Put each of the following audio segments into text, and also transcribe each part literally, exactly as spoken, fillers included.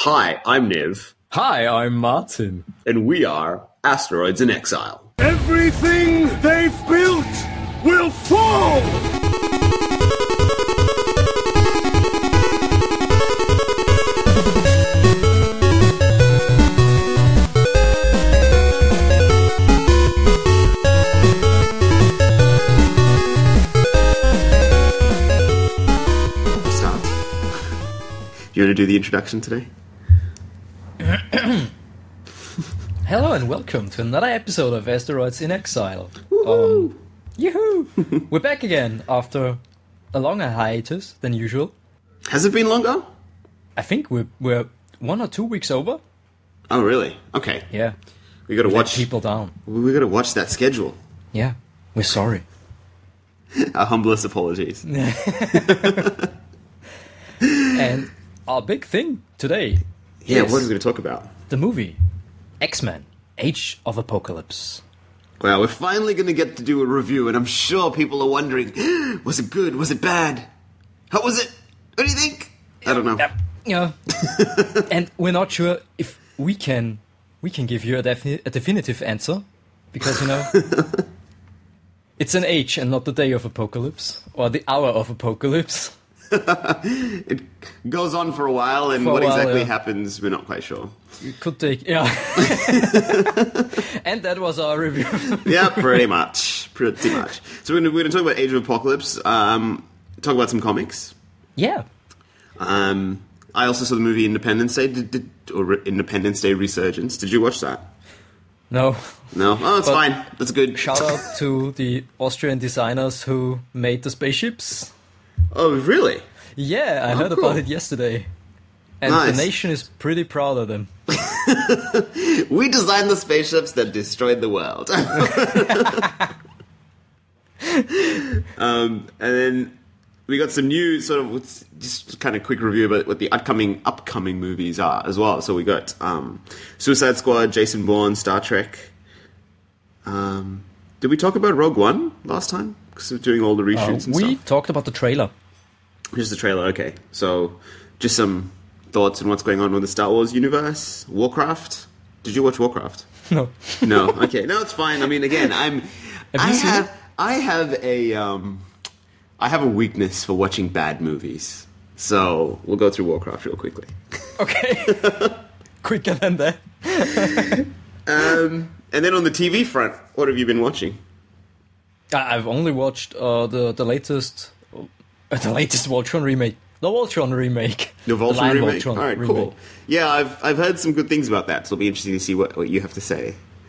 Hi, I'm Niv. Hi, I'm Martin. And we are Asteroids in Exile. Everything they've built will fall! You want to do the introduction today? Hello and welcome to another episode of Asteroids in Exile. Um, yoo-hoo! We're back again after a longer hiatus than usual. Has it been longer? I think we're, we're one or two weeks over. Oh, really? Okay. Yeah. We gotta We've watch let people down. We gotta watch that schedule. Yeah. We're sorry. Our humblest apologies. And our big thing today Yeah, is what are we gonna talk about? the movie X-Men Age of Apocalypse. Well, we're finally gonna get to do a review, and I'm sure people are wondering, was it good? Was it bad? How was it? What do you think? I don't know. Yeah. And we're not sure if we can we can give you a, defi- a definitive answer, because, you know, it's an age and not the day of apocalypse, or the hour of apocalypse. It goes on for a while, and For a what while, exactly yeah. happens, we're not quite sure. It could take, yeah. And that was our review. Yeah, pretty much. Pretty much. So we're going we're to talk about Age of Apocalypse, um, talk about some comics. Yeah. Um, I also saw the movie Independence Day, did, did, or Re- Independence Day Resurgence. Did you watch that? No. No? Oh, it's But fine. That's good. Shout out to the Austrian designers who made the spaceships. Oh, really? Yeah, I Oh, heard cool. about it yesterday. And Nice. the nation is pretty proud of them. We designed the spaceships that destroyed the world. um, and then we got some new sort of what's- just kind of quick review about what the upcoming upcoming movies are as well. So we got um, Suicide Squad, Jason Bourne, Star Trek. Um, did we talk about Rogue One last time? Because we're doing all the Uh, reshoots and we stuff. talked about the trailer. Just the trailer, okay. So, just some thoughts on what's going on with the Star Wars universe. Warcraft. Did you watch Warcraft? No. No. Okay. No, it's fine. I mean, again, I'm. Have I you seen have. it? I have a. Um, I have a weakness for watching bad movies. So we'll go through Warcraft real quickly. Okay. Quicker than that. Um, and then on the T V front, what have you been watching? I- I've only watched uh, the the latest, uh, the latest Voltron remake, the Voltron remake, The Voltron Lion remake. Voltron All right, remake. cool. Yeah, I've I've heard some good things about that. So it'll be interesting to see what, what you have to say.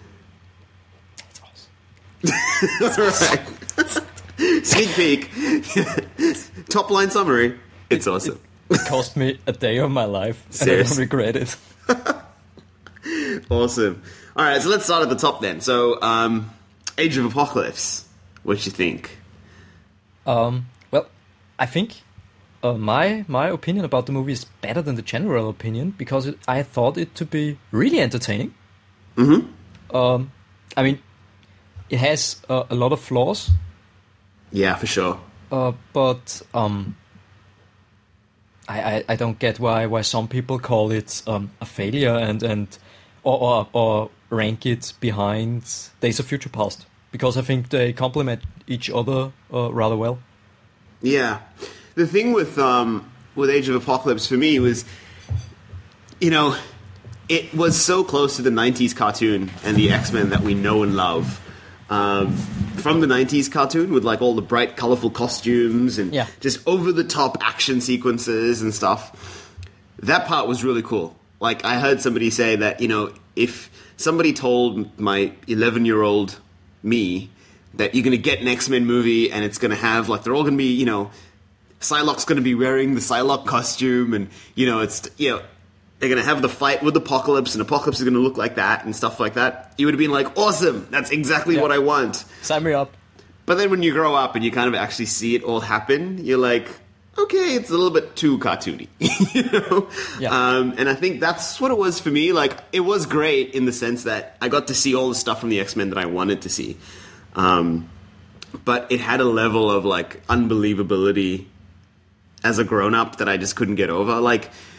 It's awesome. Right. Sneak peek. Top line summary. It's awesome. It cost me a day of my life, and I don't Seriously? regret it. Awesome. All right, so let's start at the top then. So, um, Age of Apocalypse. What you think? Um, well, I think uh, my my opinion about the movie is better than the general opinion, because it, I thought it to be really entertaining. Mm-hmm. Um, I mean, it has uh, a lot of flaws, Yeah, for sure. uh, but um, I, I I don't get why why some people call it um, a failure and and or, or or rank it behind Days of Future Past, because I think they complement each other uh, rather well. Yeah. The thing with um, with Age of Apocalypse for me was, you know, it was so close to the nineties cartoon and the X-Men that we know and love. Um, from the nineties cartoon with like all the bright, colorful costumes and Yeah. just over-the-top action sequences and stuff. That part was really cool. Like, I heard somebody say that, you know, if somebody told my eleven-year-old me that you're going to get an X-Men movie and it's going to have, like, they're all going to be, you know, Psylocke's going to be wearing the Psylocke costume and, you know, it's, you know, they're going to have the fight with Apocalypse and Apocalypse is going to look like that and stuff like that, you would have been like, awesome, that's exactly Yeah. what I want. Sign me up. But then when you grow up and you kind of actually see it all happen, you're like, okay, it's a little bit too cartoony, you know? Yeah. Um, and I think that's what it was for me. Like, it was great in the sense that I got to see all the stuff from the X-Men that I wanted to see. Um, but it had a level of, like, unbelievability as a grown-up that I just couldn't get over. Like,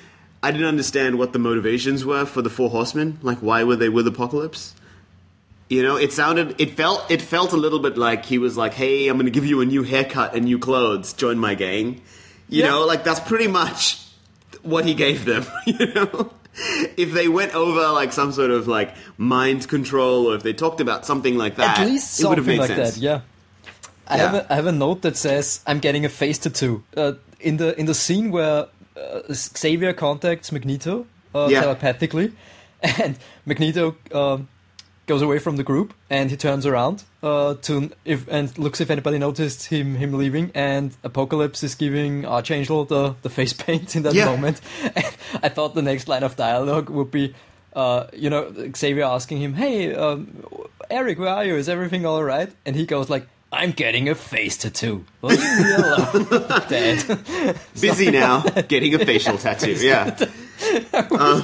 I didn't understand what the motivations were for the Four Horsemen. Like, why were they with Apocalypse? You know, it sounded, it felt, it felt a little bit like he was like, "Hey, I'm going to give you a new haircut and new clothes. Join my gang." You Yeah. know, like that's pretty much what he gave them. You know, if they went over like some sort of like mind control, or if they talked about something like that, At least it would have something made like sense. that, yeah. I Yeah. have a, I have a note that says I'm getting a face tattoo. Uh, in the in the scene where uh, Xavier contacts Magneto uh, Yeah. telepathically, and Magneto um, goes away from the group, and he turns around uh, to if and looks if anybody noticed him him leaving, and Apocalypse is giving Archangel the, the face paint in that Yeah. moment. And I thought the next line of dialogue would be, uh, you know, Xavier asking him, "Hey, um, Eric, where are you? Is everything all right?" And he goes like, "I'm getting a face tattoo. Leave me alone, Dad." Busy now, getting a facial tattoo. Yeah, Um,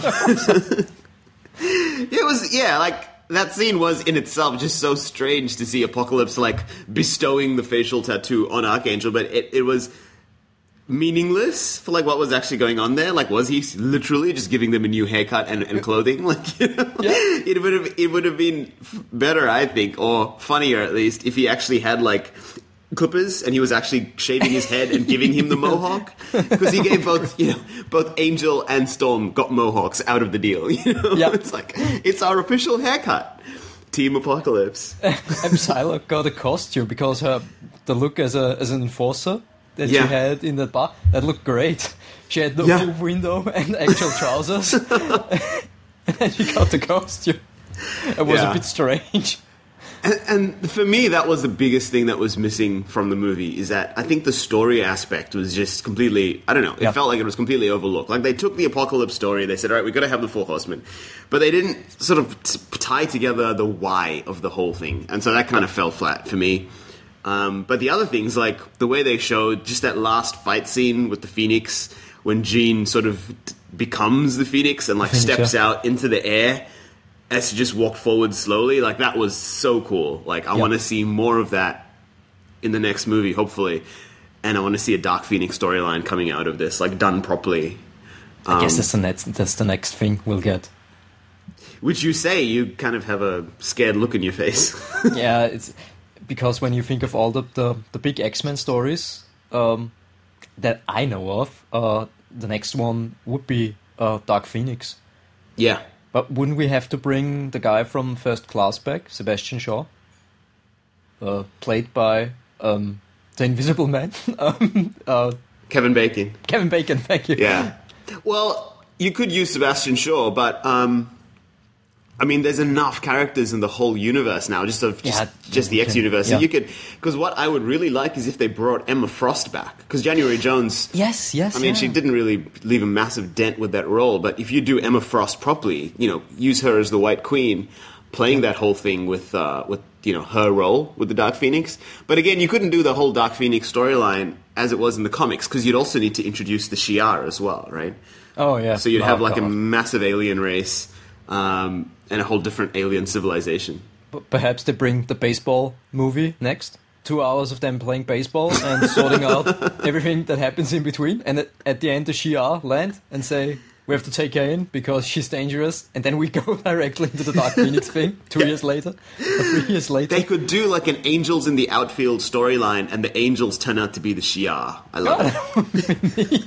it was yeah like. That scene was in itself just so strange to see Apocalypse like bestowing the facial tattoo on Archangel, but it, it was meaningless for like what was actually going on there. Like, was he literally just giving them a new haircut and, and clothing? Like, you know, Yeah. it would have it would have been better, I think, or funnier at least, if he actually had like clippers and he was actually shaving his head and giving him the mohawk, because he gave both, you know, both Angel and Storm got mohawks out of the deal. You know, Yeah. it's like it's our official haircut. Team Apocalypse. And Psylocke got a costume because her the look as a as an enforcer that Yeah. she had in that bar, that looked great. She had the Yeah. move window and actual trousers, and she got the costume. It was Yeah. a bit strange. And, and for me, that was the biggest thing that was missing from the movie, is that I think the story aspect was just completely, I don't know, it Yeah. felt like it was completely overlooked. Like, they took the Apocalypse story, they said, all right, we've got to have the Four Horsemen. But they didn't sort of t- tie together the why of the whole thing. And so that kind of fell flat for me. Um, but the other things, like the way they showed just that last fight scene with the Phoenix, when Jean sort of t- becomes the Phoenix and like Phoenix, steps yeah. out into the air as she just walked forward slowly, like that was so cool. Like, I Yeah. want to see more of that in the next movie, hopefully. And I want to see a Dark Phoenix storyline coming out of this, like done properly. I guess that's the next that's the next thing we'll get. Which you say, you kind of have a scared look in your face. Yeah, it's because when you think of all the the, the big X-Men stories um, that I know of, uh, the next one would be uh, Dark Phoenix. Yeah. But wouldn't we have to bring the guy from First Class back, Sebastian Shaw, uh, played by um, the Invisible Man, um, uh, Kevin Bacon. Kevin Bacon? Thank you. Yeah. Well, you could use Sebastian Shaw, but um, I mean, there's enough characters in the whole universe now, just of just, Yeah, just the you X can- universe. yeah. So you could, because what I would really like is if they brought Emma Frost back, because January Jones. Yes, yes. I mean, yeah. she didn't really leave a massive dent with that role, but if you do Emma Frost properly, you know, use her as the White Queen, playing that whole thing with, uh, with you know, her role with the Dark Phoenix. But again, you couldn't do the whole Dark Phoenix storyline as it was in the comics, because you'd also need to introduce the Shi'ar as well, right? Oh yeah. So you'd Oh, have like a God. massive alien race um, and a whole different alien civilization. P- Perhaps they bring the baseball movie next. Two hours of them playing baseball and sorting out everything that happens in between, and at, at the end the Shi'ar land and say, we have to take her in because she's dangerous, and then we go directly into the Dark Phoenix thing two years later, or three years later. They could do like an Angels in the Outfield storyline, and the Angels turn out to be the Shi'ar. I love it.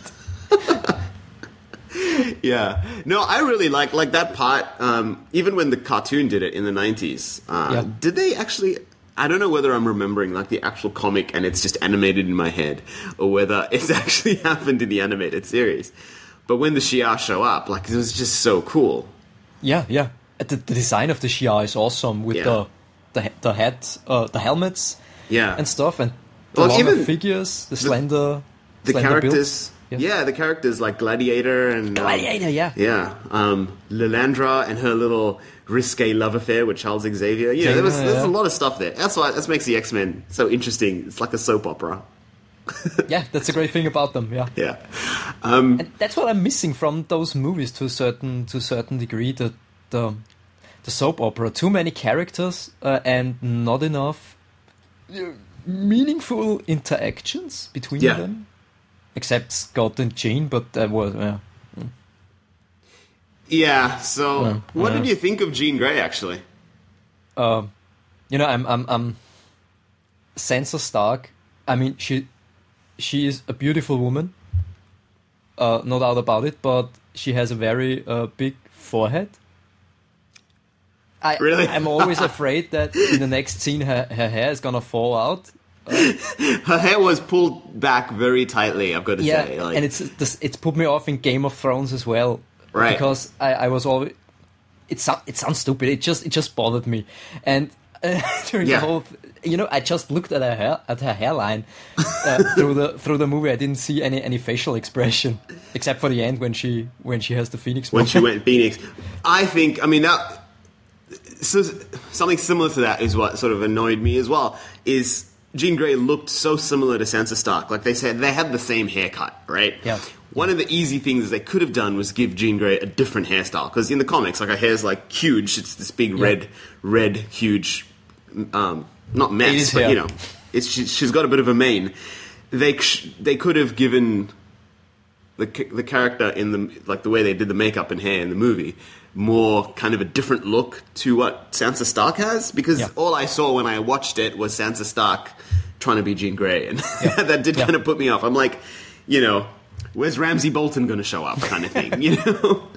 Yeah. No, I really like like that part. Um, even when the cartoon did it in the nineties, uh, Yeah. did they actually? I don't know whether I'm remembering like the actual comic and it's just animated in my head, or whether it's actually happened in the animated series. But when the Shi'ar show up, like it was just so cool. Yeah, yeah. The, the design of the Shi'ar is awesome with Yeah. the the he- the hat, uh, the helmets, Yeah. and stuff, and the Well, longer even figures, the slender, the slender characters, builds. Yeah. yeah, the characters like Gladiator and um, Gladiator, yeah. yeah, um, Lilandra and her little risque love affair with Charles Xavier. You know, there was, Yeah, there's yeah. a lot of stuff there. That's why that makes the X-Men so interesting. It's like a soap opera. Yeah, that's a great thing about them. Yeah, Yeah, um, and that's what I'm missing from those movies to a certain to a certain degree. The the the soap opera, too many characters uh, and not enough uh, meaningful interactions between Yeah. them. Except Scott and Jean, but that was yeah. Yeah. So, Yeah, what yeah. did you think of Jean Grey? Actually, Um, you know, I'm, I'm, I'm Sansa Stark. I mean, she, she is a beautiful woman. Uh, no doubt about it. But she has a very uh, big forehead. I, Really? I'm always afraid that in the next scene her, her hair is gonna fall out. her hair was pulled back very tightly. I've got to Yeah, say, like, and it's this, it's put me off in Game of Thrones as well, Right. Because I, I was always it sounds it sounds stupid. It just it just bothered me, and uh, during Yeah. the whole, you know, I just looked at her hair at her hairline uh, through the through the movie. I didn't see any, any facial expression except for the end when she when she has the Phoenix. when moment. she went Phoenix. I think, I mean, that so something similar to that is what sort of annoyed me as well. Is Jean Grey looked so similar to Sansa Stark? Like they said, they had the same haircut, right? Yeah. One of the easy things they could have done was give Jean Grey a different hairstyle, because in the comics, like her hair's like huge. It's this big Yeah. red, red, huge, um, not mess, eighties but hair. you know, it's she, she's got a bit of a mane. They sh- they could have given the ca- the character in the like the way they did the makeup and hair in the movie more kind of a different look to what Sansa Stark has, because Yeah. all I saw when I watched it was Sansa Stark trying to be Jean Grey, and that did Yeah. kind of put me off. I'm like, you know, where's Ramsay Bolton going to show up, kind of thing, you know?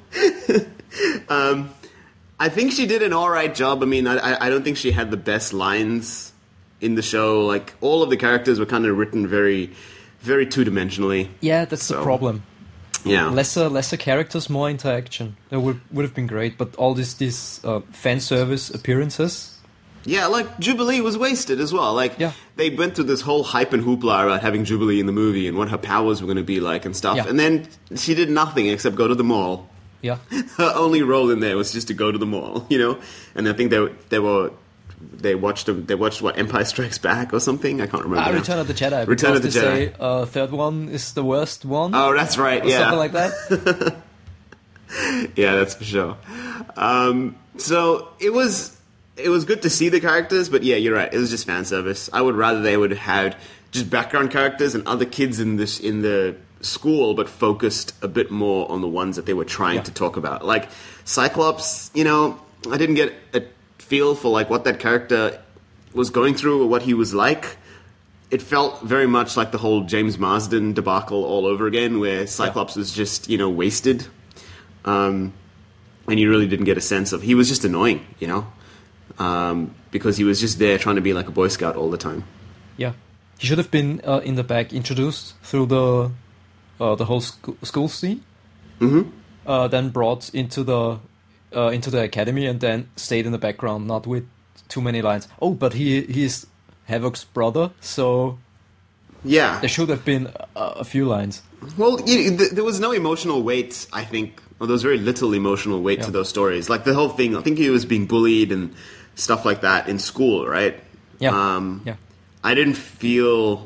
um, I think she did an all right job. I mean, I, I I don't think she had the best lines in the show. Like, all of the characters were kind of written very, very two-dimensionally. Yeah, that's the So- problem. Yeah. Lesser lesser characters, more interaction. That would would have been great. But all these these uh, fan service appearances. Yeah, like Jubilee was wasted as well. Like Yeah. they went through this whole hype and hoopla about having Jubilee in the movie and what her powers were going to be like and stuff. Yeah. And then she did nothing except go to the mall. Yeah, Her only role in there was just to go to the mall, you know. And I think they they were they watched them. They watched what Empire Strikes Back or something. I can't remember. uh, now. Return of the Jedi. Return of because the they Jedi. say uh, third one is the worst one. Oh, that's right. or Yeah, something like that. yeah, that's for sure. Um, so it was it was good to see the characters, but yeah, you're right. It was just fan service. I would rather they would have had just background characters and other kids in this in the school, but focused a bit more on the ones that they were trying Yeah. to talk about. Like Cyclops, you know, I didn't get a feel for like what that character was going through or what he was like. It felt very much like the whole James Marsden debacle all over again, where Cyclops was just, you know, wasted. Um, and you really didn't get a sense of... He was just annoying, you know? Um, because he was just there trying to be like a Boy Scout all the time. Yeah, he should have been uh, in the back, introduced through the uh, the whole sc- school scene. Mm-hmm. Uh, then brought into the uh, into the academy, and then stayed in the background, not with too many lines. Oh, but he he's Havoc's brother, so Yeah. there should have been a, a few lines. Well, you, th- there was no emotional weight, I think. Or there was very little emotional weight to Yeah. those stories. Like the whole thing, I think he was being bullied and stuff like that in school, right? Yeah, Um, yeah, I didn't feel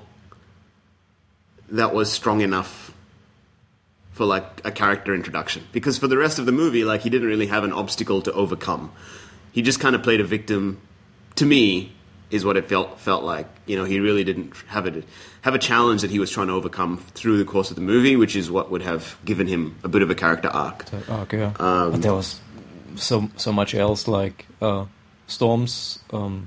that was strong enough for like a character introduction, because for the rest of the movie, like he didn't really have an obstacle to overcome. He just kind of played a victim. To me, is what it felt felt like. You know, he really didn't have a have a challenge that he was trying to overcome through the course of the movie, which is what would have given him a bit of a character arc. So- oh, okay. Um, but there was so so much else, like uh, Storm's um,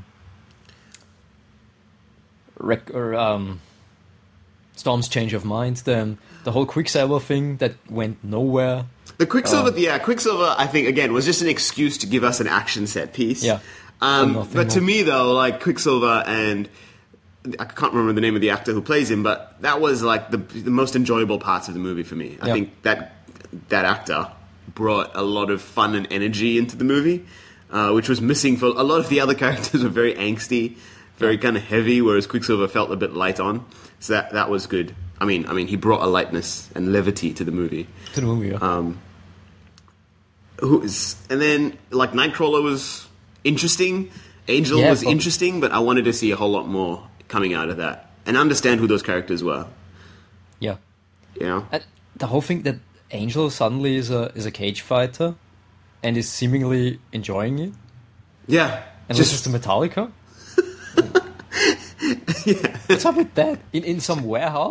rec- or, um, Storm's change of mind, then the whole Quicksilver thing that went nowhere. The Quicksilver, Uh, yeah, Quicksilver, I think again was just an excuse to give us an action set piece. Yeah. Um, Nothing but to more. me, though, like Quicksilver and I can't remember the name of the actor who plays him, but that was like the, the most enjoyable parts of the movie for me. I Yeah. think that that actor brought a lot of fun and energy into the movie, uh, which was missing for a lot of the other characters. Were very angsty, very kind of heavy, whereas Quicksilver felt a bit light on. So that that was good. I mean, I mean, he brought a lightness and levity to the movie. To the movie, yeah. Um, who is, and then like Nightcrawler was interesting, Angel Yeah, was but- interesting, but I wanted to see a whole lot more coming out of that and understand who those characters were. yeah. You know, And the whole thing that Angel suddenly is a is a cage fighter and is seemingly enjoying it, yeah, and just listens to Metallica. What's up with that? In in some warehouse?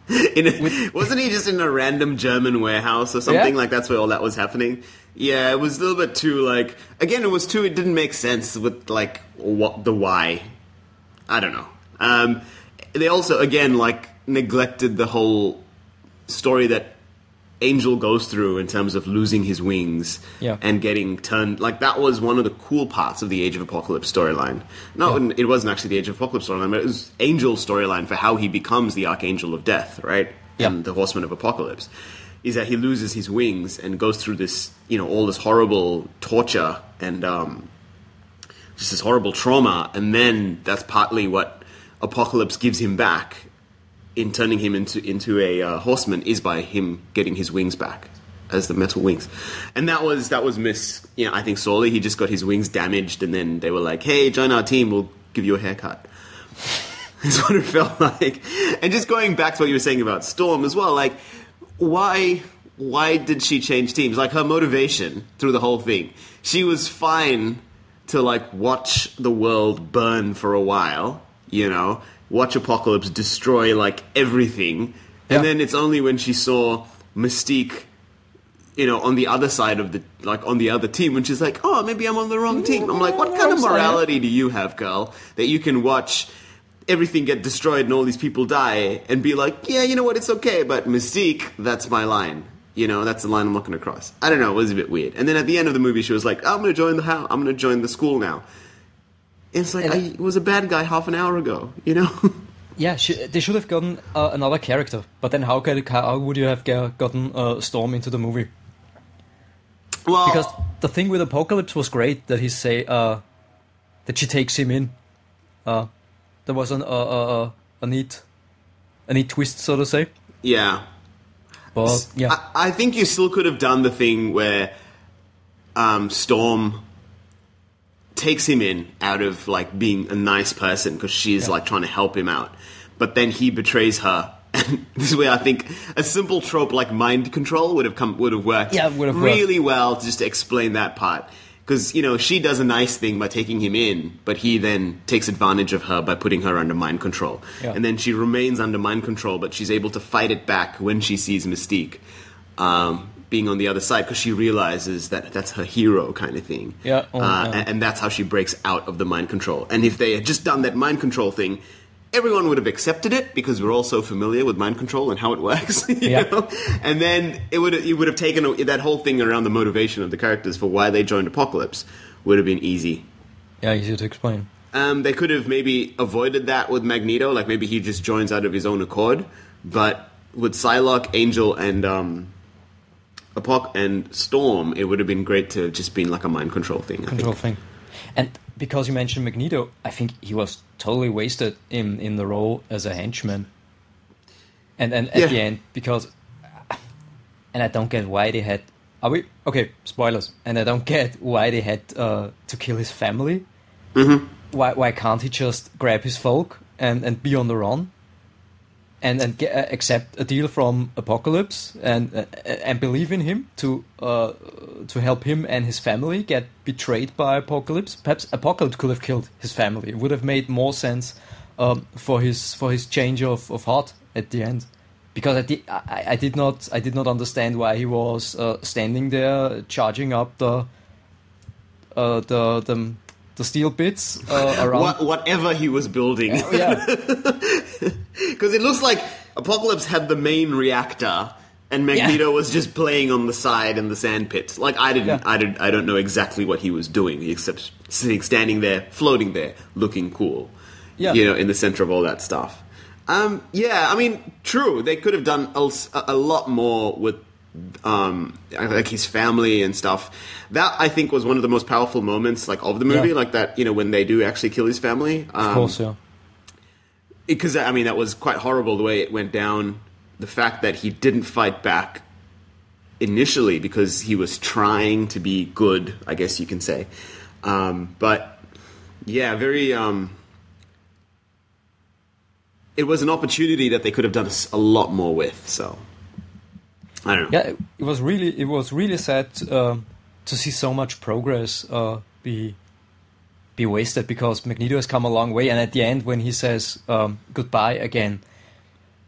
in a, wasn't he just in a random German warehouse or something? Yeah. Like that's where all that was happening. Yeah, it was a little bit too like. Again, it was too. It didn't make sense with like what the why. I don't know. Um, they also again like neglected the whole story that Angel goes through in terms of losing his wings yeah. and getting turned. Like, that was one of the cool parts of the Age of Apocalypse storyline. No, yeah. It wasn't actually the Age of Apocalypse storyline, but it was Angel's storyline for how he becomes the Archangel of Death, right? Yeah. And the Horseman of Apocalypse. Is that he loses his wings and goes through this, you know, all this horrible torture and um, just this horrible trauma, and then that's partly what Apocalypse gives him back in turning him into into a uh, horseman, is by him getting his wings back as the metal wings. And that was that was miss, you know, I think sorely. He just got his wings damaged, and then they were like, hey, join our team, we'll give you a haircut. That's what it felt like. And just going back to what you were saying about Storm as well, like, why why did she change teams? Like, her motivation through the whole thing, she was fine to, like, watch the world burn for a while, you know, watch Apocalypse destroy, like, everything. And yeah. then it's only when she saw Mystique, you know, on the other side of the, like, on the other team, when she's like, oh, maybe I'm on the wrong team. I'm like, what kind of morality do you have, girl, that you can watch everything get destroyed and all these people die and be like, yeah, you know what, it's okay, but Mystique, that's my line. You know, that's the line I'm not going to cross. I don't know, it was a bit weird. And then at the end of the movie, she was like, I'm going to join the house. I'm going to join the school now. And it's like, and I was a bad guy half an hour ago, you know? Yeah, she, they should have gotten uh, another character. But then how, could, how would you have gotten uh, Storm into the movie? Well, because the thing with Apocalypse was great, that he say uh, that she takes him in. Uh, there was an, uh, uh, a neat, a neat twist, so to say. Yeah. But yeah, I, I think you still could have done the thing where um, Storm takes him in out of, like, being a nice person because she's yeah. like trying to help him out, but then he betrays her. And this is where I think a simple trope like mind control would have come would have worked. Yeah, would have really worked. well to just to explain that part. Because, you know, she does a nice thing by taking him in, but he then takes advantage of her by putting her under mind control. Yeah. And then she remains under mind control, but she's able to fight it back when she sees Mystique um, being on the other side, because she realizes that that's her hero kind of thing. Yeah. Oh, uh, yeah. And, and that's how she breaks out of the mind control. And if they had just done that mind control thing, everyone would have accepted it, because we're all so familiar with mind control and how it works. You yeah. know? And then it would it would have taken a, that whole thing around the motivation of the characters for why they joined Apocalypse would have been easy. Yeah, easy to explain. Um, they could have maybe avoided that with Magneto, like maybe he just joins out of his own accord. But with Psylocke, Angel, and um, Apoc and Storm, it would have been great to have just been like a mind control thing. I Control think. thing. And because you mentioned Magneto, I think he was totally wasted in, in the role as a henchman. And and at yeah. the end, because, and I don't get why they had, are we, okay, spoilers, and I don't get why they had uh, to kill his family. Mm-hmm. Why why can't he just grab his folk and, and be on the run? And and get, uh, accept a deal from Apocalypse and uh, and believe in him to uh, to help him and his family get betrayed by Apocalypse. Perhaps Apocalypse could have killed his family. It would have made more sense um, for his for his change of, of heart at the end. Because I did I, I did not I did not understand why he was uh, standing there charging up the uh, the the the steel bits uh, around what, whatever he was building. Yeah. Because it looks like Apocalypse had the main reactor, and Magneto yeah. was just playing on the side in the sand pit. Like I didn't, Yeah. I didn't, I don't know exactly what he was doing, except sitting, standing there, floating there, looking cool. Yeah. You know, in the center of all that stuff. Um, yeah, I mean, true. They could have done a, a lot more with, um, like his family and stuff. That I think was one of the most powerful moments, like of the movie, Yeah. like that. You know, when they do actually kill his family. Um, Of course, yeah. Because, I mean, that was quite horrible the way it went down. The fact that he didn't fight back initially because he was trying to be good, I guess you can say. Um, but, yeah, very... Um, it was an opportunity that they could have done a lot more with, so... I don't know. Yeah, it was really it was really sad uh, to see so much progress uh, be be wasted, because Magneto has come a long way, and at the end when he says um, goodbye again, uh,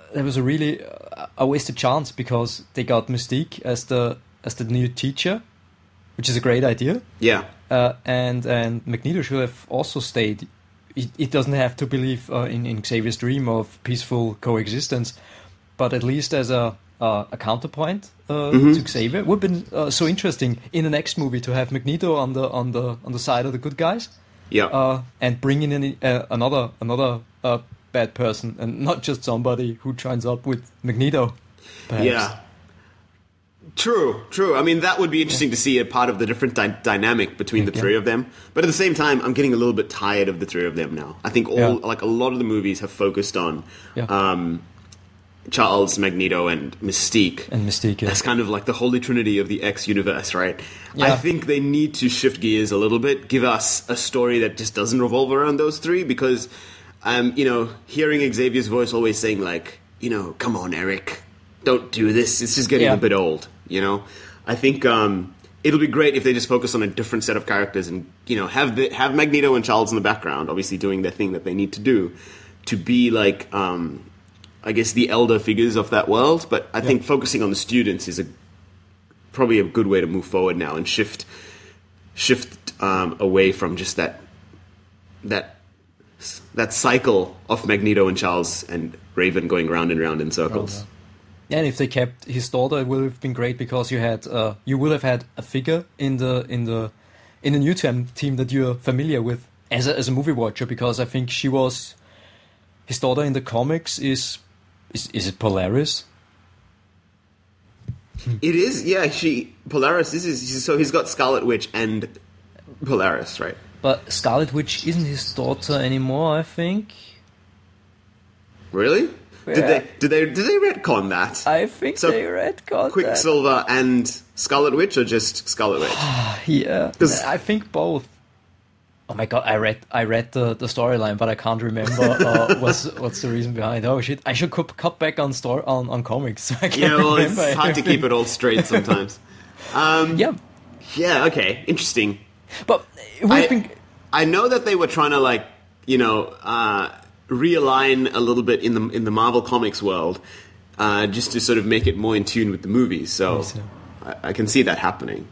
that was a really uh, a wasted chance because they got Mystique as the as the new teacher, which is a great idea. Yeah. Uh, and and Magneto should have also stayed. It, it doesn't have to believe uh, in, in Xavier's dream of peaceful coexistence, but at least as a uh, a counterpoint uh, mm-hmm. to Xavier, would have been uh, so interesting in the next movie to have Magneto on the on the on the side of the good guys. Yeah. Uh, and bring in any, uh, another another uh, bad person, and not just somebody who joins up with Magneto. Perhaps. Yeah. True, true. I mean, that would be interesting yeah. to see a part of the different dy- dynamic between the yeah. three of them. But at the same time, I'm getting a little bit tired of the three of them now. I think all, yeah. like a lot of the movies have focused on yeah. um, Charles, Magneto, and Mystique. And Mystique, yeah. That's kind of like the holy trinity of the X universe, right? Yeah. I think they need to shift gears a little bit, give us a story that just doesn't revolve around those three, because, um, you know, hearing Xavier's voice always saying, like, you know, come on, Eric, don't do this. It's just getting yeah. a bit old, you know? I think um, it'll be great if they just focus on a different set of characters and, you know, have the, have Magneto and Charles in the background, obviously doing their thing that they need to do, to be like, um, I guess, the elder figures of that world. But I yeah. think focusing on the students is a probably a good way to move forward now and shift shift um, away from just that that that cycle of Magneto and Charles and Raven going round and round in circles. Oh, yeah. And if they kept his daughter, it would have been great because you had uh, you would have had a figure in the in the in the new team team that you're familiar with as a, as a movie watcher. Because I think she was his daughter in the comics is is is it Polaris? It is, yeah. She Polaris. This is so he's got Scarlet Witch and Polaris, right? But Scarlet Witch isn't his daughter anymore, I think. Really? Yeah. Did they did they did they retcon that? I think so they retconned Quicksilver that. and Scarlet Witch, or just Scarlet Witch? Yeah, I think both. Oh my god, I read I read the, the storyline, but I can't remember uh, what's what's the reason behind. Oh shit, I should cut, cut back on store on, on comics. So I can't yeah, well, it's remember hard everything. to keep it all straight sometimes. um, yeah, yeah, okay, interesting. But it would I, have been. I know that they were trying to, like, you know, uh, realign a little bit in the in the Marvel Comics world, uh, just to sort of make it more in tune with the movies. So Yes, yeah. I, I can see that happening,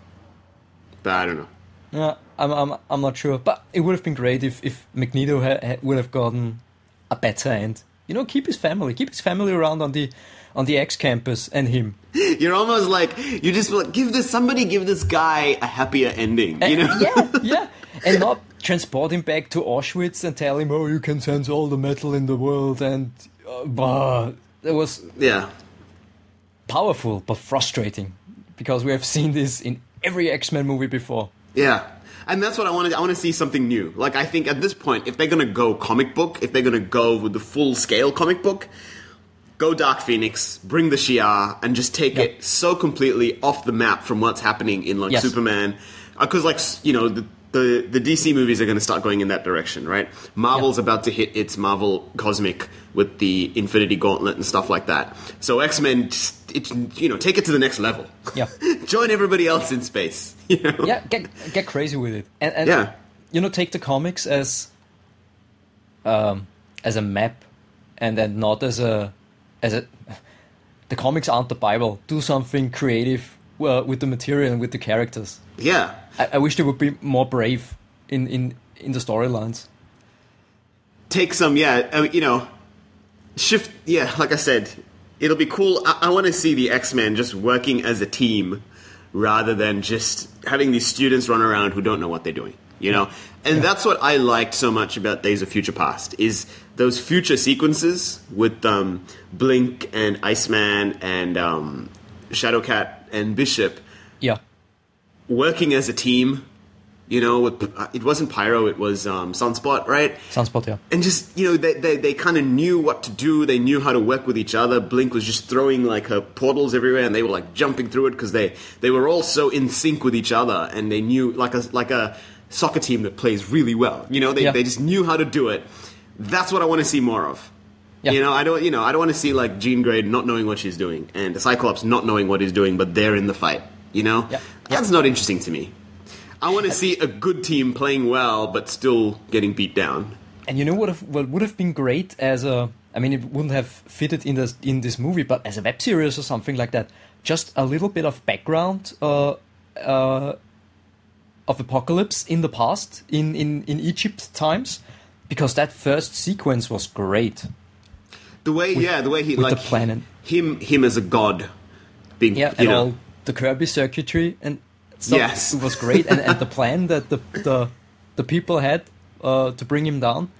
but I don't know. Yeah, I'm I'm I'm not sure, but it would have been great if if Magneto ha- ha- would have gotten a better end. You know, keep his family, keep his family around on the on the X campus and him. You're almost like you just like give this somebody give this guy a happier ending. You know? Uh, yeah, yeah, and not transport him back to Auschwitz and tell him, oh, you can sense all the metal in the world, and uh, bah, it was yeah powerful but frustrating because we have seen this in every X-Men movie before. Yeah, and that's what I want to. I want to see something new. Like, I think at this point, if they're gonna go comic book, if they're gonna go with the full scale comic book, go Dark Phoenix, bring the Shi'ar, and just take yep. it so completely off the map from what's happening in like yes. Superman, because like you know the. The, the D C movies are going to start going in that direction, right? Marvel's yep. about to hit its Marvel Cosmic with the Infinity Gauntlet and stuff like that. So X-Men, just, it, you know, take it to the next level. Yeah, join everybody else in space. You know? Yeah, get get crazy with it, and, and yeah. you know, take the comics as um as a map, and then not as a as a. The comics aren't the Bible. Do something creative uh, with the material and with the characters. Yeah. I, I wish they would be more brave in, in, in the storylines. Take some, yeah, I mean, you know, shift, yeah, like I said, it'll be cool. I, I want to see the X-Men just working as a team rather than just having these students run around who don't know what they're doing, you know? And yeah. that's what I liked so much about Days of Future Past, is those future sequences with um, Blink and Iceman and um, Shadowcat and Bishop. Yeah. Working as a team, you know, with, uh, it wasn't Pyro, it was um, Sunspot, right? Sunspot, yeah. And just, you know, they they, they kind of knew what to do. They knew how to work with each other. Blink was just throwing, like, her portals everywhere, and they were, like, jumping through it because they, they were all so in sync with each other, and they knew, like a like a soccer team that plays really well. You know, they, yeah. they just knew how to do it. That's what I want to see more of. Yeah. You know, I don't, you know, I don't want to see, like, Jean Grey not knowing what she's doing, and the Cyclops not knowing what he's doing, but they're in the fight. You know? Yeah. That's yeah. not interesting to me. I want to see a good team playing well, but still getting beat down. And you know what, have, what would have been great as a, I mean, it wouldn't have fitted in this in this movie, but as a web series or something like that, just a little bit of background uh, uh, of Apocalypse in the past, in, in, in Egypt times, because that first sequence was great. The way, With- yeah, the way he with like the planet. him, him as a god, being, Yeah, you and know, all the Kirby circuitry and stuff. Yes. It was great, and, and the plan that the the, the people had uh, to bring him down.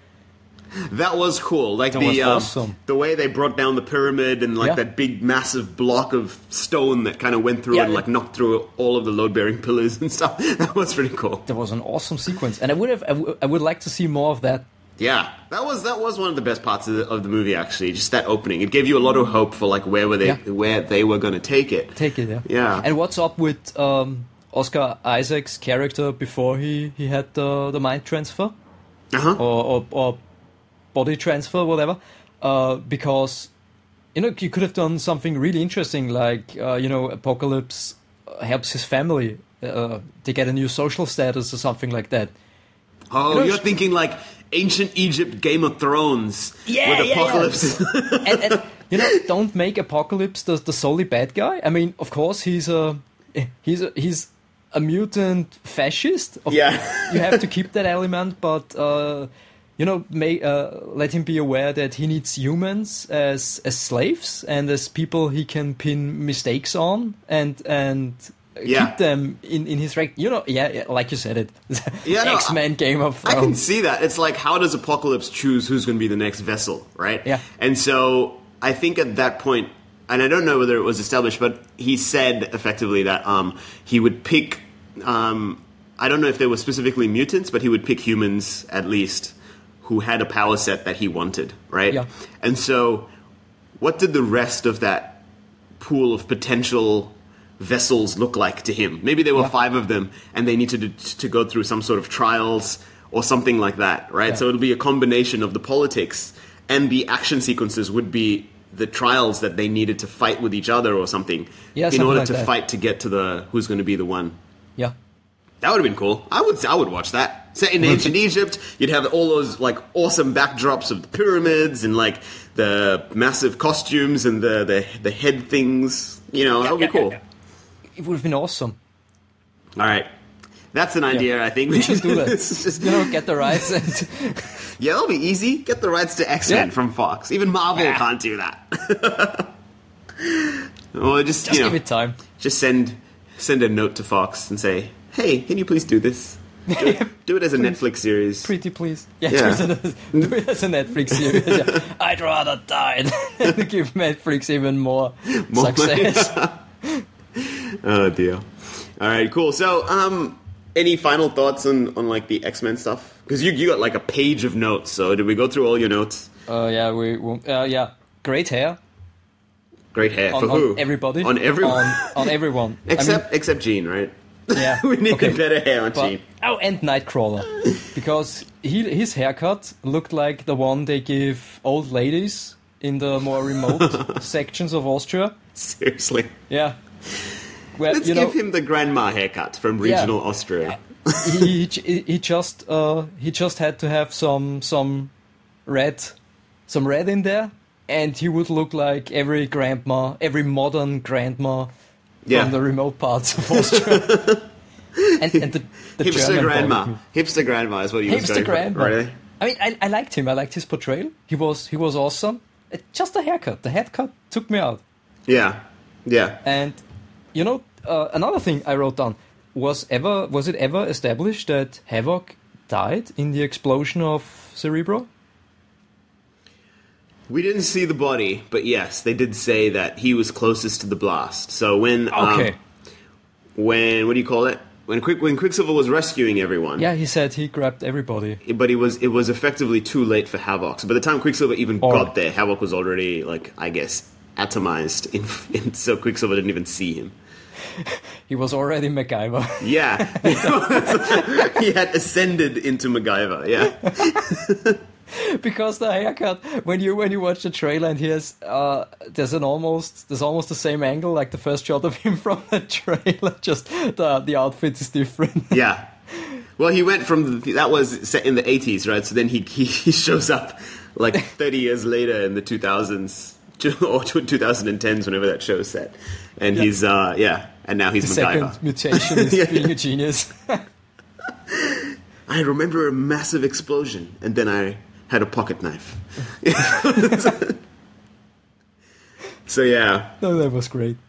that was cool. Like That the was um, awesome. the way they brought down the pyramid and like Yeah. that big massive block of stone that kind of went through Yeah, and it- like knocked through all of the load bearing pillars and stuff. That was pretty cool. That was an awesome sequence, and I would have I, w- I would like to see more of that. Yeah, that was that was one of the best parts of the, of the movie. Actually, just that opening. It gave you a lot of hope for like where were they Yeah. where they were going to take it. Take it, yeah. Yeah. And what's up with um, Oscar Isaac's character before he, he had the, the mind transfer Uh huh. or, or, or body transfer, whatever? Uh, because, you know, you could have done something really interesting, like, uh, you know, Apocalypse helps his family. Uh, they get a new social status or something like that. Oh, You know, you're sh- thinking like ancient Egypt, Game of Thrones, Yeah, with yeah, yeah. Apocalypse. and, and you know, don't make Apocalypse the, the solely bad guy. I mean, of course, he's a he's a, he's a mutant fascist. Of, Yeah. you have to keep that element, but uh, you know, may uh, let him be aware that he needs humans as as slaves and as people he can pin mistakes on and and. Yeah. Keep them in, in his rec. You know, yeah, yeah, like you said it. Yeah, no, X-Men Game of I can Thrones. see that. It's like, how does Apocalypse choose who's going to be the next vessel, right? Yeah. And so I think at that point, and I don't know whether it was established, but he said effectively that um, he would pick. Um, I don't know if they were specifically mutants, but he would pick humans at least who had a power set that he wanted, right? Yeah. And so, what did the rest of that pool of potential vessels look like to him? Maybe there were Yeah. five of them, and they needed to, to go through some sort of trials or something like that, right? Yeah. So it'll be a combination of the politics, and the action sequences would be the trials that they needed to fight with each other or something Yeah, in something order like to that. fight to get to the who's going to be the one. Yeah. That would have been cool. I would I would watch that. Set in ancient Egypt, you'd have all those like awesome backdrops of the pyramids and like the massive costumes and the the, the head things. You know, that would be yeah, cool. yeah, It would have been awesome. All right. That's an idea, I think. We should do that. This is just- You know, get the rights and yeah, that'll be easy. Get the rights to X-Men Yeah. from Fox. Even Marvel Yeah. can't do that. Or just, just you know, give it time. just send send a note to Fox and say, "Hey, can you please do this? Do it, do it as a Netflix series." Pretty please. Yeah, Yeah. Do, it as, do it as a Netflix series. Yeah. I'd rather die than give Netflix even more, More success. Oh dear. All right, cool. So, um, any final thoughts on, on like the X-Men stuff? Because you you got like a page of notes. So did we go through all your notes? Uh, yeah, we. we- Uh, yeah, great hair Great hair on, for who? on everybody. On everyone. On, on everyone. except I mean, except Jean, right? yeah. we need okay. better hair on But, Jean. oh, and Nightcrawler, because he his haircut looked like the one they give old ladies in the more remote sections of Austria. Seriously. Yeah. Where, Let's you give know, him the grandma haircut from Yeah. regional Austria. he, he he just uh he just had to have some some red some red in there, and he would look like every grandma, every modern grandma Yeah. from the remote parts of Austria. and, and the, the Hipster German grandma. bothered me. Hipster grandma is what he was Hipster going grandma. for. Really? I mean, I, I liked him. I liked his portrayal. He was he was awesome. It, just the haircut, the haircut took me out. Yeah. Yeah. And you know, uh, another thing I wrote down was ever was it ever established that Havoc died in the explosion of Cerebro? We didn't see the body, but yes, they did say that he was closest to the blast. So when Okay. um, when what do you call it? When Quick when Quicksilver was rescuing everyone, Yeah, he said he grabbed everybody. but it was it was effectively too late for Havoc. So by the time Quicksilver even Or- got there, Havoc was already like I guess atomized. In, in, so Quicksilver didn't even see him. He was already MacGyver. Yeah, he had ascended into MacGyver. Yeah. Because the haircut, when you when you watch the trailer and he has uh, there's an almost there's almost the same angle like the first shot of him from the trailer. Just the the outfit is different. Yeah. Well, he went from the, that was set in the eighties, right? So then he, he he shows up like thirty years later in the two thousands or twenty tens, whenever that show is set. And yeah. he's, uh, yeah, and now he's the MacGyver. Second mutation is yeah. being a genius. I remember a massive explosion, and then I had a pocket knife. So, yeah. No, that was great.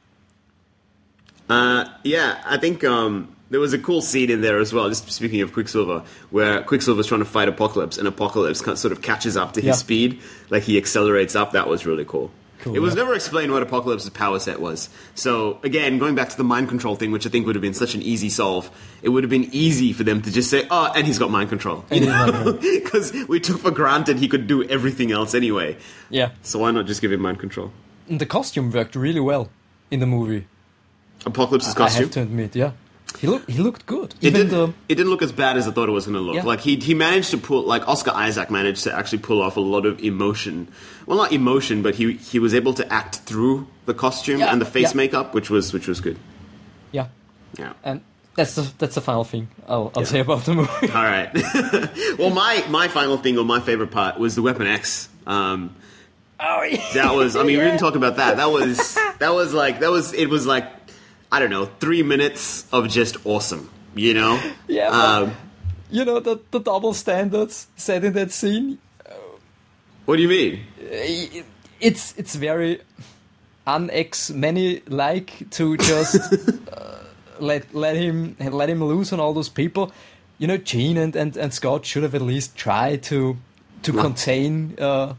Uh, yeah, I think um, there was a cool scene in there as well, just speaking of Quicksilver, where Quicksilver's trying to fight Apocalypse, and Apocalypse sort of catches up to his yeah. speed. Like, he accelerates up. That was really cool. Cool, it was yeah. never explained what Apocalypse's power set was. So, again, going back to the mind control thing, which I think would have been such an easy solve, it would have been easy for them to just say, oh, and he's got mind control. You know? Because we took for granted he could do everything else anyway. Yeah. So why not just give him mind control? And the costume worked really well in the movie. Apocalypse's costume? I have to admit, yeah. He looked he looked good. It, Even did, the, it didn't look as bad as I thought it was going to look. Yeah. Like, he he managed to pull, like, Oscar Isaac managed to actually pull off a lot of emotion. Well, not emotion, but he he was able to act through the costume yeah, and the face yeah. makeup, which was which was good. Yeah. Yeah. And that's the that's the final thing I'll, I'll Yeah. say about the movie. All right. Well, my, my final thing, or my favorite part, was the Weapon X. Um, Oh, yeah. that was, I mean, yeah. we didn't talk about that. That was, that was like, that was, it was like, I don't know, three minutes of just awesome, you know? Yeah, Um, you know, the, the double standards set in that scene, what do you mean? it, it's it's very un-X-Many like to just uh, let let him let him loose on all those people. You know, Jean and, and, and Scott should have at least tried to to What? contain uh,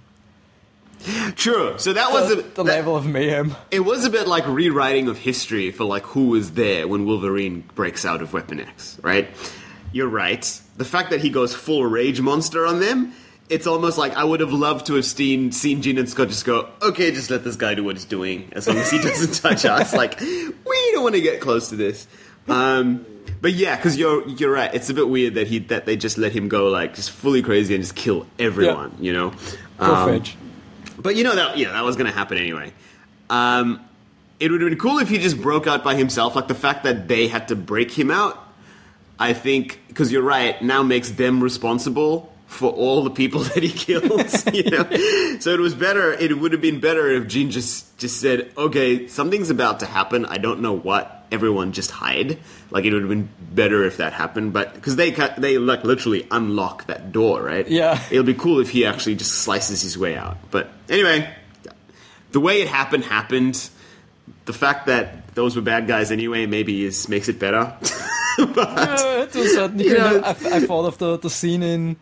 True. So that was the, a, the that- level of mayhem. It was a bit like rewriting of history for like who was there when Wolverine breaks out of Weapon X, right? You're right. The fact that he goes full rage monster on them, it's almost like I would have loved to have seen seen Jean and Scott just go, okay, just let this guy do what he's doing as long as he doesn't touch us. Like, we don't want to get close to this. Um, but yeah, because you're you're right. It's a bit weird that he that they just let him go like just fully crazy and just kill everyone. Yeah. You know, Go Um, fetch. But you know that yeah, that was going to happen anyway. Um, it would have been cool if he just broke out by himself. Like the fact that they had to break him out, I think, because you're right, now makes them responsible for all the people that he kills. You know, so it was better. It would have been better if Jean just just said, "Okay, something's about to happen. I don't know what." Everyone just hide. Like it would have been better if that happened, but because they cut, they like literally unlock that door, right? Yeah. It'll be cool if he actually just slices his way out. But anyway, the way it happened happened. The fact that those were bad guys anyway maybe is makes it better. But, Uh, to a certain degree, you know, no, I, I thought of the, the scene in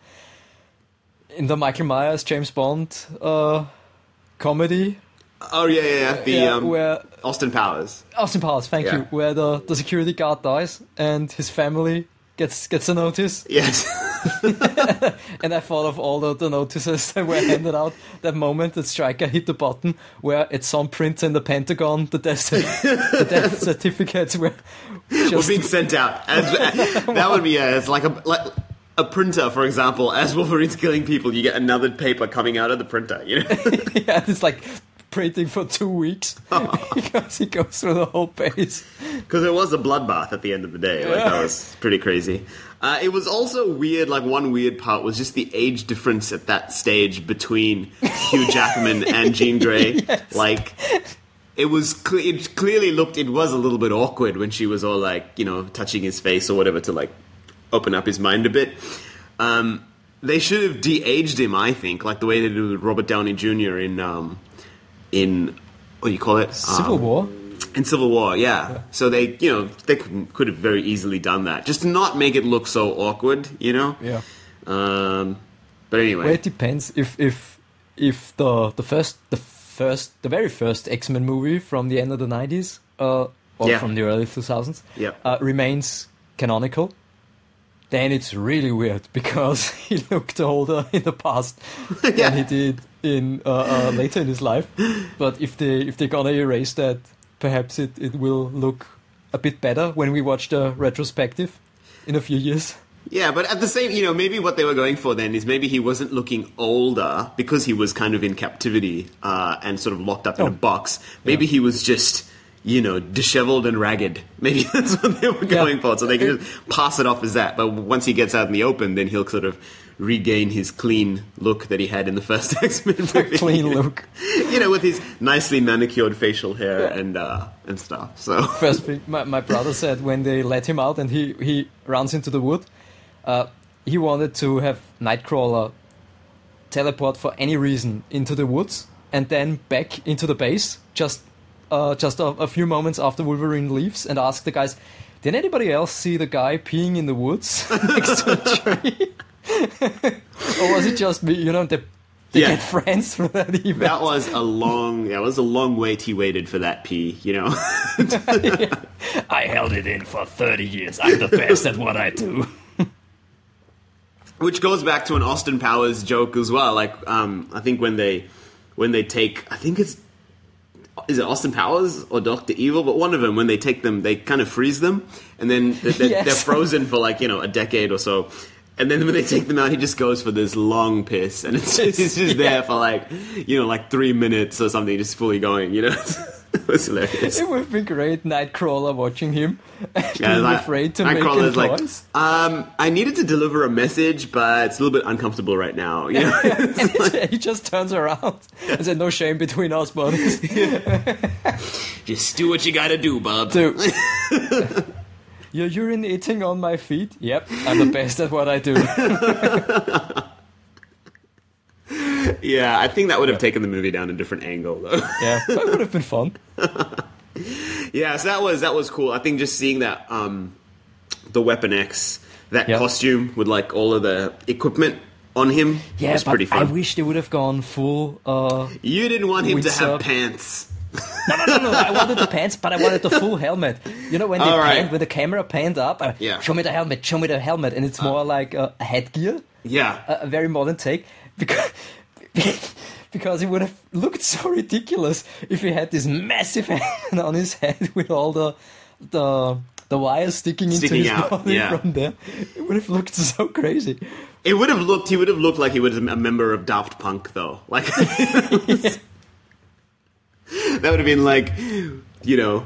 in the Michael Myers James Bond uh, comedy. oh yeah, yeah, yeah. The Yeah, um, where Austin Powers. Austin Powers, thank Yeah. you, where the, the security guard dies and his family gets gets a notice. Yes. And I thought of all the, the notices that were handed out. That moment that Stryker hit the button where at some printer in the Pentagon, the death, the death certificates were We're just being sent out. As, that would be a, it's like a like a printer, for example. As Wolverine's killing people, you get another paper coming out of the printer. You know. yeah, it's like printing for two weeks because he goes through the whole page. Because it was a bloodbath at the end of the day. Like, that was pretty crazy. Uh, it was also weird, like one weird part was just the age difference at that stage between Hugh Jackman and Jean Grey. Yes. Like, it was, cle- it clearly looked, it was a little bit awkward when she was all like, you know, touching his face or whatever to like open up his mind a bit. Um, they should have de-aged him, I think, like the way they did with Robert Downey Junior in, um, in, what do you call it? Civil Um, War. In Civil War, yeah. yeah. So they, you know, they could, could have very easily done that. Just to not make it look so awkward, you know? Yeah. Um, but anyway. Well, it depends if if if the the first the first the very first X-Men movie from the end of the nineties uh, or Yeah. from the early two thousands Yeah. uh, remains canonical, then it's really weird because he looked older in the past Yeah. than he did in uh, uh, later in his life. But if they if they're gonna erase that, perhaps it, it will look a bit better when we watch the retrospective in a few years. Yeah, but at the same, you know, maybe what they were going for then is maybe he wasn't looking older because he was kind of in captivity uh, and sort of locked up in Oh. a box. Maybe Yeah. he was just, you know, disheveled and ragged. Maybe that's what they were Yeah. going for, so they can just pass it off as that. But once he gets out in the open, then he'll sort of regain his clean look that he had in the first X-Men movie. Clean look. You know, with his nicely manicured facial hair and uh, and stuff. So First thing my, my brother said when they let him out and he, he runs into the wood, uh, he wanted to have Nightcrawler teleport for any reason into the woods and then back into the base just uh, just a, a few moments after Wolverine leaves and ask the guys, did anybody else see the guy peeing in the woods next to a tree? Or was it just me? You know, they, they Yeah. get friends through that event. that was a long, yeah, it was a long wait he waited for that pee, you know. I held it in for thirty years. I'm the best at what I do. Which goes back to an Austin Powers joke as well. Like, um, I think when they, when they take, I think it's, is it Austin Powers or Doctor Evil? But one of them, when they take them, they kind of freeze them, and then they're, they're, Yes. they're frozen for like, you know, a decade or so. And then when they take them out, he just goes for this long piss, and it's just, it's just there for like, you know, like three minutes or something, just fully going. You know, it was hilarious. It would be great, Nightcrawler watching him and Yeah, being like- afraid to make a Nightcrawler's like, noise. um, I needed to deliver a message, but it's a little bit uncomfortable right now. You know? And he just turns around and said, no shame between us, buddies. Just do what you gotta do, bub. Dude. You're urinating on my feet? Yep, I'm the best at what I do. Yeah, I think that would have taken the movie down a different angle, though. Yeah, that would have been fun. Yeah, so that was that was cool. I think just seeing that um, the Weapon X, that Yeah. costume with like all of the equipment on him Yeah, was but pretty I fun. wish they would have gone full... Uh, You didn't want him to With have sub- pants. no, no, no, no, I wanted the pants, but I wanted the full helmet. You know, when they All right. panned, when the camera panned up, uh, Yeah. show me the helmet, show me the helmet, and it's more like a, a headgear. Yeah. a, a very modern take because because it would have looked so ridiculous if he had this massive hand on his head with all the the the wires sticking, Sticking into his out, body yeah. from there. It would have looked so crazy. It would have looked. He would have looked like he was a member of Daft Punk, though. Like that would have been like, you know,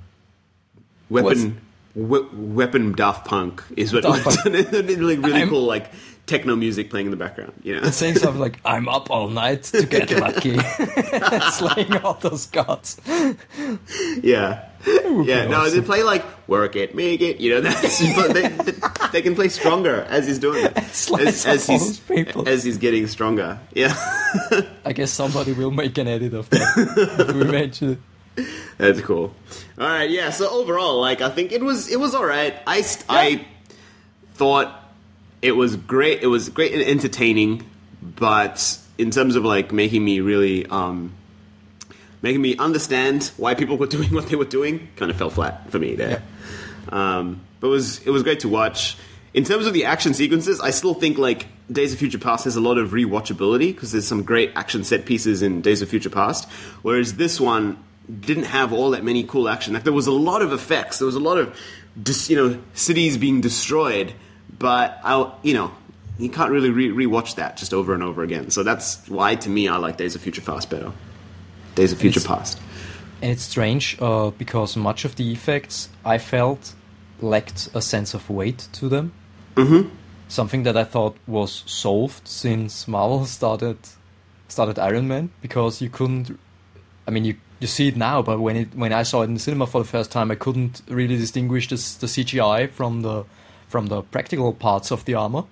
weapon we, weapon Daft Punk is what. Daft Punk. It would have been like really I'm- cool, like techno music playing in the background. You know, Saying something like, I'm up all night to get lucky. Slaying all those gods. yeah, would yeah. be No, awesome. they play like work it, make it. You know, that's but they, they, they can play stronger as he's doing it, Slice as, as up all he's those people. as he's getting stronger. Yeah. I guess somebody will make an edit of that. If we mention it. That's cool. All right, yeah. So overall, like, I think it was it was all right. I st- I thought it was great. It was great and entertaining, but in terms of like making me really um, making me understand why people were doing what they were doing, kind of fell flat for me there. Um, but it was it was great to watch. In terms of the action sequences, I still think like Days of Future Past has a lot of rewatchability because there's some great action set pieces in Days of Future Past, whereas this one didn't have all that many cool action. Like there was a lot of effects, there was a lot of dis, you know cities being destroyed, but I you know you can't really re- rewatch that just over and over again. So that's why to me I like Days of Future Past better. Days of Future It's- Past. And it's strange uh, because much of the effects I felt lacked a sense of weight to them. Mm-hmm. Something that I thought was solved since Marvel started started Iron Man, because you couldn't. I mean, you you see it now, but when it when I saw it in the cinema for the first time, I couldn't really distinguish this, the C G I from the from the practical parts of the armor.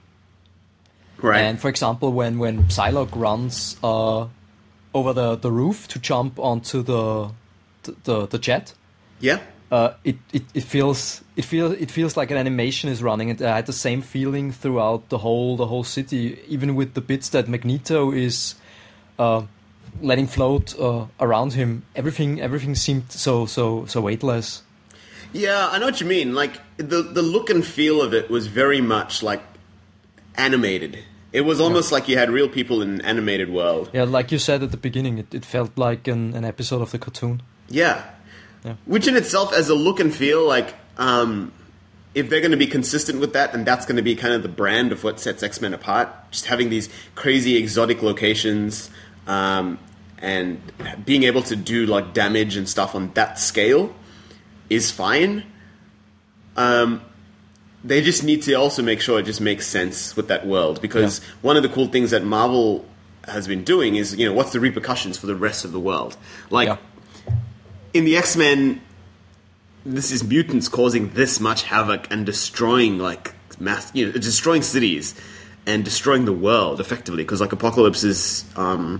Right. And for example, when when Psylocke runs uh, over the, the roof to jump onto the the, the jet, yeah. uh, it, it it feels it feels it feels like an animation is running. And I had the same feeling throughout the whole the whole city, even with the bits that Magneto is uh, letting float uh, around him. Everything everything seemed so so so weightless. Yeah, I know what you mean. Like the the look and feel of it was very much like animated. It was almost like you had real people in an animated world. Yeah, like you said at the beginning, it, it felt like an, an episode of the cartoon. Yeah. Yeah. Which in itself, as a look and feel, like, um, if they're going to be consistent with that, then that's going to be kind of the brand of what sets X-Men apart. Just having these crazy exotic locations, um, and being able to do, like, damage and stuff on that scale is fine. Um, they just need to also make sure it just makes sense with that world, because yeah. one of the cool things that Marvel has been doing is, you know, what's the repercussions for the rest of the world? Like, yeah. in the X-Men, this is mutants causing this much havoc and destroying, like, mass, you know, destroying cities and destroying the world, effectively, because, like, Apocalypse is, um...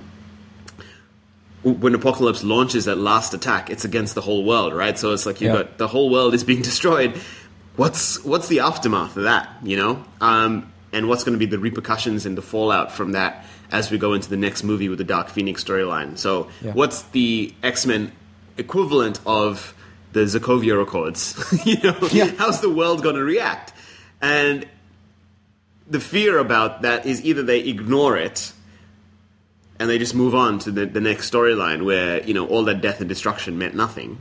when Apocalypse launches that last attack, it's against the whole world, right? So it's like you've yeah. got the whole world is being destroyed. What's what's the aftermath of that, you know? Um, and what's going to be the repercussions and the fallout from that as we go into the next movie with the Dark Phoenix storyline? So yeah. what's the X-Men equivalent of the Sokovia Accords? you know, yeah. how's the world going to react? And the fear about that is either they ignore it and they just move on to the, the next storyline where, you know, all that death and destruction meant nothing.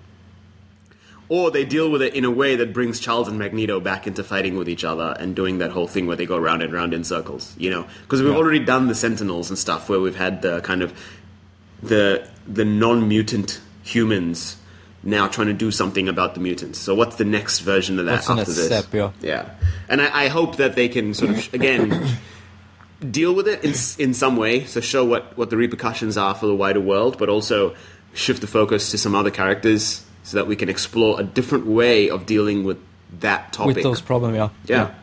Or they deal with it in a way that brings Charles and Magneto back into fighting with each other and doing that whole thing where they go round and round in circles, you know? Because we've yeah. already done the Sentinels and stuff where we've had the kind of the the non-mutant humans now trying to do something about the mutants. So what's the next version of that what's after this? Step, yeah. yeah. And I, I hope that they can sort of, again... deal with it in in some way, so show what, what the repercussions are for the wider world, but also shift the focus to some other characters so that we can explore a different way of dealing with that topic. With those problems, yeah. yeah. Yeah.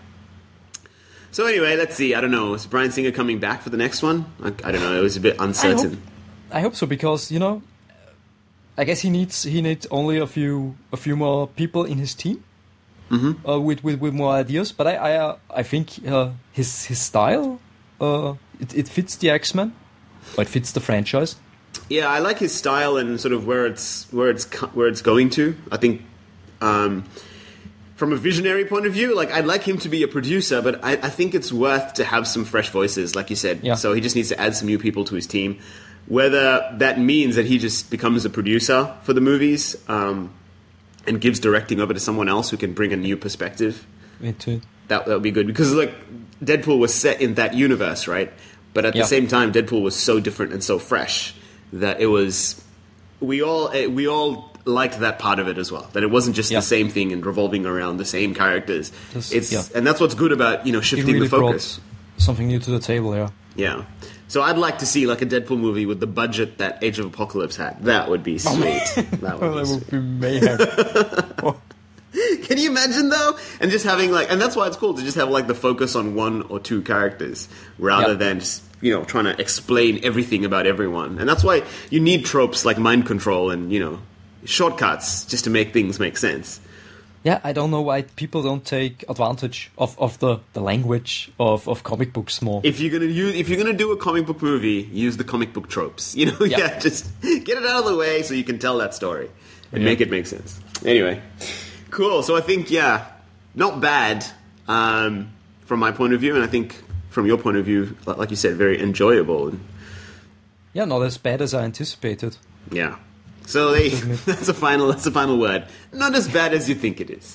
So anyway, let's see. I don't know. Is Bryan Singer coming back for the next one? I, I don't know. It was a bit uncertain. I hope, I hope so, because, you know, I guess he needs he needs only a few a few more people in his team mm-hmm. uh, with, with with more ideas. But I I, uh, I think uh, his his style. Uh, it, it fits the X-Men, or it fits the franchise. Yeah, I like his style and sort of where it's where it's where it's going to. I think, um, from a visionary point of view, like I'd like him to be a producer, but I, I think it's worth to have some fresh voices, like you said. Yeah. So he just needs to add some new people to his team. Whether that means that he just becomes a producer for the movies um, and gives directing over to someone else who can bring a new perspective. Me too. That that would be good, because like Deadpool was set in that universe, right? But at yeah. the same time, Deadpool was so different and so fresh that it was we all we all liked that part of it as well. That it wasn't just yeah. the same thing and revolving around the same characters. Just, it's yeah. and that's what's good about, you know, shifting really the focus. Something new to the table, yeah. Yeah. So I'd like to see like a Deadpool movie with the budget that Age of Apocalypse had. That would be sweet. that would, that be, would be mayhem. oh. Can you imagine though? And just having like, and that's why it's cool to just have like the focus on one or two characters rather yep. than just, you know, trying to explain everything about everyone. And that's why you need tropes like mind control and, you know, shortcuts just to make things make sense. Yeah, I don't know why people don't take advantage of, of the, the language of, of comic books more. If you're gonna use, if you're gonna do a comic book movie, use the comic book tropes. You know, yeah, yeah just get it out of the way so you can tell that story and yeah. make it make sense. Anyway. Cool. So I think, yeah, not bad um, from my point of view, and I think from your point of view, like you said, very enjoyable. Yeah, not as bad as I anticipated. Yeah. So they, that's a final. That's a final word. Not as bad as you think it is.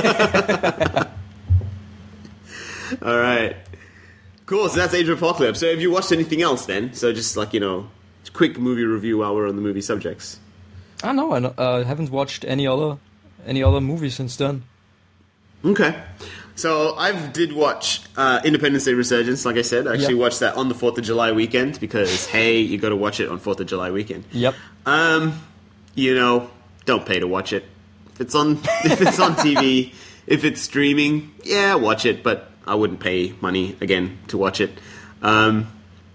All right. Cool. So that's Age of Apocalypse. So have you watched anything else then? So just like, you know, quick movie review while we're on the movie subjects. I know. I uh, haven't watched any other. Any other movies since then? Okay. So I did watch uh, Independence Day Resurgence, like I said. I actually yep. watched that on the fourth of July weekend because, hey, you got to watch it on fourth of July weekend. Yep. Um, you know, don't pay to watch it. If it's on if it's on T V, if it's streaming, yeah, watch it, but I wouldn't pay money, again, to watch it. Um,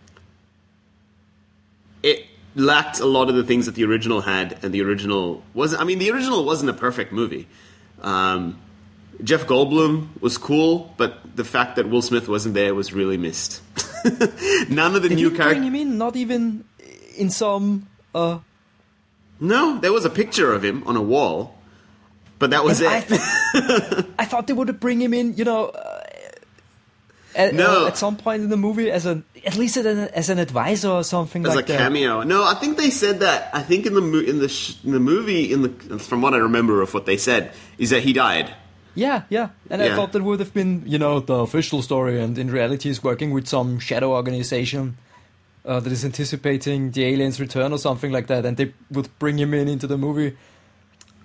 it... lacked a lot of the things that the original had, and the original wasn't. I mean, the original wasn't a perfect movie. Um, Jeff Goldblum was cool, but the fact that Will Smith wasn't there was really missed. None of the they new characters. characters. You mean not even in some? Uh... No, there was a picture of him on a wall, but that was I it. Th- I thought they would bring him in. You know. Uh... At, no. uh, at some point in the movie, as an at least as an, as an advisor or something as like a that. cameo. No, I think they said that. I think in the mo- in the sh- in the movie, in the from what I remember of what they said, is that he died. Yeah, yeah, and yeah. I thought that would have been, you know, the official story, and in reality, he's working with some shadow organization uh, that is anticipating the aliens' return or something like that, and they would bring him in into the movie.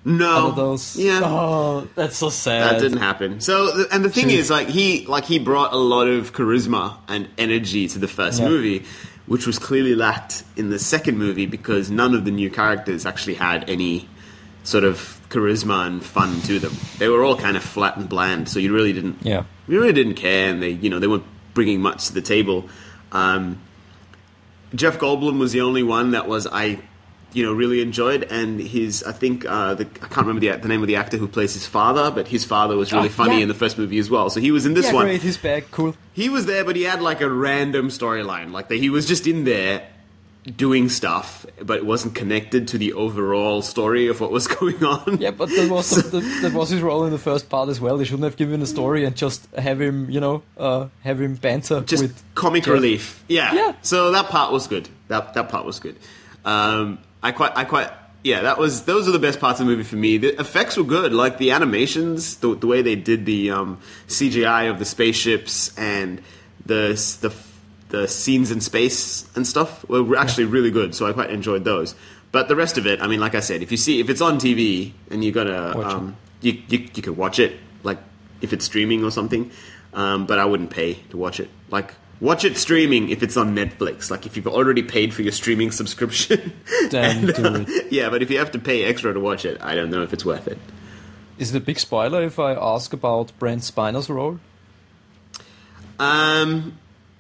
No, One of those. yeah, Oh, that's so sad. that didn't happen. So, th- and the thing Shoot. is, like he, like he brought a lot of charisma and energy to the first Yeah. movie, which was clearly lacked in the second movie because none of the new characters actually had any sort of charisma and fun to them. They were all kind of flat and bland, so you really didn't, Yeah. you really didn't care, and they, you know, they weren't bringing much to the table. Um, Jeff Goldblum was the only one that was I, you know, really enjoyed, and his I think uh, the, I can't remember the the name of the actor who plays his father, but his father was really Oh, funny yeah. in the first movie as well. So he was in this Yeah, one. great. He's back. Cool. He was there, but he had like a random storyline. Like that, he was just in there doing stuff, but it wasn't connected to the overall story of what was going on. Yeah, but that was the, that was his role in the first part as well. They shouldn't have given a story and just have him, you know, uh, have him banter Just with comic Jeff. relief. Yeah. Yeah. So that part was good. That that part was good. Um, I quite I quite yeah. That was those are the best parts of the movie for me. The effects were good. Like the animations, the, the way they did the um, C G I of the spaceships and the the the scenes in space and stuff were actually really good. So I quite enjoyed those. But the rest of it, I mean, like I said, if you see if it's on T V and you gotta Watch um, you, you you could watch it like if it's streaming or something. Um, but I wouldn't pay to watch it. Like. Watch it streaming if it's on Netflix. Like if you've already paid for your streaming subscription. Then And, do uh, it. Yeah, but if you have to pay extra to watch it, I don't know if it's worth it. Is it a big spoiler if I ask about Brent Spiner's role? Um,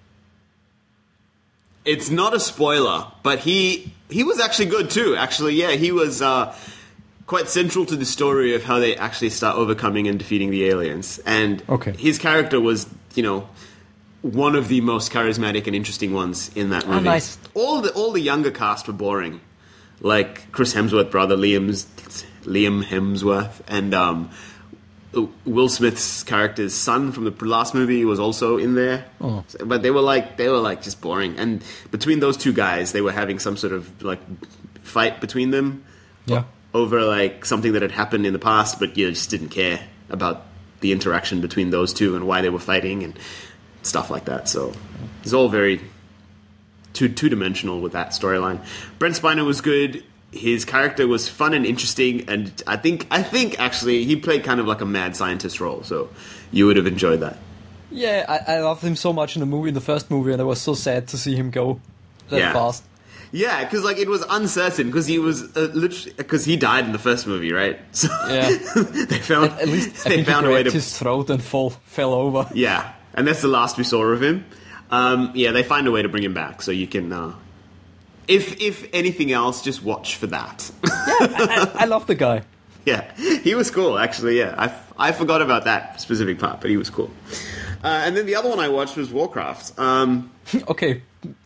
it's not a spoiler, but he he was actually good too. Actually, yeah, he was uh, quite central to the story of how they actually start overcoming and defeating the aliens. And Okay. his character was, you know, one of the most charismatic and interesting ones in that movie. nice. All the all the younger cast were boring, like Chris Hemsworth brother Liam's Liam Hemsworth and um, Will Smith's character's son from the last movie was also in there. Oh. But they were like they were like just boring. And between those two guys, they were having some sort of like fight between them Yeah. over like something that had happened in the past, but you just didn't care about the interaction between those two and why they were fighting and stuff like that. So it's all very two two dimensional with that storyline. Brent Spiner was good. His character was fun and interesting, and I think I think actually he played kind of like a mad scientist role. So you would have enjoyed that. Yeah, I, I loved him so much in the movie, in the first movie, and I was so sad to see him go that Yeah. fast. Yeah, because like it was uncertain because he was uh, literally because he died in the first movie, right? So Yeah. they found At least I they think he found a way grabbed to his throat and fall, fell over. yeah, and that's the last we saw of him. Um, yeah, they find a way to bring him back, so you can. Uh, if if anything else, just watch for that. I, I love the guy. Yeah, he was cool, actually, yeah. I, f- I forgot about that specific part, but he was cool. Uh, and then the other one I watched was Warcraft. Um, Okay,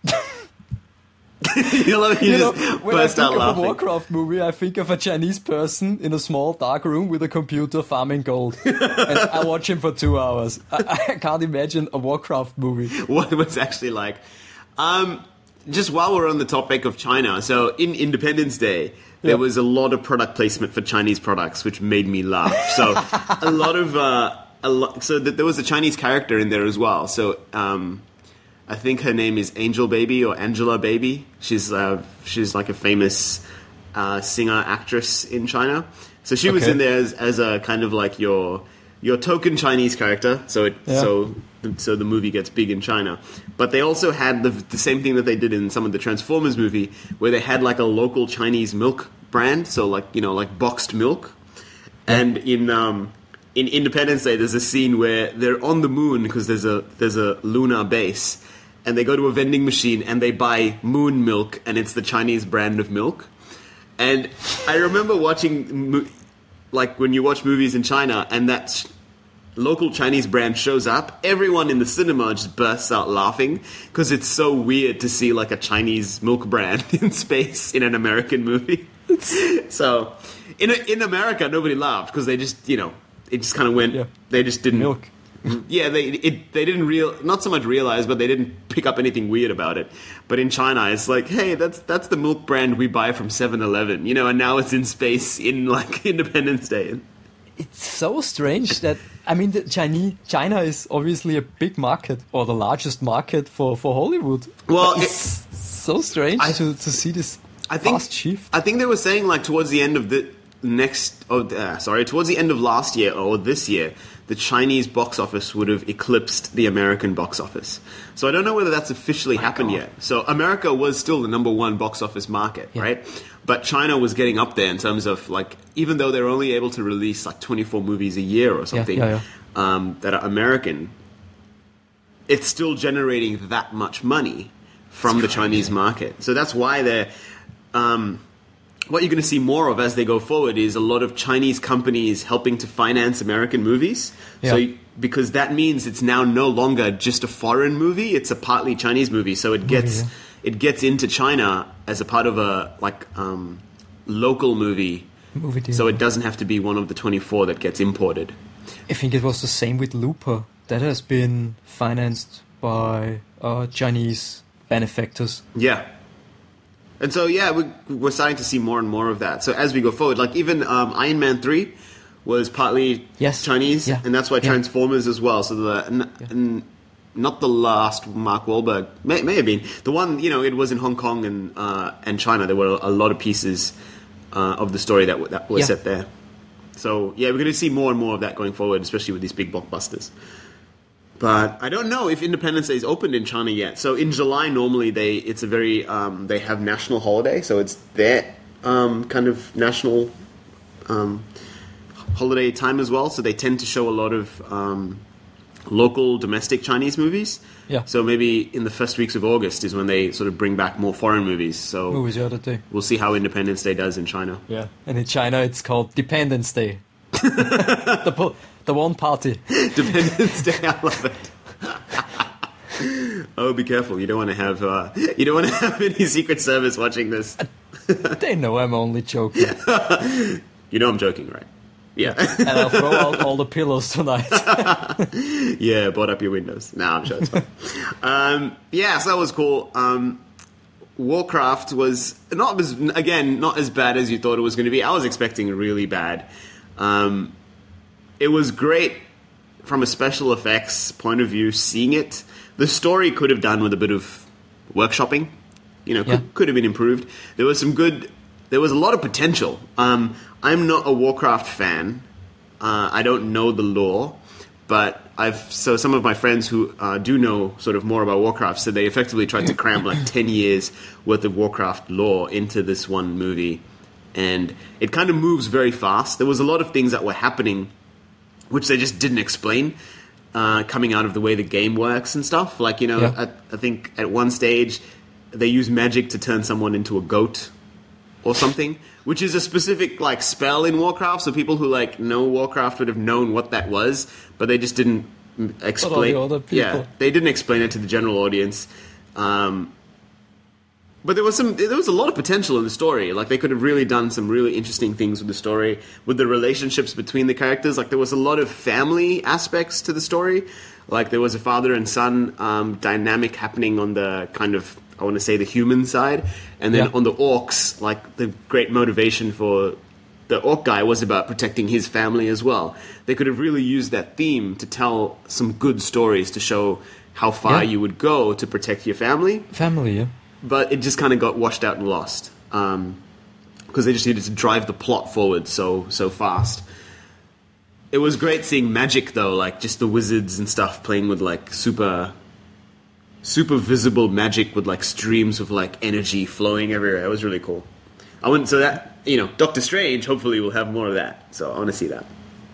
you love you you know, just when I burst think out of laughing. a Warcraft movie, I think of a Chinese person in a small dark room with a computer farming gold, and I watch him for two hours. I, I can't imagine a Warcraft movie. What it was actually like. Um, just while we're on the topic of China, so in Independence Day, there Yep. was a lot of product placement for Chinese products, which made me laugh. So a lot of uh, a lot. So that there was a Chinese character in there as well. So um, I think her name is Angel Baby or Angela Baby. She's uh, she's like a famous uh, singer actress in China. So she was Okay. in there as, as a kind of like your your token Chinese character. So it Yeah. so so the movie gets big in China. But they also had the, the same thing that they did in some of the Transformers movie, where they had like a local Chinese milk brand, so like, you know, like boxed milk. And in um, in Independence Day, there's a scene where they're on the moon because there's a there's a lunar base, and they go to a vending machine and they buy moon milk, and it's the Chinese brand of milk. And I remember watching, mo- like when you watch movies in China, and that sh- local Chinese brand shows up, everyone in the cinema just bursts out laughing because it's so weird to see like a Chinese milk brand in space in an American movie. So in in America, nobody laughed because they just, you know, it just kind of went. Yeah. They just didn't. Milk. Yeah, they it, they didn't real not so much realize, but they didn't pick up anything weird about it. But in China, it's like, hey, that's that's the milk brand we buy from seven eleven, you know, and now it's in space in like Independence Day. It's so strange that, I mean, the Chinese China is obviously a big market, or the largest market for, for Hollywood. Well, But it's so strange I- to, to see this I think fast shift. I think they were saying like towards the end of the next, oh, uh, sorry, towards the end of last year or this year, the Chinese box office would have eclipsed the American box office. So I don't know whether that's officially My happened God. yet. So America was still the number one box office market, Yeah. right? But China was getting up there in terms of, like, even though they're only able to release like twenty-four movies a year or something yeah, Um, that are American, it's still generating that much money from the Chinese market. So that's why they're... Um, what you're going to see more of as they go forward is a lot of Chinese companies helping to finance American movies. Yeah. So because that means it's now no longer just a foreign movie; it's a partly Chinese movie. So it gets yeah. it gets into China as a part of a like um, local movie. Movie deal. So it doesn't have to be one of the twenty-four that gets imported. I think it was the same with Looper. That has been financed by uh, Chinese benefactors. Yeah. And so, yeah, we, we're starting to see more and more of that. So as we go forward, like even um, Iron Man three was partly Yes. Chinese, Yeah. and that's why Yeah. Transformers as well. So the n- n- not the last Mark Wahlberg, may, may have been the one. You know, it was in Hong Kong and uh, and China. There were a lot of pieces uh, of the story that w- that were Yeah. set there. So yeah, we're going to see more and more of that going forward, especially with these big blockbusters. But I don't know if Independence Day is opened in China yet. So in July, normally they it's a very um, they have national holiday, so it's their um, kind of national um, holiday time as well. So they tend to show a lot of um, local domestic Chinese movies. Yeah. So maybe in the first weeks of August is when they sort of bring back more foreign movies. So Movies the other day. we'll see how Independence Day does in China. Yeah. And in China, it's called Dependence Day. the po- the one party. Independence Day, I love it. Oh, be careful! You don't want to have uh, you don't want to have any Secret Service watching this. They know I'm only joking. You know I'm joking, right? Yeah, And I'll throw out all the pillows tonight. yeah. Board up your windows. Nah, I'm sure it's fine. um, yeah, so that was cool. Um, Warcraft was not as again not as bad as you thought it was going to be. I was expecting really bad. Um, it was great from a special effects point of view. Seeing it, the story could have done with a bit of workshopping. You know, could, Yeah. could have been improved. There was some good. There was a lot of potential. Um, I'm not a Warcraft fan. Uh, I don't know the lore, but I've so some of my friends who uh, do know sort of more about Warcraft said they effectively tried to cram like ten years worth of Warcraft lore into this one movie, and it kind of moves very fast. There was a lot of things that were happening which they just didn't explain, uh, coming out of the way the game works and stuff. Like, you know, Yeah. I, I think at one stage they use magic to turn someone into a goat or something, which is a specific, like, spell in Warcraft, so people who, like, know Warcraft would have known what that was, but they just didn't mm, explain... the other people? Yeah, they didn't explain it to the general audience. Um, but there was some, there was a lot of potential in the story. Like, they could have really done some really interesting things with the story, with the relationships between the characters. Like, there was a lot of family aspects to the story. Like, there was a father and son um, dynamic happening on the kind of, I want to say, the human side. And then Yeah. on the orcs, like, the great motivation for the orc guy was about protecting his family as well. They could have really used that theme to tell some good stories to show how far Yeah. you would go to protect your family. Family, yeah. But it just kind of got washed out and lost. Um, because they just needed to drive the plot forward so so fast. It was great seeing magic, though, like just the wizards and stuff playing with like super, super visible magic with like streams of like energy flowing everywhere. It was really cool. I wouldn't so that you know Doctor Strange hopefully will have more of that. So I want to see that.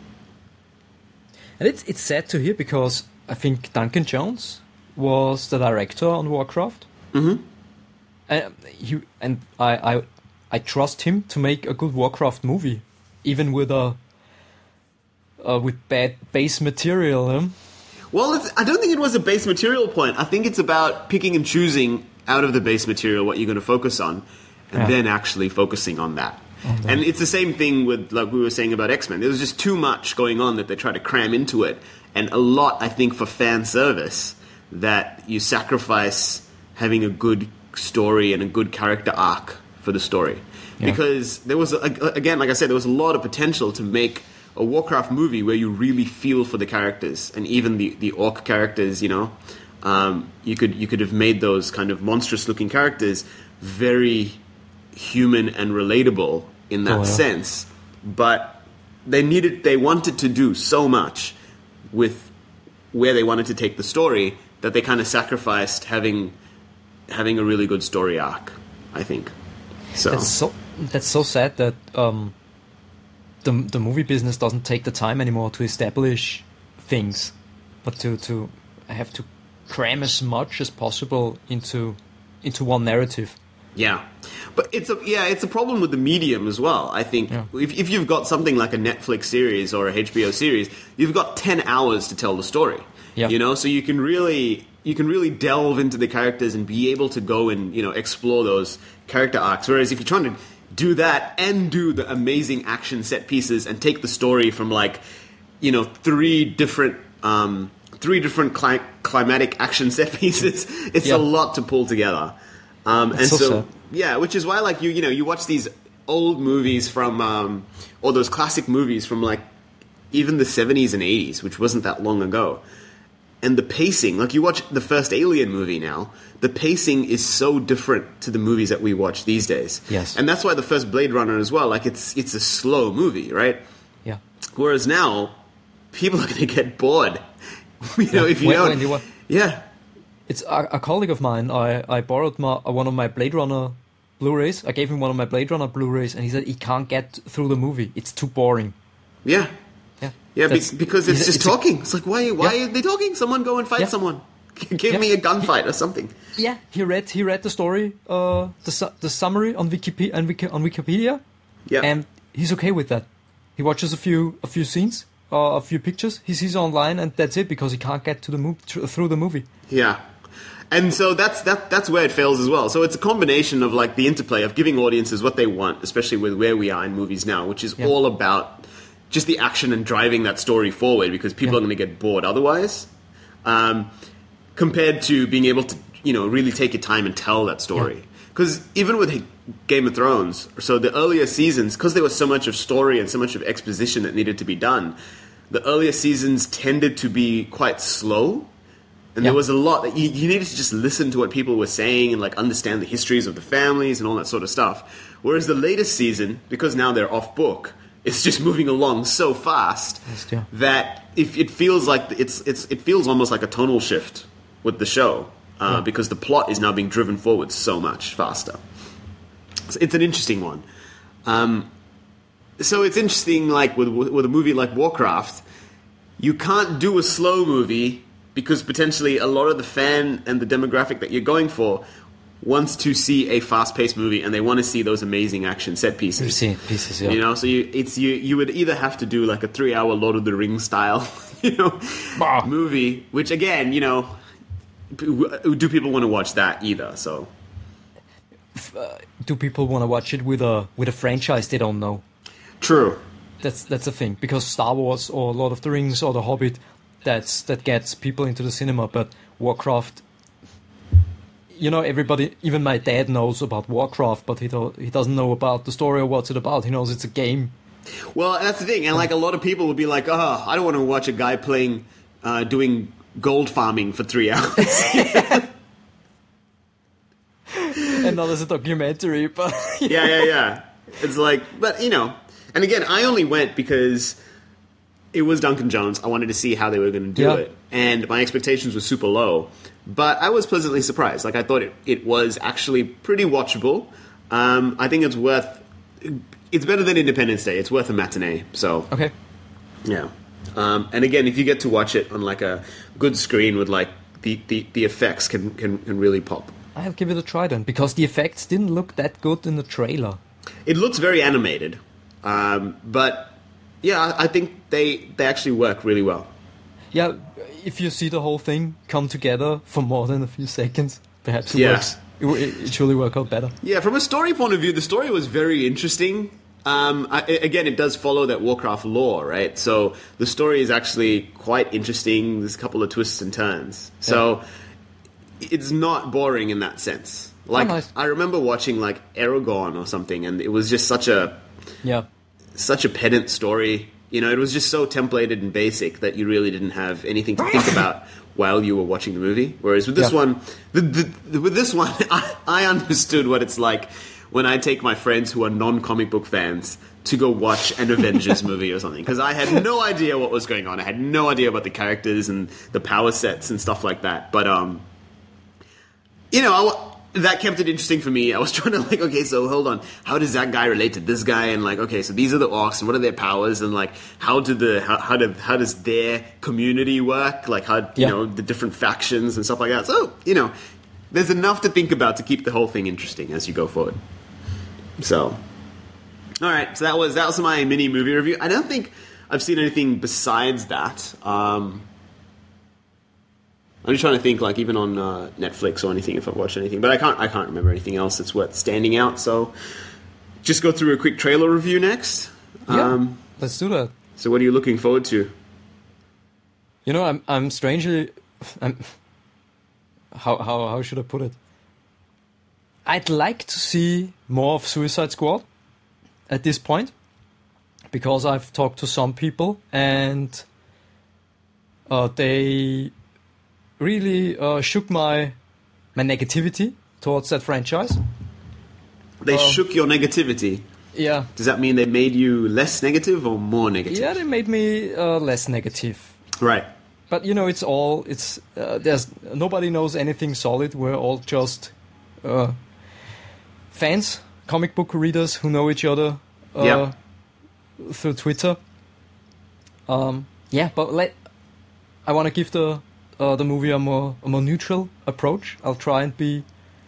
And it's it's sad to hear because I think Duncan Jones was the director on Warcraft. Mm-hmm. And he and I, I I trust him to make a good Warcraft movie, even with a uh, with bad base material. Huh? Well, it's, I don't think it was a base material point. I think it's about picking and choosing out of the base material what you're going to focus on, and Yeah. then actually focusing on that. And it's the same thing with, like we were saying about X-Men. There was just too much going on that they tried to cram into it, and a lot, I think, for fan service, that you sacrifice having a good story and a good character arc for the story. Yeah. Because there was, a, again, like I said, there was a lot of potential to make a Warcraft movie where you really feel for the characters, and even the, the orc characters, you know. Um, you could you could have made those kind of monstrous-looking characters very human and relatable in that Oh, yeah. sense, but they needed, they wanted to do so much with where they wanted to take the story that they kind of sacrificed having having a really good story arc, I think. So That's so that's so sad that um, the the movie business doesn't take the time anymore to establish things, but to to have to cram as much as possible into into one narrative. yeah, but it's a yeah, it's a problem with the medium as well. I think Yeah. if if you've got something like a Netflix series or a H B O series, you've got ten hours to tell the story. Yeah. You know, so you can really you can really delve into the characters and be able to go and, you know, explore those character arcs. Whereas if you're trying to do that and do the amazing action set pieces and take the story from like, you know, three different um, three different cli- climatic action set pieces, it's Yeah. a lot to pull together. Um, and It's so so, sad. yeah, which is why like you you know you watch these old movies from um, or those classic movies from like even the seventies and eighties, which wasn't that long ago. And the pacing, like you watch the first Alien movie now, the pacing is so different to the movies that we watch these days. Yes. And that's why the first Blade Runner as well, like it's it's a slow movie, right? Yeah. Whereas now, people are going to get bored. you know, if you When- don't. when you wa- yeah. It's a, a colleague of mine. I, I borrowed my, one of my Blade Runner Blu-rays. I gave him one of my Blade Runner Blu-rays, and he said he can't get through the movie. It's too boring. Yeah. Yeah, Yeah, be- That's- because it's just it's a- talking. It's like, why, why Yeah. are they talking? Someone go and fight Yeah. someone. Give Yeah. me a gunfight or something. Yeah, he read he read the story, uh, the su- the summary on Wikipedia on, Wiki- on Wikipedia, Yeah. and he's okay with that. He watches a few a few scenes, uh, a few pictures. He sees online, and that's it because he can't get to the move through the movie. Yeah. And so that's that that's where it fails as well. So it's a combination of like the interplay of giving audiences what they want, especially with where we are in movies now, which is Yeah. all about just the action and driving that story forward because people Yeah. are going to get bored otherwise. Um, compared to being able to, you know, really take your time and tell that story. Because even with Game of Thrones, so the earlier seasons, because there was so much of story and so much of exposition that needed to be done, the earlier seasons tended to be quite slow. And there Yeah. was a lot that you, you needed to just listen to what people were saying and like understand the histories of the families and all that sort of stuff. Whereas the latest season, because now they're off book, it's just moving along so fast Yes, yeah. that if it feels like it's it's it feels almost like a tonal shift with the show uh, Yeah. because the plot is now being driven forward so much faster. So it's an interesting one. Um, so it's interesting, like with with a movie like Warcraft, you can't do a slow movie because potentially a lot of the fan and the demographic that you're going for wants to see a fast-paced movie and they want to see those amazing action set pieces. You see pieces, yeah. You know, so you it's you you would either have to do like a three-hour Lord of the Rings style, you know, Bah. movie, which again, you know, p- do people want to watch that either? So Do people want to watch it with a with a franchise they don't know? true. That's that's the thing, because Star Wars or Lord of the Rings or The Hobbit, that's that gets people into the cinema. But Warcraft, you know, everybody, even my dad knows about Warcraft, but he do, he doesn't know about the story or what's it about. He knows it's a game. Well, that's the thing, and like a lot of people would be like, "Oh, I don't want to watch a guy playing, uh, doing gold farming for three hours." And not as a documentary, but yeah, yeah, yeah. It's like, but you know, and again, I only went because it was Duncan Jones. I wanted to see how they were going to do Yeah. it, and my expectations were super low. But I was pleasantly surprised. Like I thought it, it was actually pretty watchable. Um, I think it's worth. It's better than Independence Day. It's worth a matinee. So okay. yeah. Um, and again, if you get to watch it on like a good screen with like the, the, the effects can, can can really pop. I'll give it a try then, because the effects didn't look that good in the trailer. It looks very animated, um, but yeah, I I think they they actually work really well. Yeah, if you see the whole thing come together for more than a few seconds, perhaps it Yeah. works. It, it, it surely work out better. Yeah, from a story point of view, the story was very interesting. Um, I, again, it does follow that Warcraft lore, right? So the story is actually quite interesting. There's a couple of twists and turns. So it's not boring in that sense. Like Oh, nice. I remember watching like Aragorn or something, and it was just such a Yeah. such a pedant story. You know, it was just so templated and basic that you really didn't have anything to think about while you were watching the movie. Whereas with this Yeah. one, the, the, the, with this one, I, I understood what it's like when I take my friends who are non-comic book fans to go watch an Avengers movie or something, because I had no idea what was going on. I had no idea about the characters and the power sets and stuff like that. But um, you know, I, that kept it interesting for me. I was trying to like, okay, so hold on, how does that guy relate to this guy? And like, okay, so these are the orcs, and what are their powers? And like, how do the how how, do, how does their community work? Like, how you Yeah. know the different factions and stuff like that. So you know, there's enough to think about to keep the whole thing interesting as you go forward. So, all right, so that was that was my mini movie review. I don't think I've seen anything besides that. Um, I'm just trying to think, like, even on uh, Netflix or anything, if I've watched anything. But I can't I can't remember anything else that's worth standing out. So just go through a quick trailer review next. Yeah, Um, let's do that. so what are you looking forward to? You know, I'm I'm strangely, I'm, how how how should I put it? I'd like to see more of Suicide Squad at this point, because I've talked to some people and uh, they really uh, shook my my negativity towards that franchise. They Um, shook your negativity. Yeah, Does that mean they made you less negative or more negative? yeah, they made me uh, less negative. Right. But you know, it's all it's uh, there's nobody knows anything solid. We're all just uh, fans, comic book readers who know each other uh, Yeah. through Twitter. Um, yeah, but let I want to give the uh, the movie a more a more neutral approach. I'll try and be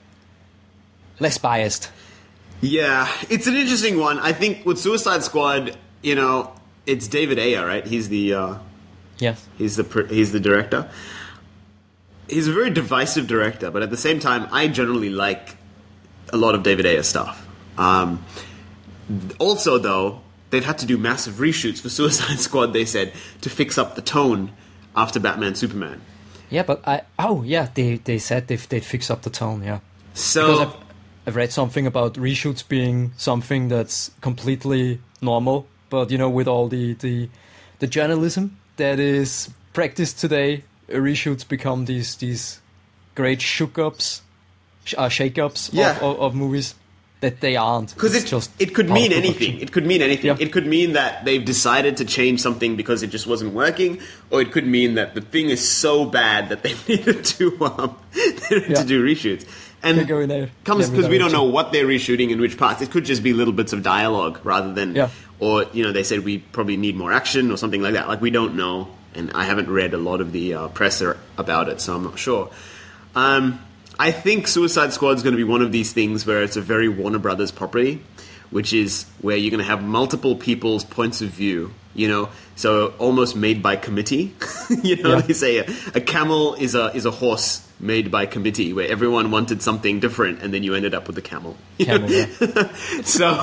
less biased. Yeah, it's an interesting one. I think with Suicide Squad, you know, it's David Ayer, right? He's the uh, Yes. he's the pr- he's the director. He's a very divisive director, but at the same time, I generally like a lot of David Ayer stuff. Um, also, though, they've had to do massive reshoots for Suicide Squad. They said to fix up the tone after Batman Superman. Yeah, but I oh yeah, they they said they they'd fix up the tone. Yeah. So Because I've, I've read something about reshoots being something that's completely normal, but you know, with all the, the, the journalism that is practiced today, uh, reshoots become these these great shook-ups, sh- uh, shake-ups Yeah. of, of, of movies that they aren't. Because It's it, just it could part mean of anything. production. It could mean anything. Yeah. It could mean that they've decided to change something because it just wasn't working, or it could mean that the thing is so bad that they needed to um, they needed Yeah. to do reshoots. And Could go in there. comes Yeah, because we don't direction. know what they're reshooting in which parts. It could just be little bits of dialogue rather than, Yeah. or you know, they said we probably need more action or something like that. Like we don't know, and I haven't read a lot of the uh, press ar- about it, so I'm not sure. Um, I think Suicide Squad is going to be one of these things where it's a very Warner Brothers property, which is where you're going to have multiple people's points of view, you know, so almost made by committee. you know, Yeah. they say a, a camel is a is a horse made by committee, where everyone wanted something different, and then you ended up with the camel. You Camel, know? yeah. so,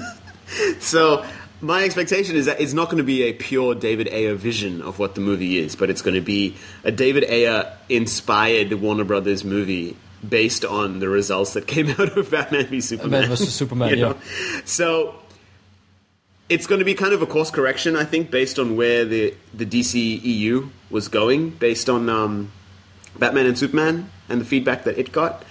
so my expectation is that it's not going to be a pure David Ayer vision of what the movie is, but it's going to be a David Ayer inspired Warner Brothers movie based on the results that came out of Batman v Superman. Batman versus Superman, You yeah. know? So it's going to be kind of a course correction, I think, based on where the the D C E U was going, based on um, Batman and Superman and the feedback that it got.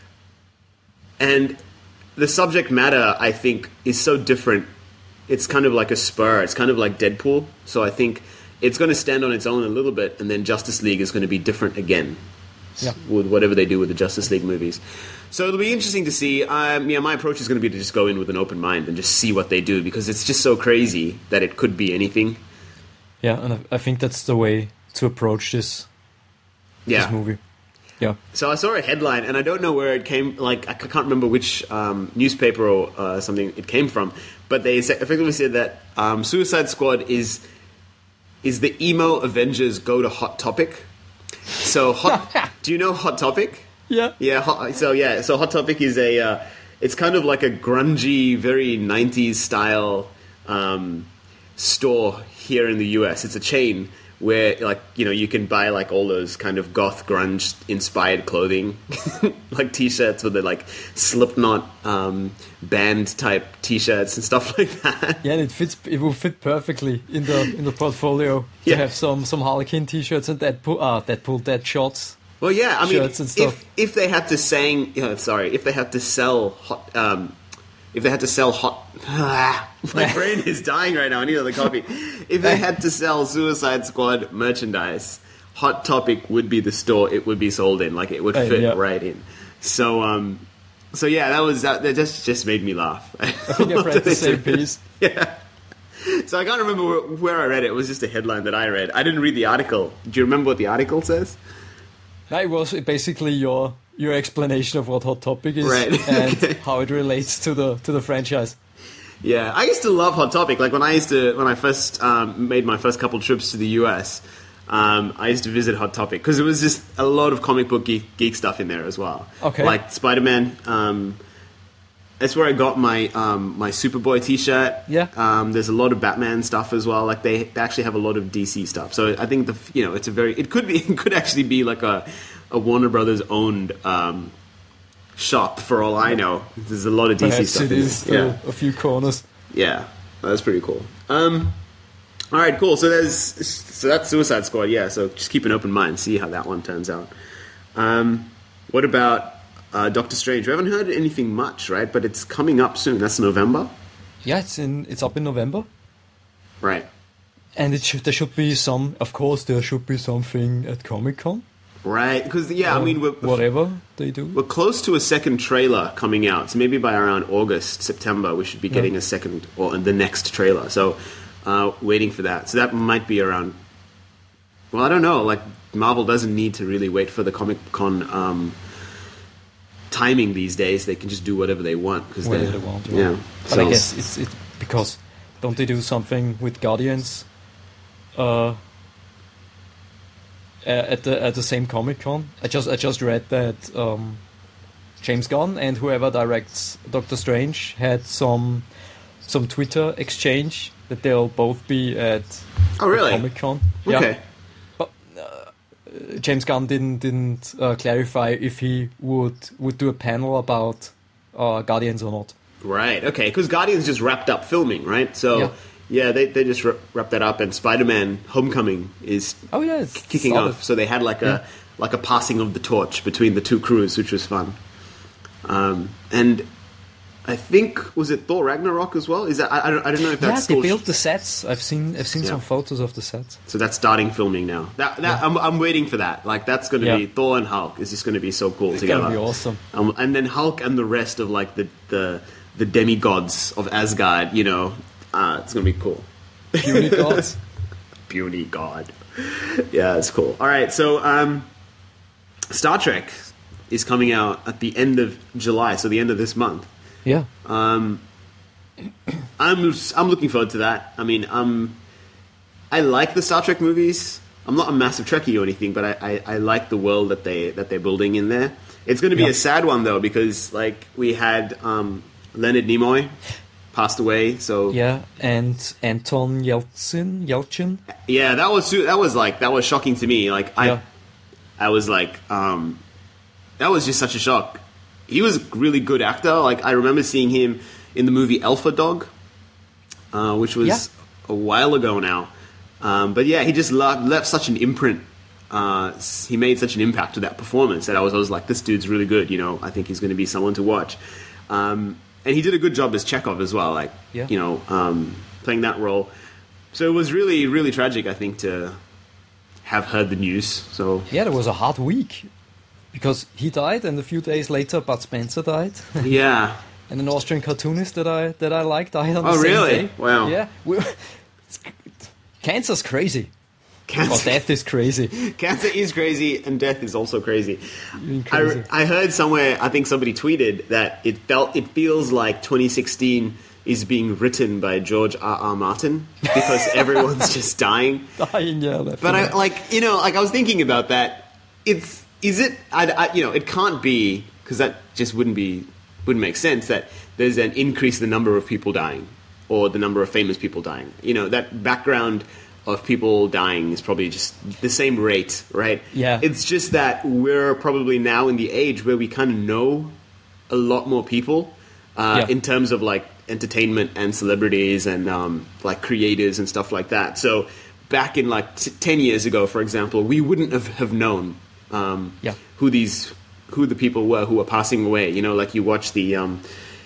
And the subject matter, I think, is so different. It's kind of like a spur. It's kind of like Deadpool. So I think it's going to stand on its own a little bit, and then Justice League is going to be different again Yeah. with whatever they do with the Justice League movies. So it'll be interesting to see. Um, yeah, my approach is going to be to just go in with an open mind and just see what they do, because it's just so crazy that it could be anything. Yeah, and I, I think that's the way to approach this Yeah. this movie. Yeah. So I saw a headline, and I don't know where it came. Like I c- can't remember which um, newspaper or uh, something it came from, but they sa- effectively said that um, Suicide Squad is is the emo Avengers go to Hot Topic. So, hot, do you know Hot Topic? Yeah. Yeah. Hot, so yeah. So Hot Topic is a. Uh, it's kind of like a grungy, very nineties style um, store here in the U S. It's a chain where, like, you know, you can buy like all those kind of goth grunge inspired clothing, like T-shirts with the like Slipknot um, band type T-shirts and stuff like that. Yeah, and it fits. It will fit perfectly in the in the portfolio Yeah. to have some some Harlequin T-shirts and Deadpool, uh, Deadpool Dead shorts. Well, yeah, I mean, Shirts and stuff. if if they had to sang, you know, sorry, if they had to sell hot, um, if they had to sell hot, my brain is dying right now. I need another coffee. If they had to sell Suicide Squad merchandise, Hot Topic would be the store it would be sold in. Like it would fit yeah. right in. So, um, so yeah, that was that. That just just made me laugh. I think I've read the same piece. Yeah. So I can't remember where, where I read it. It was just a headline that I read. I didn't read the article. Do you remember what the article says? That was basically your your explanation of what Hot Topic is Right. and Okay. how it relates to the to the franchise. Yeah, I used to love Hot Topic. Like when I used to, when I first um, made my first couple trips to the U S, um, I used to visit Hot Topic because there was just a lot of comic book geek, geek stuff in there as well. Okay. Like Spider-Man. Um, that's where I got my um, my Superboy T-shirt. Yeah. Um, there's a lot of Batman stuff as well. Like they, they actually have a lot of D C stuff. So I think the you know it's a very it could be it could actually be like a a Warner Brothers owned um, shop for all I know. There's a lot of D C Perhaps stuff it in is there. to a few corners. Yeah, that's pretty cool. Um, all right, cool. So there's so that's Suicide Squad. Yeah, so just keep an open mind, see how that one turns out. Um, what about uh, Doctor Strange? We haven't heard anything much, right? But it's coming up soon. That's November, Yeah, it's in it's up in November, right? and it should there should be some. Of course, there should be something at Comic Con. Right? Because yeah, I mean we're Whatever they do. we're close to a second trailer coming out. So maybe by around August, September, we should be getting a second or the next trailer. So uh, waiting for that. So that might be around. Well, I don't know. Like Marvel doesn't need to really wait for the Comic Con um, timing these days. They can just do whatever they want because Whatever they they want, Yeah. yeah. But So- I guess it's it because don't they do something with Guardians? Uh, uh, at the at the same Comic Con. I just I just read that um, James Gunn and whoever directs Doctor Strange had some some Twitter exchange that they'll both be at Oh, really? Comic Con. Okay. But uh, James Gunn didn't didn't uh, clarify if he would would do a panel about uh, Guardians or not. Right. Okay. Because Guardians just wrapped up filming, right? So Yeah. yeah, they they just wra- wrapped that up, and Spider-Man: Homecoming is Oh yeah, it's kicking started. off. So they had like a like a passing of the torch between the two crews, which was fun. Um, and I think was it Thor Ragnarok as well? Is that I, I don't I don't know if Yeah, that's they still built the sets. I've seen I've seen Yeah. some photos of the sets. so that's starting filming now. That that I'm I'm waiting for that. Like that's going to Yeah. be Thor and Hulk is just going to be so cool It's together. gonna be awesome. Um, and then Hulk and the rest of like the the the demigods of Asgard. You know, uh, it's going to be cool. Beauty gods. Beauty God. Yeah, it's cool. All right, so um, Star Trek is coming out at the end of July, so the end of this month. Yeah. Um, I'm I'm looking forward to that. I mean, um, I like the Star Trek movies. I'm not a massive Trekkie or anything, but I, I, I like the world that they that they're building in there. It's going to be Yeah. a sad one though, because like we had um, Leonard Nimoy passed away, so Yeah, and Anton Yeltsin, Yelchin. yeah, that was su- that was like that was shocking to me. Like I, Yeah. I was like, um, that was just such a shock. He was a really good actor. Like I remember seeing him in the movie Alpha Dog, uh, which was Yeah. a while ago now. Um, but yeah, he just left, left such an imprint. Uh, s- he made such an impact to that performance that I was, I was like, this dude's really good. You know, I think he's going to be someone to watch. Um, and he did a good job as Chekhov as well. Like, Yeah. you know, um, playing that role. So it was really, really tragic, I think, to have heard the news. So Yeah, there was a hard week because he died, and a few days later, Bud Spencer died, yeah, and an Austrian cartoonist that I that I like died on the Oh, same really? day. Wow. Yeah, we, it's, cancer's crazy. Or cancer, death is crazy. cancer is crazy, and death is also crazy. Really crazy. I, I heard somewhere, I think somebody tweeted that it felt, it feels like twenty sixteen is being written by George R. R. Martin because everyone's just dying. Dying, yeah. Definitely. But I like, you know, like I was thinking about that. It's is it? I, I you know, it can't be because that just wouldn't be wouldn't make sense that there's an increase in the number of people dying or the number of famous people dying. You know, that background of people dying is probably just the same rate, right? Yeah. It's just that we're probably now in the age where we kind of know a lot more people uh, Yeah. in terms of like entertainment and celebrities and um, like creators and stuff like that. So back in like t- ten years ago, for example, we wouldn't have, have known um, Yeah. who these who the people were who were passing away. You know, like you watch the um,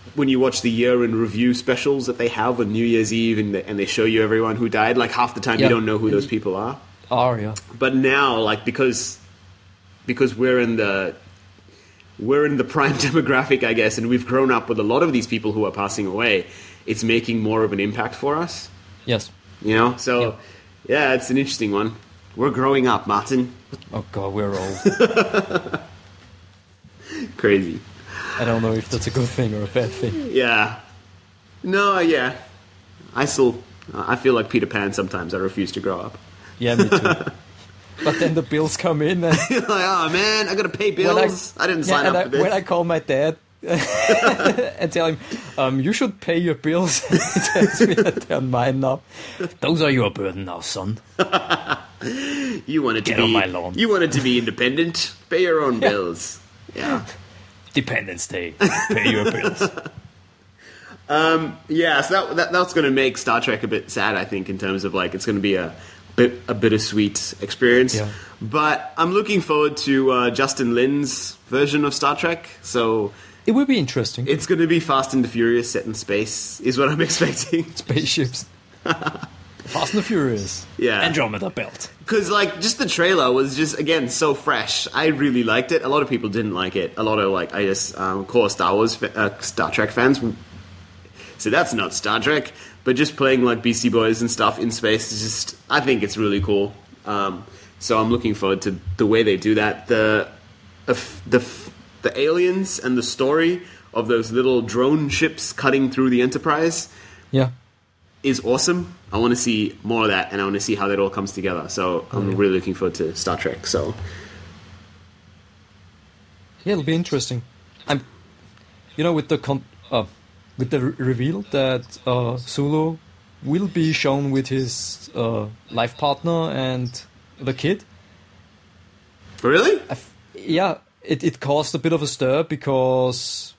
when you watch the year in review specials that they have on New Year's Eve, and, the, and they show you everyone who died, like half the time Yeah. you don't know who those people are. Oh, yeah. But now, like because because we're in the we're in the prime demographic, I guess, and we've grown up with a lot of these people who are passing away, it's making more of an impact for us. Yes. You know? So, Yeah. yeah, it's an interesting one. We're growing up, Martin. Oh, God, we're old. Crazy. I don't know if that's a good thing or a bad thing. Yeah. No, yeah. I still... I feel like Peter Pan sometimes. I refuse to grow up. Yeah, me too. But then the bills come in, and You're like, oh, man, I gotta pay when bills. I, didn't yeah, sign and up I, for this. when I call my dad and tell him, um, you should pay your bills, he tells me that they're mine now. Those are your burden now, son. You wanted to Get be... on my lawn. You wanted to be independent. Pay your own Yeah. bills. Yeah. Dependence Day. Pay your bills. Yeah, so that, that that's going to make Star Trek a bit sad, I think, in terms of like it's going to be a bit a bittersweet experience. Yeah. But I'm looking forward to uh, Justin Lin's version of Star Trek. So It will be interesting. it's going to be Fast and the Furious set in space, is what I'm expecting. Spaceships. Fast and the Furious. Yeah. Andromeda Belt. Because like just the trailer was just again so fresh. I really liked it. A lot of people didn't like it. A lot of like I guess um, core Star Wars, fa- uh, Star Trek fans. So that's not Star Trek, but just playing like Beastie Boys and stuff in space is just, I think it's really cool. Um, so I'm looking forward to the way they do that. The, the, the, the aliens and the story of those little drone ships cutting through the Enterprise Yeah. is awesome. I want to see more of that, and I want to see how that all comes together. So I'm really looking forward to Star Trek. So Yeah, it'll be interesting. I'm, you know, with the con- uh, with the re- reveal that uh, Sulu will be shown with his uh, life partner and the kid. really, I f- yeah, it, it caused a bit of a stir because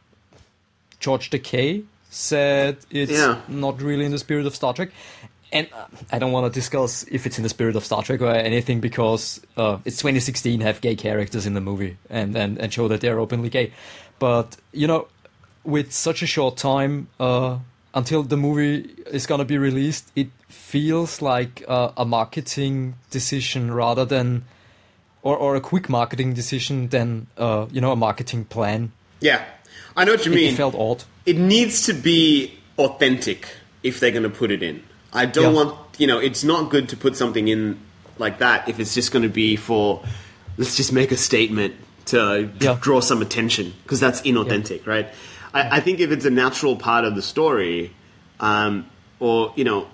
George Takei said it's Yeah. not really in the spirit of Star Trek. And uh, I don't want to discuss if it's in the spirit of Star Trek or anything because uh, it's twenty sixteen, have gay characters in the movie and, and, and show that they're openly gay. But, you know, with such a short time uh, until the movie is going to be released, it feels like uh, a marketing decision rather than, or, or a quick marketing decision than, uh, you know, a marketing plan. yeah, I know what you It, mean. it felt odd. It needs to be authentic if they're going to put it in. I don't Yeah. want, you know, it's not good to put something in like that if it's just going to be for, let's just make a statement to Yeah. draw some attention, because that's inauthentic, right? I, I think if it's a natural part of the story, um, or, you know,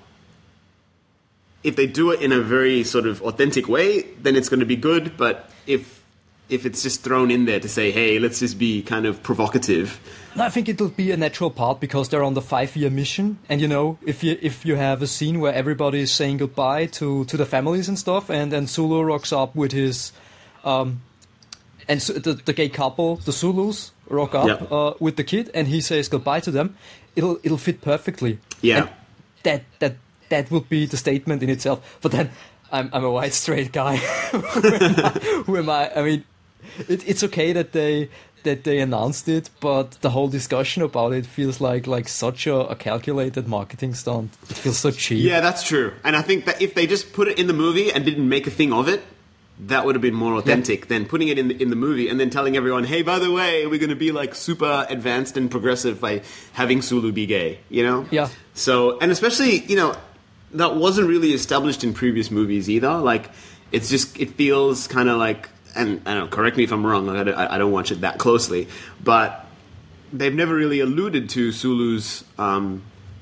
if they do it in a very sort of authentic way, then it's going to be good. But if if it's just thrown in there to say, hey, let's just be kind of provocative, No, I think it'll be a natural part because they're on the five-year mission, and you know, if you if you have a scene where everybody is saying goodbye to, to the families and stuff, and then Sulu rocks up with his, um, and so the the gay couple, the Zulus, rock up Yeah. uh, with the kid, and he says goodbye to them. It'll it'll fit perfectly. Yeah. And that that that would be the statement in itself. But then I'm I'm a white straight guy. who, am I, who am I? I mean, it, it's okay that they. that they announced it, but the whole discussion about it feels like like such a, a calculated marketing stunt. It feels so cheap. Yeah, that's true. And I think that if they just put it in the movie and didn't make a thing of it, that would have been more authentic than putting it in the, in the movie and then telling everyone, hey, by the way, we're going to be like super advanced and progressive by having Sulu be gay, you know? Yeah. So, and especially, you know, that wasn't really established in previous movies either. Like, it's just, it feels kind of like, and I don't know, correct me if I'm wrong, like, I, don't, I don't watch it that closely, but they've never really alluded to Sulu's um,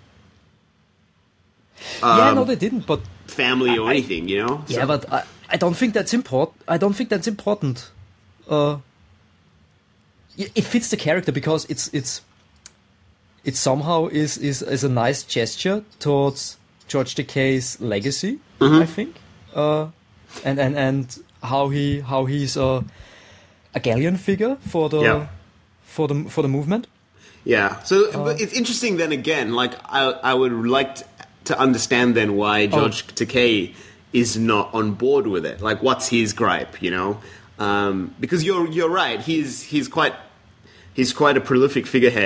yeah, um, no, they didn't. But family or I- anything, you know? yeah, So- but I, I don't think that's important. I don't think that's important. Uh, it it fits the character because it's it's it somehow is is, is a nice gesture towards George Takei's legacy. I think, uh, and and and. how he how he's a a galleon figure for the Yeah. for the for the movement. Yeah, so but it's interesting then again, like, I, I would like to, to understand then why George Takei is not on board with it. Like, what's his gripe, you know? Um, because you're you're right, he's he's quite he's quite a prolific figurehead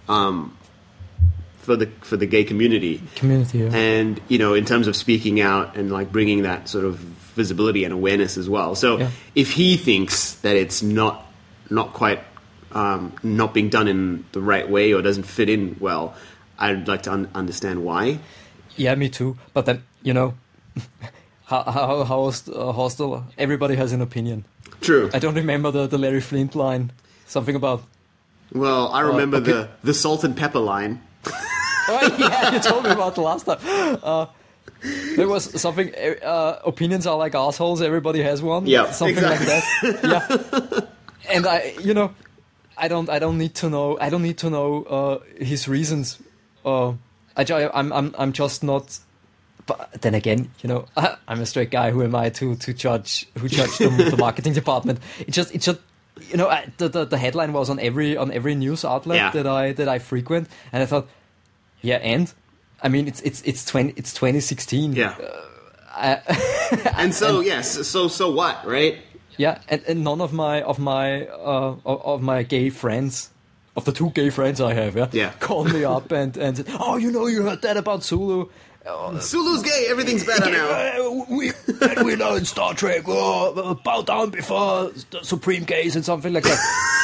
um, for the for the gay community. Community, yeah. And you know, in terms of speaking out and like bringing that sort of visibility and awareness as well. So Yeah. if he thinks that it's not not quite um, not being done in the right way or doesn't fit in well, I'd like to un- understand why. Yeah, me too. But then, you know, how how how is uh, Hostel? Everybody has an opinion. True. I don't remember the, the Larry Flint line. Something about. Well, I remember okay. the the salt and pepper line. Oh yeah, you told me about the last time. Uh, there was something. Uh, opinions are like assholes. Everybody has one. Yeah, something exactly. like that. Yeah. And I, you know, I don't. I don't need to know. I don't need to know uh, his reasons. Uh, I, ju- I'm. I'm. I'm just not. But then again, you know, I'm a straight guy. Who am I to, to judge? Who judge the, the marketing department? It just, it just, you know, I, the, the the headline was on every on every news outlet Yeah. that I that I frequent, and I thought, yeah, and I mean, it's it's it's twenty it's twenty sixteen. Yeah. I, And so yes, so so what, right? yeah, and, and none of my of my uh, of, of my gay friends, of the two gay friends I have, yeah, Yeah. called me up and and said, oh, you know, you heard that about Sulu. Sulu's gay. Everything's better now. Uh, we and we know in Star Trek, oh, bow down before the supreme gaze and something like that.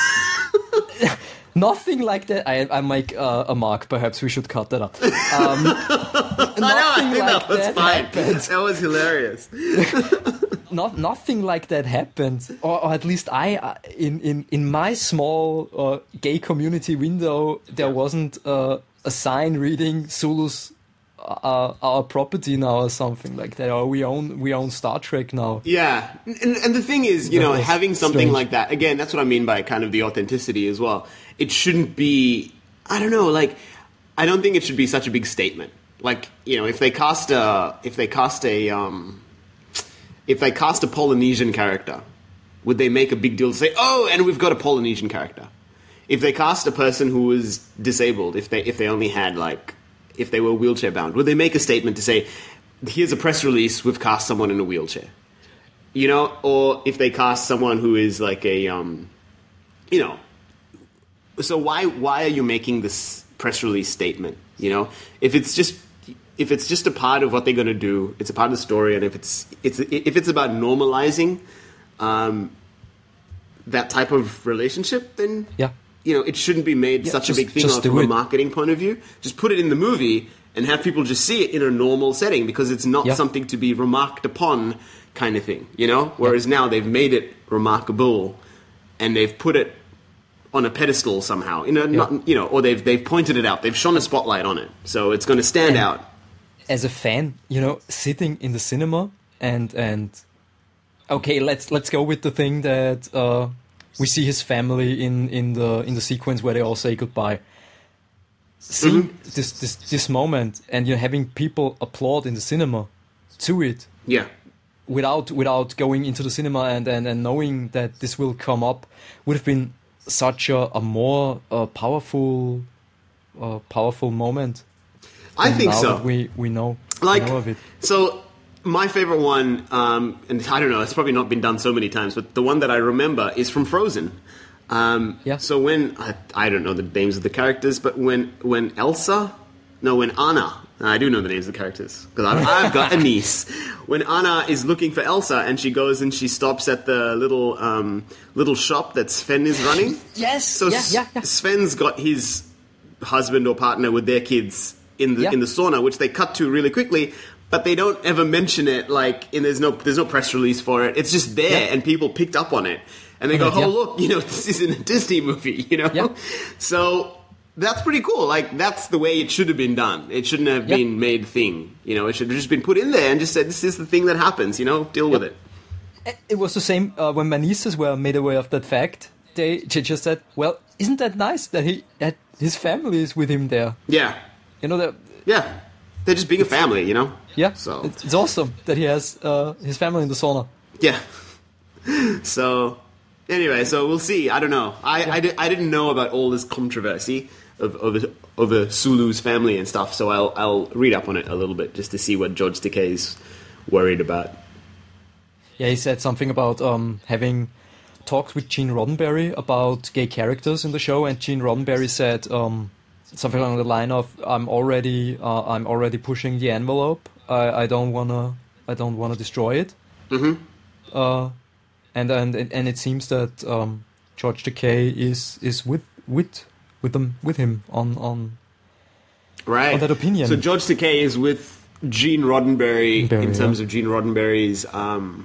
Nothing like that. I, I make uh, a mark. Perhaps we should cut that up. Um, I know. I nothing think like that was that fine. happened. That was hilarious. Not nothing like that happened, or, or at least I, uh, in in in my small uh, gay community window, there wasn't uh, a sign reading Zulu's. Uh, our property now or something like that, or we own we own Star Trek now. Yeah, and, and the thing is, you That know, was having something strange. like that, again, that's what I mean by kind of the authenticity as well. It shouldn't be, I don't know, like, I don't think it should be such a big statement. Like, you know, if they cast a, if they cast a, um, if they cast a Polynesian character, would they make a big deal to say, oh, and we've got a Polynesian character? If they cast a person who was disabled, if they if they only had like, if they were wheelchair bound, would they make a statement to say, here's a press release, we've cast someone in a wheelchair? You know, or if they cast someone who is like a, um, you know, so why why are you making this press release statement? You know, if it's just if it's just a part of what they're going to do, it's a part of the story, and if it's it's if it's about normalizing um, that type of relationship, then Yeah. you know, it shouldn't be made Yeah, such just- a big thing just of do from a it. marketing point of view. Just put it in the movie and have people just see it in a normal setting, because it's not Yeah. something to be remarked upon kind of thing, you know? Whereas now they've made it remarkable and they've put it on a pedestal somehow, you know, not, you know, or they've they've pointed it out. They've shone a spotlight on it. So it's going to stand And- out. As a fan, you know, sitting in the cinema and and okay, let's let's go with the thing that uh, we see his family in, in the in the sequence where they all say goodbye. Seeing Mm-hmm. this, this this moment and you know, having people applaud in the cinema to it Yeah. without without going into the cinema and, and, and knowing that this will come up would have been such a, a more uh, powerful uh, powerful moment. I And think now so. that we we know, Like, know of it. so my favorite one, um, and I don't know, it's probably not been done so many times, but the one that I remember is from Frozen. Um, Yeah. So when, I, I don't know the names of the characters, but when, when Elsa, no, when Anna, I do know the names of the characters, because I've, I've got a niece. When Anna is looking for Elsa and she goes and she stops at the little, um, little shop that Sven is running. Yes. So yeah, yeah, yeah. Sven's got his husband or partner with their kids in the Yeah. in the sauna, which they cut to really quickly, but they don't ever mention it. Like, and there's no there's no press release for it. It's just there, Yeah. and people picked up on it, and they On go, it, "Oh, yeah. look, you know, this is in a Disney movie," you know. Yeah. So that's pretty cool. Like, that's the way it should have been done. It shouldn't have Yeah. been made thing. You know, it should have just been put in there and just said, "This is the thing that happens." You know, deal with it. It was the same uh, when my nieces were made aware of that fact. They, they just said, "Well, isn't that nice that he that his family is with him there?" Yeah, You know, that yeah. They're just being a family, you know. yeah. So it's, it's awesome that he has uh, his family in the sauna. yeah. So anyway, so we'll see. I don't know. I I, di- I didn't know about all this controversy of over over Sulu's family and stuff. So I'll I'll read up on it a little bit just to see what George Takei's worried about. Yeah, he said something about um, having talked with Gene Roddenberry about gay characters in the show, and Gene Roddenberry said um, something along the line of I'm already uh, I'm already pushing the envelope. I, I don't wanna I don't wanna destroy it. Mm-hmm. Uh, and and and it seems that um, George Takei is is with with with them with him on on right on that opinion. So George Takei is with Gene Roddenberry Berry, in terms yeah. of Gene Roddenberry's um,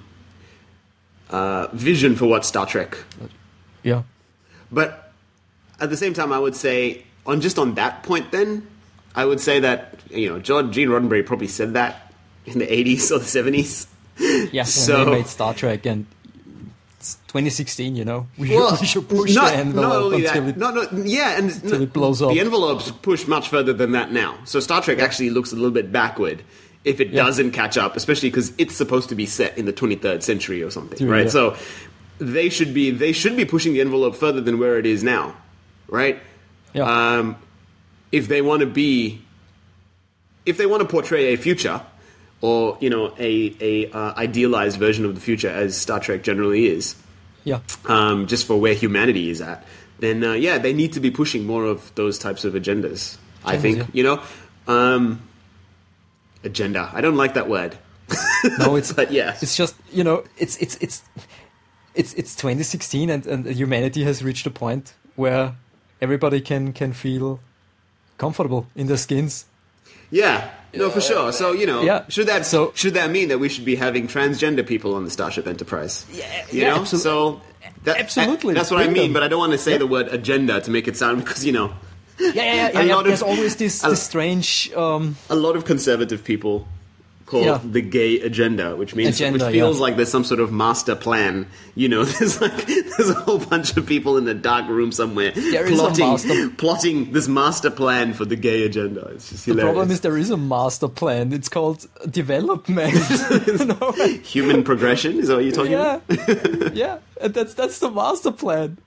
uh, vision for what Star Trek. Yeah. But at the same time, I would say, on just on that point then, I would say that, you know, George, Gene Roddenberry probably said that in the eighties or the seventies. Yeah, So- when they made Star Trek, and it's twenty sixteen, you know, we, Well, should, we should push not, the envelope not only until that, it. no, no, yeah, and until it blows up. The envelopes push much further than that now. So Star Trek actually looks a little bit backward if it Yeah. doesn't catch up, especially because it's supposed to be set in the twenty-third century or something, True, right? yeah. So they should be they should be pushing the envelope further than where it is now, right? Yeah. Um, if they want to be, if they want to portray a future, or you know, a a uh, idealized version of the future as Star Trek generally is, yeah. um, just for where humanity is at, then uh, yeah, they need to be pushing more of those types of agendas. I Agendas, think yeah. you know, um, agenda. I don't like that word. No, it's But yeah. it's just, you know, it's it's it's it's it's twenty sixteen, and, and humanity has reached a point where everybody can can feel comfortable in their skins. Yeah, no, for sure. So you know, Yeah. should that So- should that mean that we should be having transgender people on the Starship Enterprise? Yeah, you yeah, know. absolu- So that, absolutely. that's what I Bring mean. them. But I don't want to say the word agenda to make it sound because you know, Yeah, yeah, yeah. yeah, A yeah. lot of- There's always this, a- this strange. Um, a lot of conservative people call Yeah. the gay agenda, which means Agenda, which feels yeah. like there's some sort of master plan. You know, there's like there's a whole bunch of people in a dark room somewhere There is a plotting master- plotting this master plan for the gay agenda. It's just the hilarious. problem is there is a master plan. It's called development. you know? Human progression. Is that what you're talking Yeah, about? yeah, and that's that's the master plan.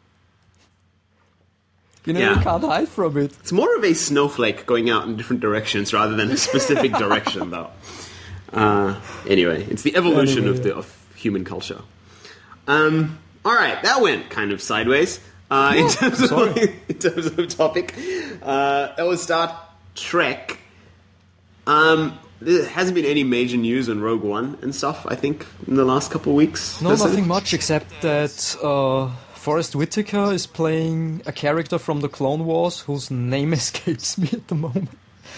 You know, Yeah. you can't hide from it. It's more of a snowflake going out in different directions rather than a specific direction, though. Uh, anyway, it's the evolution Anyway, of the of human culture. Um, all right, that went kind of sideways uh, in terms of sorry. in terms of topic. Uh, that was Star Trek. Um, there hasn't been any major news on Rogue One and stuff. I think in the last couple of weeks. No, Has there? nothing much except that uh, Forrest Whitaker is playing a character from the Clone Wars whose name escapes me at the moment.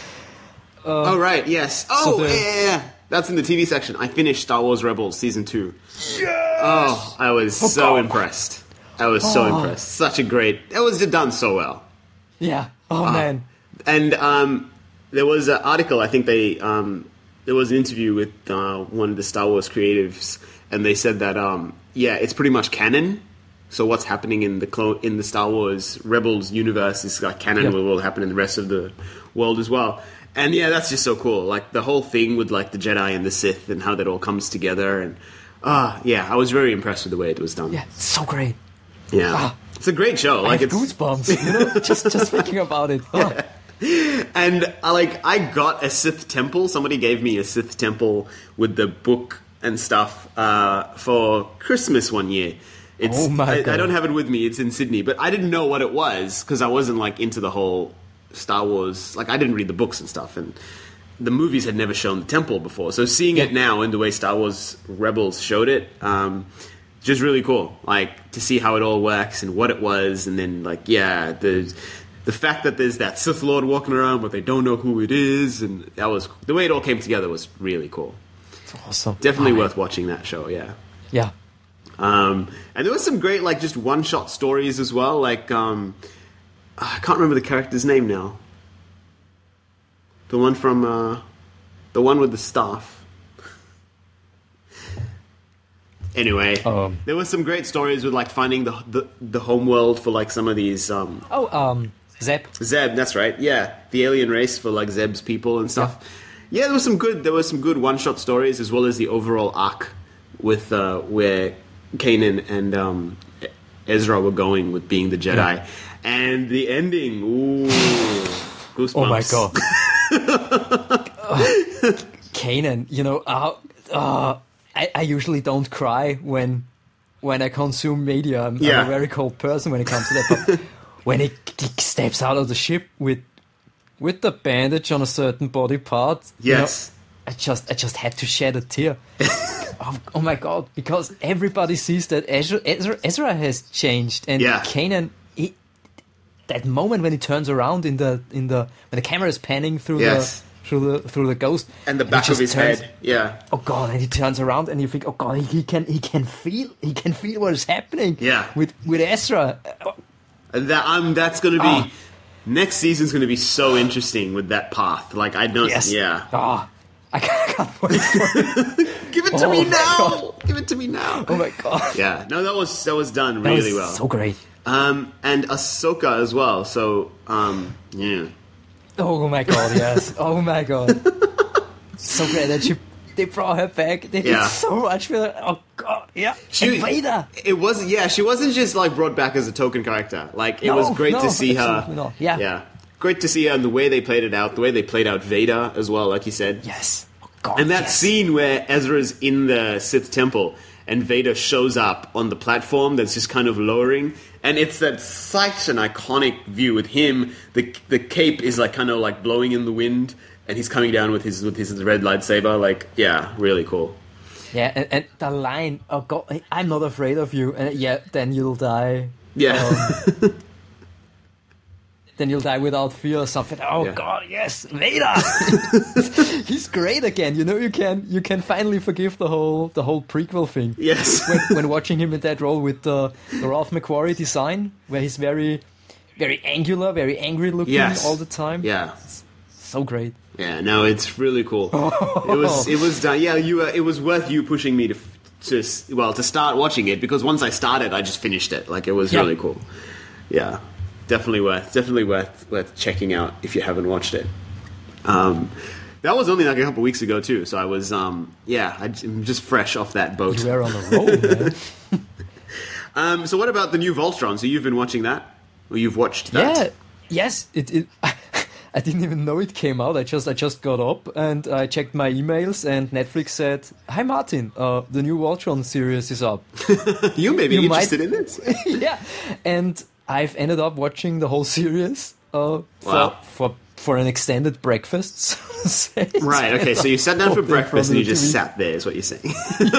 Oh right, yes. Oh the- yeah, yeah, yeah. That's in the T V section. I finished Star Wars Rebels season two. Yes! Oh, I was so impressed. I was so Oh. impressed. Such a great. It was done so well. Yeah. Oh man. And um, there was an article. I think they um, there was an interview with uh, one of the Star Wars creatives, and they said that um, yeah, it's pretty much canon. So what's happening in the clo- in the Star Wars Rebels universe is like canon. Yeah. Will will happen in the rest of the world as well. And yeah, that's just so cool. Like the whole thing with like the Jedi and the Sith and how that all comes together. And ah, uh, yeah, I was very impressed with the way it was done. Yeah, it's so great. Yeah, Ah. it's a great show. I Like have it's goosebumps. You know, just just thinking about it. Oh. and I like I got a Sith temple. Somebody gave me a Sith temple with the book and stuff uh, for Christmas one year. It's, Oh my I, I God. don't have it with me. It's in Sydney, but I didn't know what it was because I wasn't like into the whole Star Wars. Like I didn't read the books and stuff, and the movies had never shown the temple before. So seeing it now in the way Star Wars Rebels showed it, um, just really cool. Like to see how it all works and what it was, and then like yeah, the the fact that there's that Sith Lord walking around, but they don't know who it is, and that was the way it all came together was really cool. It's awesome. Definitely Oh, worth watching that show. Yeah. Yeah. Um, and there was some great, like, just one-shot stories as well. Like, um, I can't remember the character's name now. The one from, uh, the one with the staff. Anyway, Um. there was some great stories with, like, finding the the, the home world for, like, some of these, um, Oh, um, Zeb. Zeb, that's right. Yeah, the alien race for like Zeb's people and stuff. Yeah, there was some good. There was some good one-shot stories as well as the overall arc with uh, where Kanan and um, Ezra were going with being the Jedi, Yeah. and the ending. Ooh, goosebumps! Oh my god. uh, Kanan, you know, uh, uh, I, I usually don't cry when when I consume media. I'm, Yeah. I'm a very cold person when it comes to that. But when he, he steps out of the ship with with the bandage on a certain body part. you know, Yes. I just I just had to shed a tear. oh, oh my god! Because everybody sees that Ezra, Ezra, Ezra has changed, and Yeah. Kanan. He, that moment when he turns around in the in the when the camera is panning through Yes. the through the through the ghost And the he back of just his turns- head. Yeah. Oh god! And he turns around, and you think, oh god, he, he can he can feel he can feel what is happening. Yeah. with with Ezra. That I'm. That's going to be Ah. next season's going to be so interesting with that path. Like I don't. Yes. Yeah. Ah, I can't, I can't wait for it. Give it to Oh me my now. God. Give it to me now. Oh my god! Yeah. No, that was that was done That really was well. so great. Um, and Ahsoka as well. So um, yeah. Oh my god, yes. Oh my god. So great that you they brought her back. They Yeah. did so much for her. Oh god, yeah. She- and Vader. It wasn't. Yeah, she wasn't just like brought back as a token character. Like it No, was great no, to see her. absolutely not. Yeah. Yeah. Great to see her and the way they played it out. The way they played out Vader as well, like you said. Yes. Oh god. And that yes. scene where Ezra's in the Sith temple and Vader shows up on the platform that's just kind of lowering, and it's that such an iconic view with him. The the cape is like kind of like blowing in the wind, and he's coming down with his with his red lightsaber. Like, yeah, really cool. Yeah, and, and the line, oh god, I'm not afraid of you. And yeah, then you'll die. Yeah. Um, then you'll die without fear or something. Oh Yeah. god, yes, Vader. He's great again. You know, you can you can finally forgive the whole the whole prequel thing. Yes. when, when watching him in that role with the, the Ralph McQuarrie design, where he's very, very angular, very angry looking Yes. all the time. Yeah. So great. Yeah, no, it's really cool. It was it was done. Yeah, you. Uh, it was worth you pushing me to to well to start watching it, because once I started, I just finished it. Like it was Yeah. really cool. Yeah, definitely worth definitely worth worth checking out if you haven't watched it. Um, that was only like a couple weeks ago too, so I was um yeah I'm just fresh off that boat. You were on a roll, man. Um, so what about the new Voltron? So you've been watching that, or you've watched that? Yeah. Yes. It. it I didn't even know it came out. I just I just got up and I checked my emails, and Netflix said, "Hi Martin, uh, the new Voltron series is up." You may be You might- interested in this. Yeah, and I've ended up watching the whole series uh, for, Wow. for for an extended breakfast. So to say. Right. Okay. So you sat down for Open in front breakfast of and you the just T V. sat there. Is what you're saying?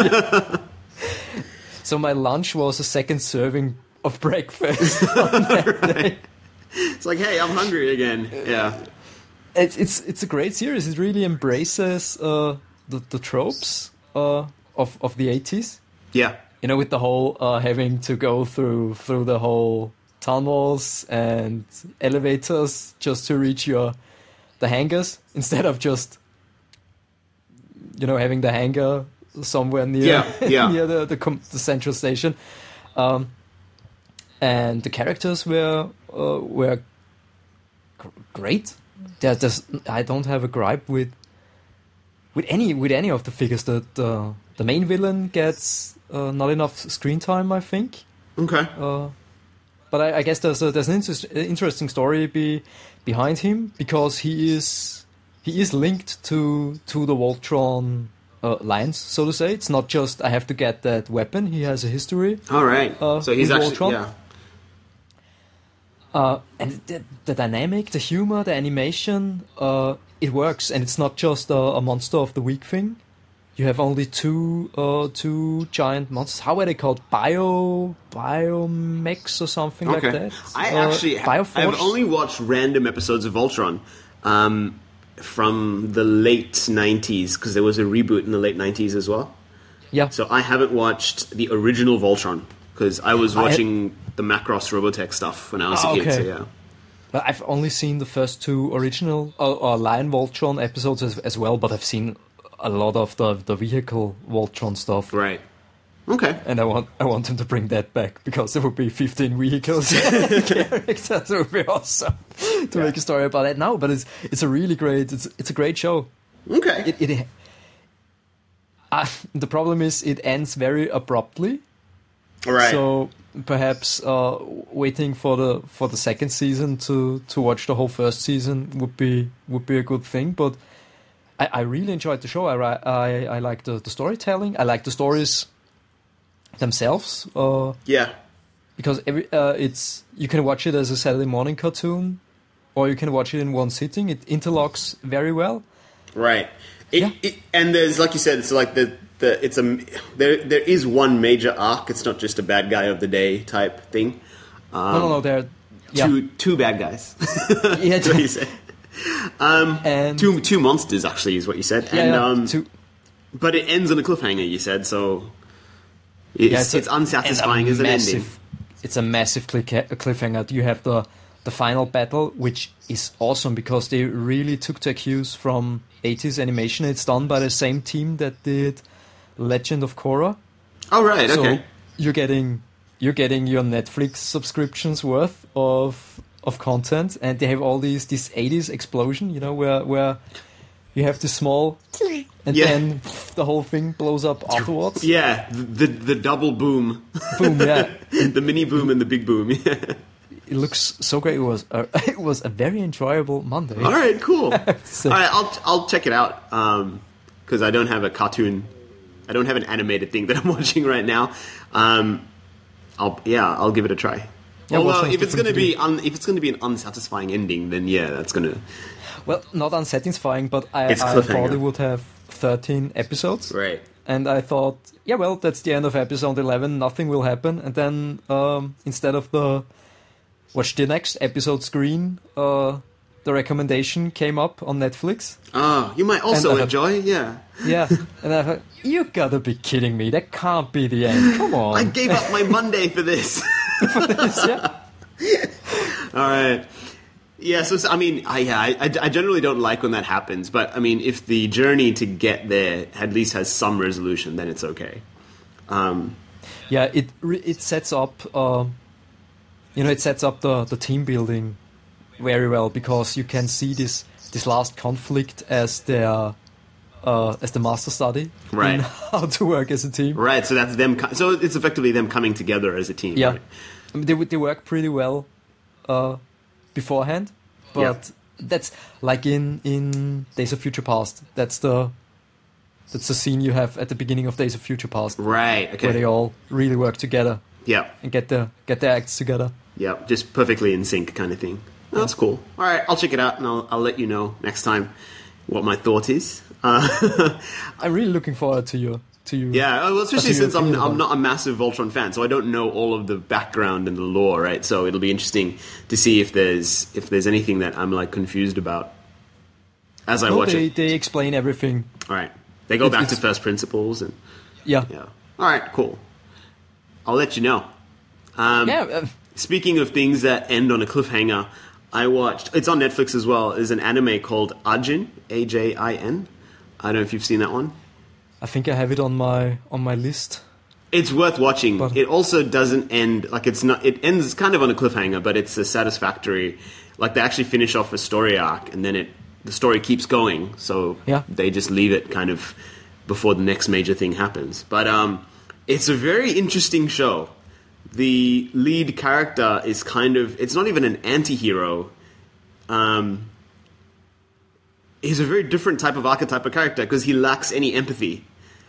So my lunch was a second serving of breakfast on that day. It's like, hey, I'm hungry again. Yeah. It's it's it's a great series. It really embraces uh, the the tropes uh, of of the eighties. Yeah. You know, with the whole uh, having to go through through the whole tunnels and elevators just to reach your the hangars, instead of just you know having the hangar somewhere near Yeah, yeah. near the the, com- the central station. Um, and the characters were uh, were gr- great. There, there's, I don't have a gripe with with any with any of the figures. The the, the main villain gets uh, not enough screen time, I think. Okay. Uh, but I, I guess there's a, there's an interest, interesting story be, behind him, because he is he is linked to to the Voltron uh, lines, so to say. It's not just I have to get that weapon. He has a history. All right. Uh, so he's with actually Voltron? yeah. Uh, and the, the dynamic, the humor, the animation, uh, it works, and it's not just a, a monster of the week thing. You have only two uh, two giant monsters. How are they called? Bio Biomex or something Okay. like that. I Uh, actually Bioforce? I've only watched random episodes of Voltron um, from the late nineties, because there was a reboot in the late nineties as well. Yeah. So I haven't watched the original Voltron, because I was I- watching the Macross Robotech stuff when I was Ah, a kid. So okay. yeah. But I've only seen the first two original or, or Lion Voltron episodes as, as well, but I've seen a lot of the the vehicle Voltron stuff. Right. Okay. And I want I want them to bring that back, because there would be fifteen vehicles characters. It would be awesome to make a story about that now. But it's it's a really great it's it's a great show. Okay. It, it uh, the problem is it ends very abruptly. All right. So perhaps uh, waiting for the for the second season to, to watch the whole first season would be would be a good thing. But I, I really enjoyed the show. I ri- I, I like the, the storytelling. I like the stories themselves. Uh, yeah. because every uh, it's you can watch it as a Saturday morning cartoon, or you can watch it in one sitting. It interlocks very well. Right. It, Yeah. it, and there's, like you said, it's like the, the it's a there there is one major arc. It's not just a bad guy of the day type thing. Um, no, no, no. There, yeah, Two two bad guys. yeah, That's what you said. Um, and two two monsters actually is what you said. yeah, and yeah, um, two, but it ends on a cliffhanger. You said so. It's, yeah, it's, a- unsatisfying it's as a an massive, ending. It's a massive click- cliffhanger. You have the the final battle, which is awesome because they really took their cues from eighties animation. It's done by the same team that did Legend of Korra. Oh right, So okay. you're getting you're getting your Netflix subscriptions worth of of content, and they have all these this eighties explosion, you know, where where you have this small and Yeah. then the whole thing blows up afterwards. Yeah, the the double boom, Boom, yeah. the mini boom and the big boom. It looks so great. It was a, it was a very enjoyable Monday. All right, cool. All So- right, I'll I'll check it out because I don't have a cartoon, I don't have an animated thing that I'm watching right now. Um, I'll yeah, I'll give it a try. Yeah, what Although sounds if it's going to different be un, if it's going to be an unsatisfying ending, then yeah, that's going to Well, not unsatisfying, but I, It's I cliffhanger. thought it would have thirteen episodes. right. And I thought, yeah, well, that's the end of episode eleven. Nothing will happen. And then um, instead of the watch the next episode screen, uh, the recommendation came up on Netflix. Oh, you might also And I- enjoy. Yeah, Yeah, and I thought, you gotta be kidding me. That can't be the end. Come on. I gave up my Monday for this. yeah. All right. Yeah, so, so I mean, I, yeah, I, I generally don't like when that happens, but I mean, if the journey to get there at least has some resolution, then it's okay. Um, Yeah, it re- it sets up, um, you know, it sets up the, the team building very well because you can see this this last conflict as their uh, as the master study Right. in how to work as a team. right, so that's them. co- So it's effectively them coming together as a team. Yeah, right? I mean, they they work pretty well uh, beforehand, but Yeah. that's like in in Days of Future Past. That's the that's the scene you have at the beginning of Days of Future Past, Right. where they Okay. all really work together Yeah. and get the get their acts together. Yeah. Just perfectly in sync, kind of thing. Oh, that's cool. All right, I'll check it out, and I'll, I'll let you know next time what my thought is. Uh, I'm really looking forward to your to you. Yeah, well, especially That's since your I'm opinion I'm about not a massive Voltron fan, so I don't know all of the background and the lore, right? So it'll be interesting to see if there's if there's anything that I'm like confused about as I No, watch they it. they explain everything. All right, they go It- back to it's- first principles, and Yeah. yeah. All right, cool. I'll let you know. Um, Yeah. Uh, Speaking of things that end on a cliffhanger, I watched. It's on Netflix as well. Is an anime called Ajin, A J I N. I don't know if you've seen that one. I think I have it on my on my list. It's worth watching. But- It also doesn't end like it's not. It ends kind of on a cliffhanger, but it's a satisfactory. Like they actually finish off a story arc, and then it the story keeps going. So Yeah. they just leave it kind of before the next major thing happens. But um, it's a very interesting show. The lead character is kind of. It's not even an anti-hero. Um, he's a very different type of archetype of character because he lacks any empathy.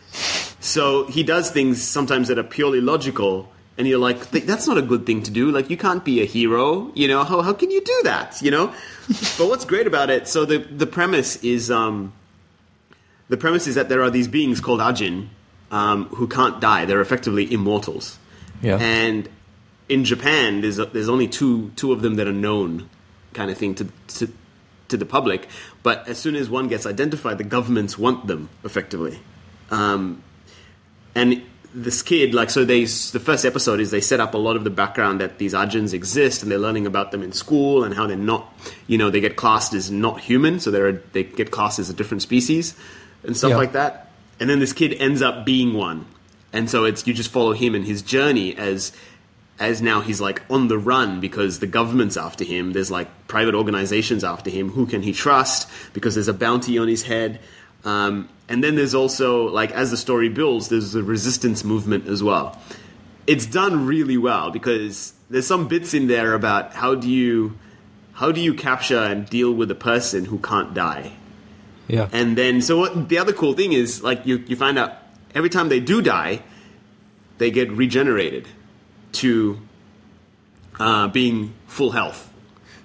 So he does things sometimes that are purely logical, and you're like, "Th- that's not a good thing to do. Like, you can't be a hero, you know? How, how can you do that, you know? But what's great about it, so the, the premise is, um, the premise is that there are these beings called Ajin, um, who can't die. They're effectively immortals. Yeah. And in Japan, there's, there's only two, two of them that are known kind of thing to, to, to the public. But as soon as one gets identified, the governments want them, effectively. Um, and this kid, like, so they, the first episode is they set up a lot of the background that these Ajins exist, and they're learning about them in school and how they're not, you know, they get classed as not human, so they're, they get classed as a different species and stuff Yeah. like that. And then this kid ends up being one. And so it's, you just follow him and his journey as, as now he's like on the run because the government's after him. There's like private organizations after him. Who can he trust? Because there's a bounty on his head. Um, and then there's also, like, as the story builds, there's a resistance movement as well. It's done really well because there's some bits in there about how do you, how do you capture and deal with a person who can't die? Yeah. And then, so what, the other cool thing is, like, you, you find out every time they do die, they get regenerated to uh, being full health.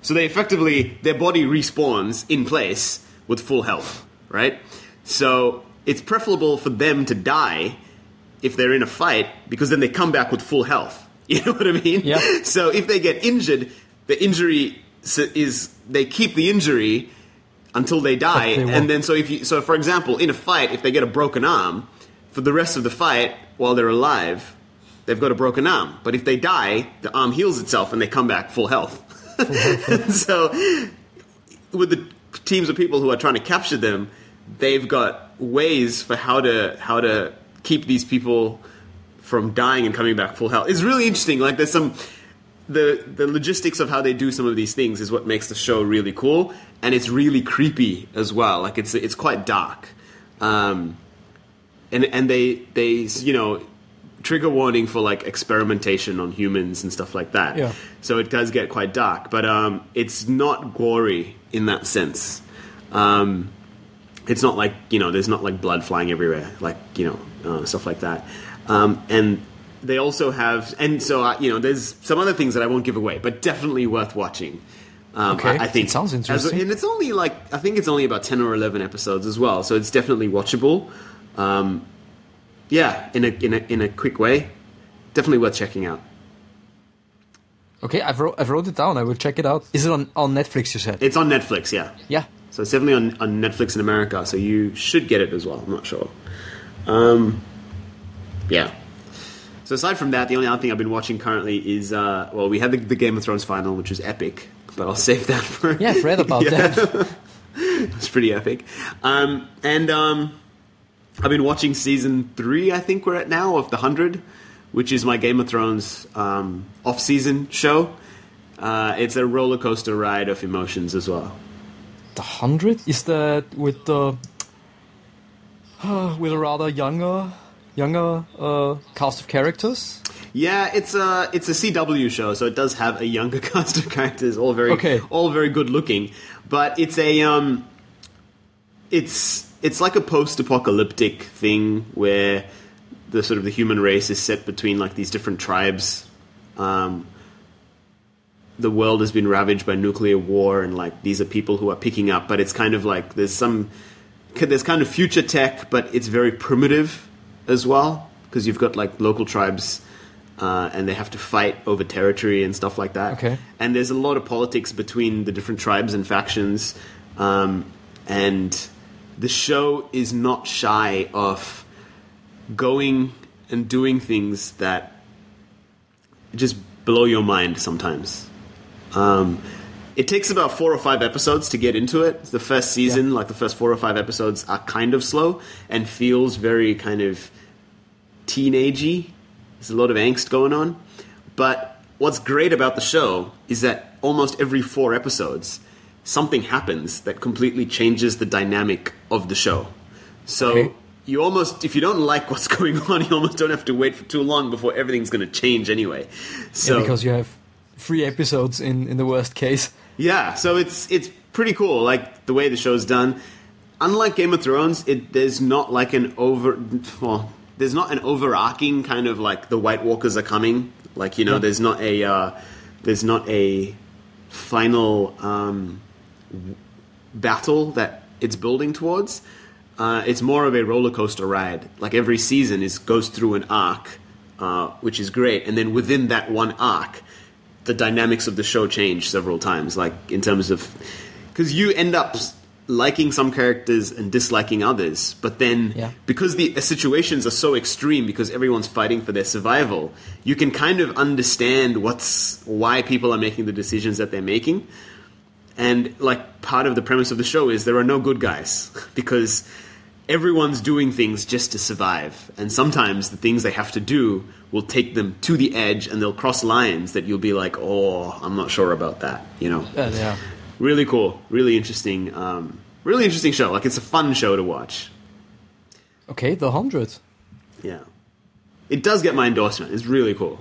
So they effectively, their body respawns in place with full health, right? So it's preferable for them to die if they're in a fight, because then they come back with full health. You know what I mean? Yeah. So if they get injured, the injury is, they keep the injury until they die. They and then so if you, so for example, in a fight, if they get a broken arm, for the rest of the fight, while they're alive, they've got a broken arm. But if they die, the arm heals itself and they come back full health. Full health. So with the teams of people who are trying to capture them, they've got ways for how to how to keep these people from dying and coming back full health. It's really interesting. Like there's some the the logistics of how they do some of these things is what makes the show really cool, and it's really creepy as well. Like it's it's quite dark, um, and and they they you know trigger warning for like experimentation on humans and stuff like that. Yeah. So it does get quite dark, but um, it's not gory in that sense. Um, it's not like you know there's not like blood flying everywhere, like you know uh, stuff like that. Um, and they also have, and so uh, you know, there's some other things that I won't give away, but definitely worth watching. Um, okay, I, I think it sounds interesting, as, and it's only like I think it's only about ten or eleven episodes as well, so it's definitely watchable. Um, yeah, in a in a in a quick way, definitely worth checking out. Okay, I've wrote, I've wrote it down. I will check it out. Is it on, on Netflix? You said It's on Netflix. Yeah, yeah. So it's definitely on, on Netflix in America. So you should get it as well. I'm not sure. Um, Yeah. So aside from that, the only other thing I've been watching currently is, uh, well, we had the, the Game of Thrones final, which was epic, but I'll save that for... Yeah, I've read about yeah. that. It's pretty epic. Um, and um, I've been watching season three, I think we're at now, of The Hundred, which is my Game of Thrones um, off-season show. Uh, it's a roller coaster ride of emotions as well. The Hundred? Is that with the... Uh, with a rather younger... younger uh, cast of characters? Yeah, it's a it's a C W show, so it does have a younger cast of characters, all very okay. all very good looking. But it's a um, it's it's like a post-apocalyptic thing where the sort of the human race is set between like these different tribes. Um, the world has been ravaged by nuclear war, and like these are people who are picking up. But it's kind of like there's some there's kind of future tech, but it's very primitive as well, because you've got like local tribes uh, and they have to fight over territory and stuff like that. Okay. And there's a lot of politics between the different tribes and factions, um, and the show is not shy of going and doing things that just blow your mind sometimes. Um, it takes about four or five episodes to get into it. The first season, yeah. like the first four or five episodes, are kind of slow and feels very kind of teenagey. There's a lot of angst going on. But what's great about the show is that almost every four episodes, something happens that completely changes the dynamic of the show. So okay. you almost, if you don't like what's going on, you almost don't have to wait for too long before everything's going to change anyway. So, yeah, because you have three episodes in, in the worst case. Yeah, so it's it's pretty cool, like the way the show's done. Unlike Game of Thrones, it there's not like an over well, there's not an overarching kind of like the White Walkers are coming. Like, you know, yeah. there's not a uh, there's not a final um, battle that it's building towards. Uh, it's more of a roller coaster ride. Like every season is goes through an arc, uh, which is great, and then within that one arc, the dynamics of the show change several times, like in terms of, because you end up liking some characters and disliking others, but then yeah. because the situations are so extreme, because everyone's fighting for their survival, you can kind of understand what's why people are making the decisions that they're making. And like part of the premise of the show is there are no good guys, because everyone's doing things just to survive, and sometimes the things they have to do will take them to the edge, and they'll cross lines that you'll be like, oh, I'm not sure about that, you know. Uh, yeah. Really cool, really interesting, um, really interesting show. Like, it's a fun show to watch. Okay, The Hundred. Yeah. It does get my endorsement. It's really cool.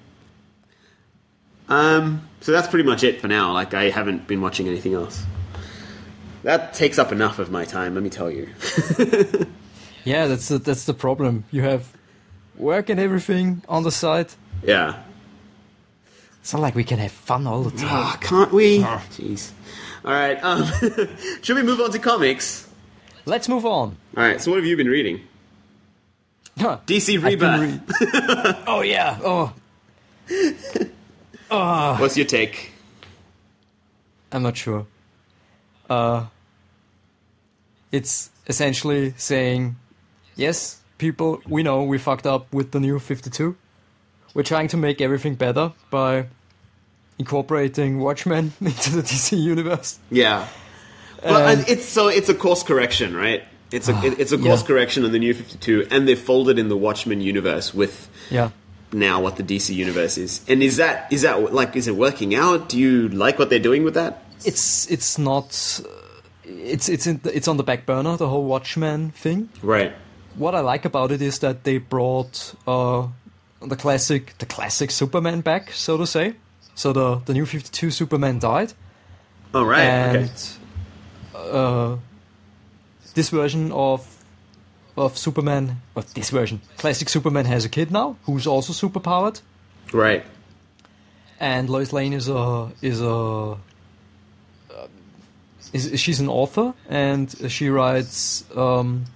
Um, so that's pretty much it for now. Like, I haven't been watching anything else. That takes up enough of my time, let me tell you. Yeah, that's the, that's the problem. You have work and everything on the side. Yeah. It's not like we can have fun all the time. Ah, can't we? Jeez. All right. Um, should we move on to comics? Let's move on. All right. So, what have you been reading? Huh. D C I've been Rebirth. re- oh yeah. Oh. Oh. What's your take? I'm not sure. Uh, it's essentially saying, yes, people, we know we fucked up with the new fifty-two. We're trying to make everything better by incorporating Watchmen into the D C universe. Yeah. Well, Um, and it's so it's a course correction, right? It's a it, it's a course yeah. correction on the new fifty-two, and they've folded in the Watchmen universe with Yeah. now what the D C universe is. And is that is that like is it working out? Do you like what they're doing with that? It's it's not. Uh, it's it's in the, it's on the back burner, the whole Watchmen thing. Right. What I like about it is that they brought uh, the classic the classic Superman back, so to say. So the the new fifty-two Superman died. Oh right. And okay. uh, this version of of Superman, well, this version, classic Superman has a kid now who's also superpowered, Right. and Lois Lane is a is a uh, is she's an author, and she writes um,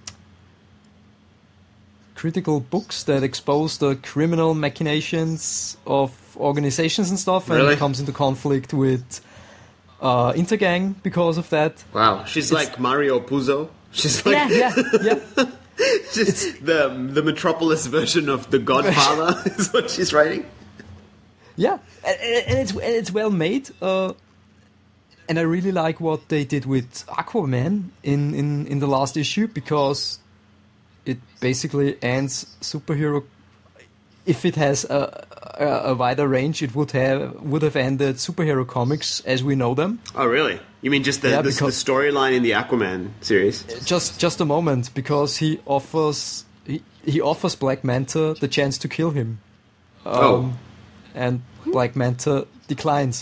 critical books that expose the criminal machinations of organizations and stuff, and Really? comes into conflict with uh, Intergang because of that. Wow. She's like Mario Puzo. She's like Yeah, yeah, yeah. just the the Metropolis version of The Godfather is what she's writing. Yeah, and, and it's and it's well made, uh, and I really like what they did with Aquaman in, in, in the last issue, because it basically ends superhero. If it has a, a, a wider range, it would have would have ended superhero comics as we know them. Oh really? You mean just the Yeah, the, the because- storyline in the Aquaman series? Just just a moment, because he offers he, he offers Black Manta the chance to kill him, um, Oh. and Black Manta declines.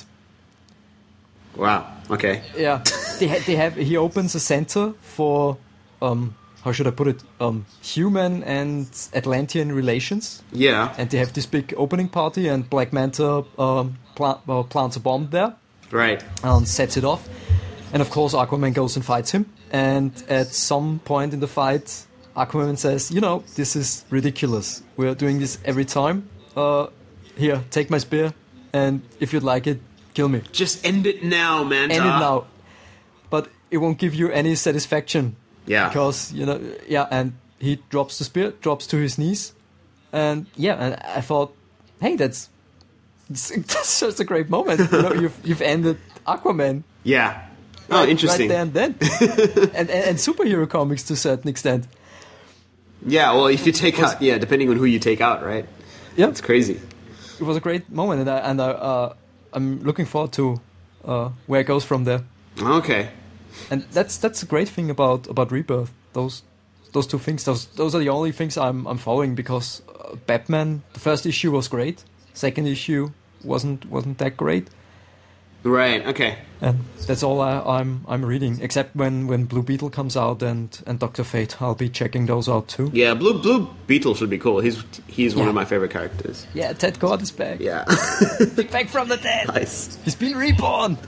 Wow. Okay. Yeah, they ha- they have. He opens a center for um, how should I put it? Um, human and Atlantean relations, Yeah. and they have this big opening party, and Black Manta um, pla- uh, plants a bomb there Right. and sets it off, and of course Aquaman goes and fights him. And at some point in the fight, Aquaman says, "You know, this is ridiculous. We're doing this every time. Uh, here, take my spear, and if you'd like it, kill me." Just end it now, man. End it now. But it won't give you any satisfaction. Yeah. Because, you know, yeah, and he drops the spear, drops to his knees. And yeah, and I thought, hey, that's that's just a great moment. You know, you've you've ended Aquaman. Yeah. Oh, right, interesting. Right there and then. and, and and superhero comics to a certain extent. Yeah, well, if you take out, yeah, depending on who you take out, right? Yeah. It's crazy. It was a great moment, and I, and I, uh, I'm looking forward to uh, where it goes from there. Okay. And that's that's a great thing about, about Rebirth. Those those two things. Those those are the only things I'm I'm following, because uh, Batman, the first issue was great. Second issue wasn't wasn't that great. Right. Okay. And that's all I, I'm I'm reading. Except when, when Blue Beetle comes out and, and Doctor Fate, I'll be checking those out too. Yeah, Blue Blue Beetle should be cool. He's he's one Yeah. of my favorite characters. Yeah, Ted Kord is back. Yeah. Back from the dead. Nice. He's been reborn.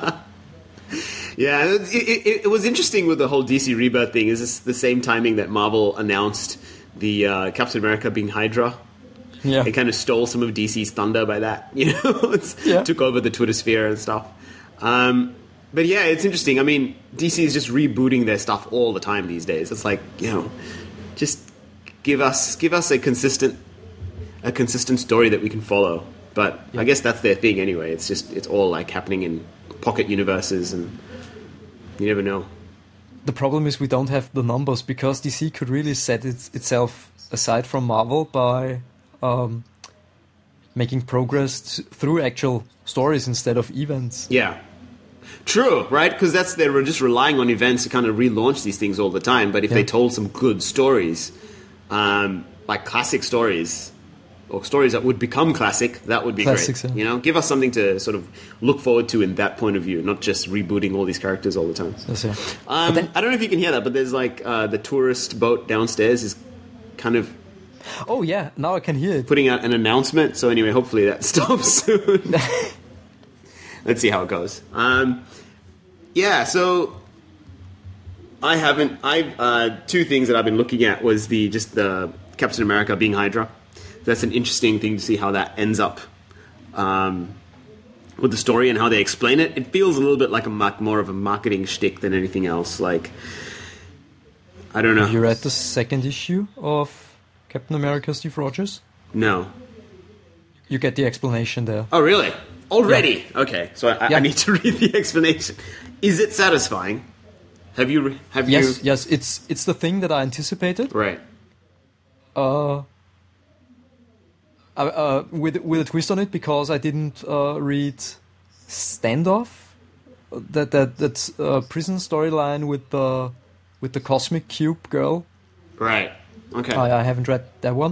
Yeah, it, it, it was interesting with the whole D C Rebirth thing. Is this the same timing that Marvel announced the uh, Captain America being Hydra? Yeah. They kind of stole some of D C's thunder by that, you know, it's, Yeah. took over the Twitter sphere and stuff. Um, but yeah, it's interesting. I mean, D C is just rebooting their stuff all the time these days. It's like, you know, just give us give us a consistent a consistent story that we can follow. But I guess that's their thing anyway. It's just it's all like happening in pocket universes, and you never know. The problem is we don't have the numbers, because D C could really set it, itself aside from Marvel by um, making progress t- through actual stories instead of events. Yeah. True, right? Because that's they're just relying on events to kind of relaunch these things all the time. But if they Yeah. told some good stories, um, like classic stories, or stories that would become classic, that would be Classics, great. yeah. You know, give us something to sort of look forward to in that point of view, not just rebooting all these characters all the time. That's it. Um, I don't know if you can hear that, but there's like uh, the tourist boat downstairs is kind of Oh yeah, now I can hear it. putting out an announcement. So anyway, hopefully that stops soon. Let's see how it goes. Um, yeah, so I haven't. I uh, two things that I've been looking at was the just the Captain America being Hydra. That's an interesting thing to see how that ends up um, with the story and how they explain it. It feels a little bit like a mar- more of a marketing shtick than anything else. Like, I don't know. Have you read the second issue of Captain America: Steve Rogers? No. You get the explanation there. Oh, really? Already? Yeah. Okay, so I, Yeah. I need to read the explanation. Is it satisfying? Have you? re- Have Yes, you? yes, it's it's the thing that I anticipated. Right. Uh, uh, uh, with with a twist on it because I didn't uh, read Standoff, that that that uh, prison storyline with the with the Cosmic Cube girl. Right. Okay. I, I haven't read that one.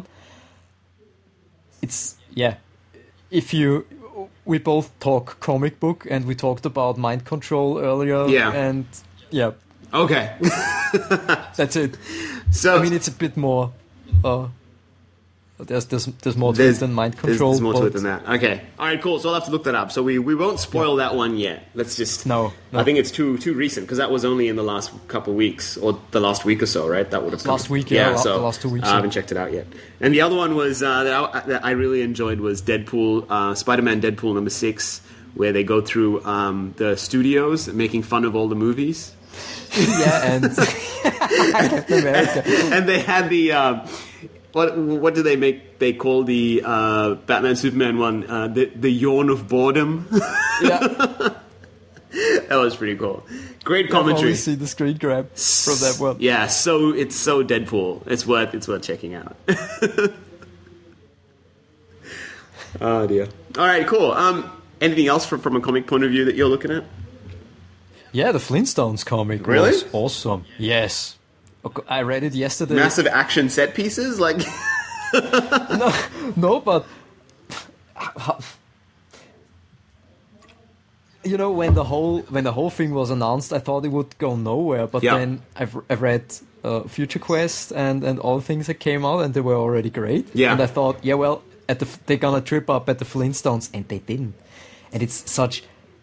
It's yeah. If you, we both talk comic book, and we talked about mind control earlier. Yeah. And yeah, Okay. that's it. So I mean, it's a bit more. Uh, there's there's there's more to there's, it than mind there's, control. there's more to but it than that. Okay. All right. Cool. So I'll have to look that up. So we, we won't spoil that one yet. Let's just. No, no. I think it's too too recent because that was only in the last couple of weeks or the last week or so, right? That would have come. Last week, yeah, la- so the last two weeks, I yeah. haven't checked it out yet. And the other one was uh, that, I, that I really enjoyed was Deadpool, uh, Spider-Man Deadpool number six, where they go through um, the studios making fun of all the movies. yeah, and Captain America. And they had the um, what what do they make? They call the uh, Batman Superman one uh, the the yawn of boredom. Yeah, That was pretty cool. Great I've only commentary. seen the screen grab from that one. Yeah, so it's so Deadpool. It's worth it's worth checking out. Oh dear. All right, cool. Um, anything else from from a comic point of view that you're looking at? Yeah, the Flintstones comic Really? was awesome. Yes, Okay, I read it yesterday. Massive action set pieces, like. no, no, but you know, when the whole when the whole thing was announced, I thought it would go nowhere. But Yeah. then I've I've read uh, Future Quest and and all things that came out, and they were already great. Yeah. And I thought, yeah, well, at the they're gonna trip up at the Flintstones, and they didn't. And it's such.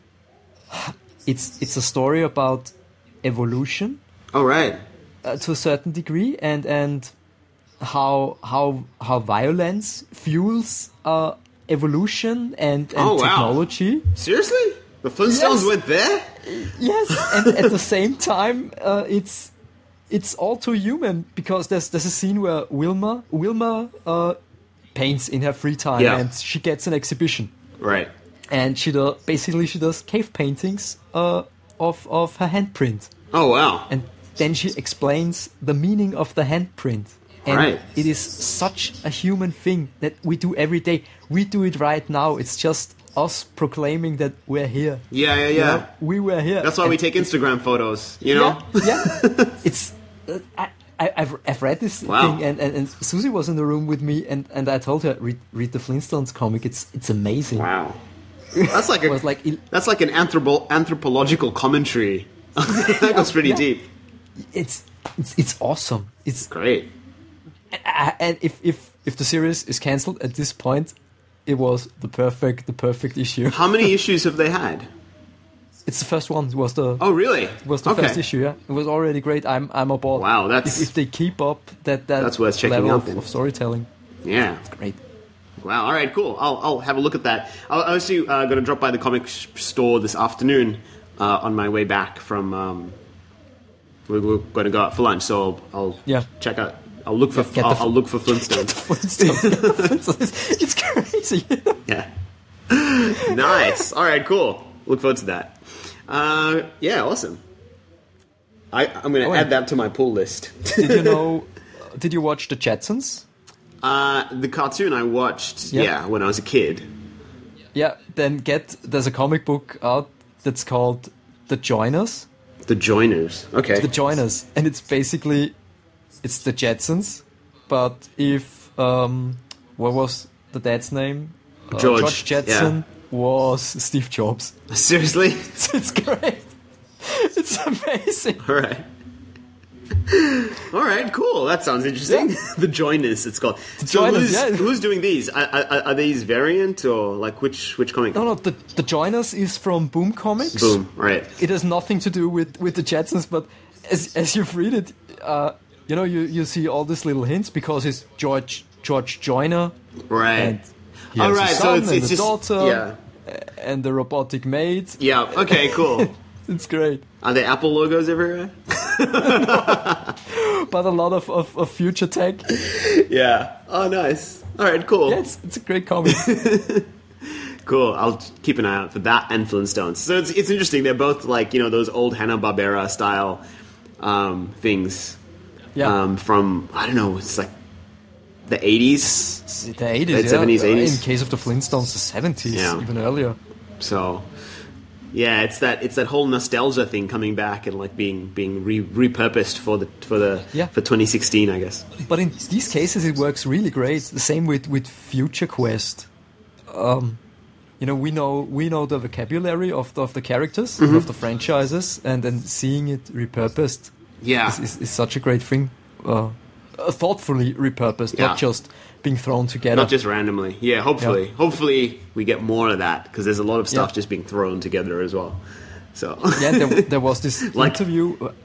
It's it's a story about evolution All right. uh, to a certain degree, and and how how how violence fuels uh, evolution and, and Oh, wow. technology. Seriously, the Flintstones Yes. went there. Yes, and at the same time, uh, it's it's all too human because there's there's a scene where Wilma Wilma uh, paints in her free time, Yeah. and she gets an exhibition, Right. and she do, basically she does cave paintings uh, of of her handprint. Oh wow. And then she explains the meaning of the handprint. And Right. it is such a human thing that we do every day. We do it right now. It's just us proclaiming that we're here. Yeah, yeah, You yeah. know, we were here. That's why And we take Instagram photos. You know. Yeah, yeah. It's. Uh, I, I, I've, I've read this Wow. thing, and, and, and Susie was in the room with me, and, and I told her, read, read the Flintstones comic. It's it's amazing. Wow. That's like It a was like il- that's like an anthropo- anthropological commentary. That goes pretty Yeah. deep. it's it's it's awesome. It's Great. I- and if, if if the series is cancelled at this point, it was the perfect the perfect issue. How many issues have they had? It's the first one. It was the Oh, really? it was the okay. first issue. Yeah, it was already great. I'm I'm aboard. Wow, that's- if, if they keep up that that That's worth checking level out of, then. of storytelling. Yeah. Great. Wow. All right. Cool. I'll I'll have a look at that. I I was actually uh, going to drop by the comic sh- store this afternoon uh, on my way back from. Um, we're, we're going to go out for lunch, so I'll, I'll Yeah. check out. I'll look for. Get the I'll, f- I'll look for Flintstones. Flintstones. it's, it's crazy. Yeah. Nice. All right. Cool. Look forward to that. Uh, yeah. Awesome. I, I'm going to Oh, add and- that to my pull list. Did you know? Did you watch the Jetsons? uh, the cartoon I watched, Yeah. yeah, when I was a kid. Yeah. Then get there's a comic book out that's called The Joiners. The Joiners. Okay. The Joiners, and it's basically it's the Jetsons, but if um, what was the dad's name? Uh, George, George Jetson was Steve Jobs. Seriously? It's, it's great. It's amazing. All right. All right, cool. That sounds interesting. Yeah. The Joiners, it's called. The so Joiners, who's, yeah. who's doing these? Are, are, are these variant or like which which comic? No, no, the, the Joiners is from Boom Comics. Boom, right. It has nothing to do with, with the Jetsons, but as as you've read it, uh, you know, you, you see all these little hints because it's George George Joiner. Right. And he All has a right, so son it's, and it's a just daughter yeah, and the robotic maid. yeah. Okay, cool. It's great. Are there Apple logos everywhere? But a lot of, of, of future tech. Yeah. Oh, nice. All right, cool. Yeah, it's, it's a great comic. Cool. I'll keep an eye out for that and Flintstones. So it's it's interesting. They're both like, you know, those old Hanna-Barbera style um, things. Yeah. Um, from I don't know. It's like the eighties. The eighties, Late yeah. seventies, eighties. In case of the Flintstones, the seventies, Yeah. even earlier. So yeah, it's that it's that whole nostalgia thing coming back and like being being re- repurposed for the for the Yeah. for twenty sixteen, I guess. But in these cases, it works really great. The same with, with Future Quest. Um, you know, we know we know the vocabulary of the, of the characters, Mm-hmm. of the franchises, and then seeing it repurposed Yeah. is, is, is such a great thing. Uh, uh, thoughtfully repurposed, Yeah. not just being thrown together. Not just randomly. Yeah, hopefully. Yeah. Hopefully we get more of that because there's a lot of stuff Yeah. just being thrown together as well. So Yeah, there, there was this Like- interview. uh,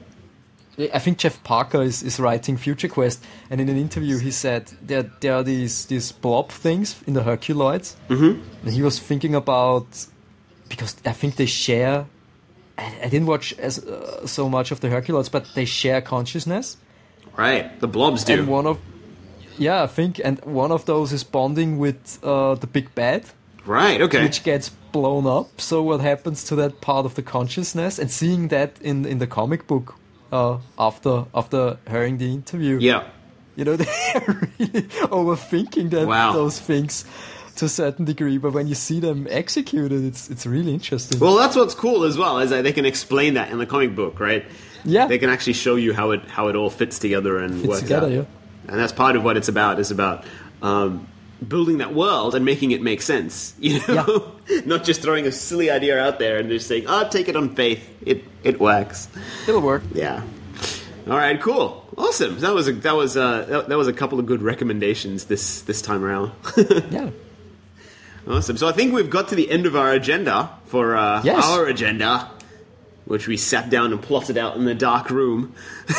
I think Jeff Parker is, is writing Future Quest, and in an interview he said there there are these these blob things in the Herculoids, mm-hmm. and he was thinking about because I think they share. I, I didn't watch as uh, so much of the Herculoids, but they share consciousness, right, the blobs do. and one of yeah, I think, and one of those is bonding with uh, the big bad, Right, okay. which gets blown up. So what happens to that part of the consciousness? And seeing that in, in the comic book uh, after after hearing the interview, Yeah. you know, they're really overthinking that Wow. those things to a certain degree. But when you see them executed, it's it's really interesting. Well, that's what's cool as well, is that they can explain that in the comic book, right? Yeah. They can actually show you how it how it all fits together and Fits works together, out. yeah. And that's part of what it's about, is about um, building that world and making it make sense. You know? Not just throwing a silly idea out there and just saying, oh, take it on faith. It it works. It'll work. Yeah. All right, cool. Awesome. That was a that was uh that, that was a couple of good recommendations this this time around. Yeah. Awesome. So I think we've got to the end of our agenda for uh, Yes. our agenda, which we sat down and plotted out in the dark room.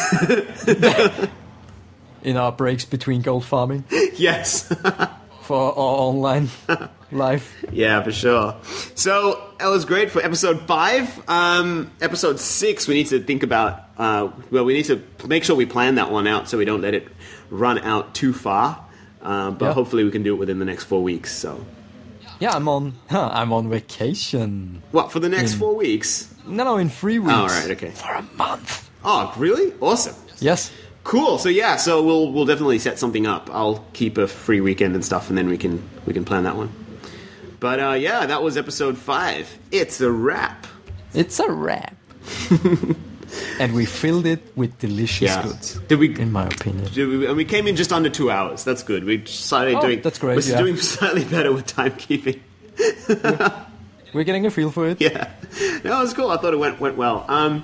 In our breaks between gold farming Yes. for our online life. Yeah, for sure. So that was great for episode five. Um, episode six, we need to think about. Uh, well, we need to make sure we plan that one out so we don't let it run out too far. Uh, but Yeah. hopefully we can do it within the next four weeks. So, Yeah, I'm on. Huh, I'm on vacation. what for the next four weeks? No, no, in three weeks. Oh, all right, okay. For a month. Oh, really? Awesome. Yes. Cool. So yeah, so we'll we'll definitely set something up. I'll keep a free weekend and stuff, and then we can we can plan that one. But uh, yeah, that was episode five. It's a wrap. It's a wrap. And we filled it with delicious Yeah. goods. Did we? In my opinion. Did we, and we came in just under two hours. That's good. We started Oh, doing. that's great, We're yeah. doing slightly better with timekeeping. We're getting a feel for it. Yeah, no, it was cool. I thought it went went well. Um.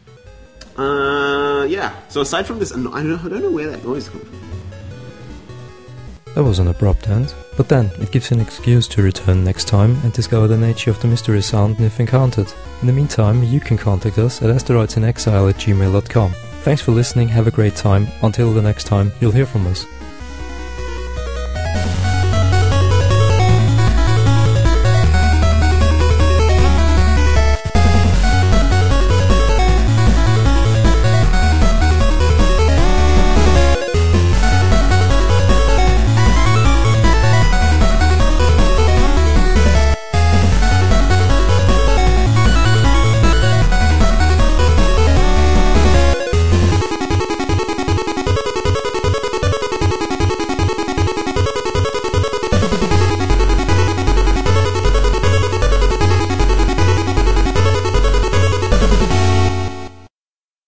Uh. Yeah. So aside from this, I don't know. I don't know where that noise comes from. That was an abrupt end, but then it gives you an excuse to return next time and discover the nature of the mysterious sound you've encountered. In the meantime, you can contact us at asteroidsinexile at gmail dot com. Thanks for listening, have a great time. Until the next time, you'll hear from us.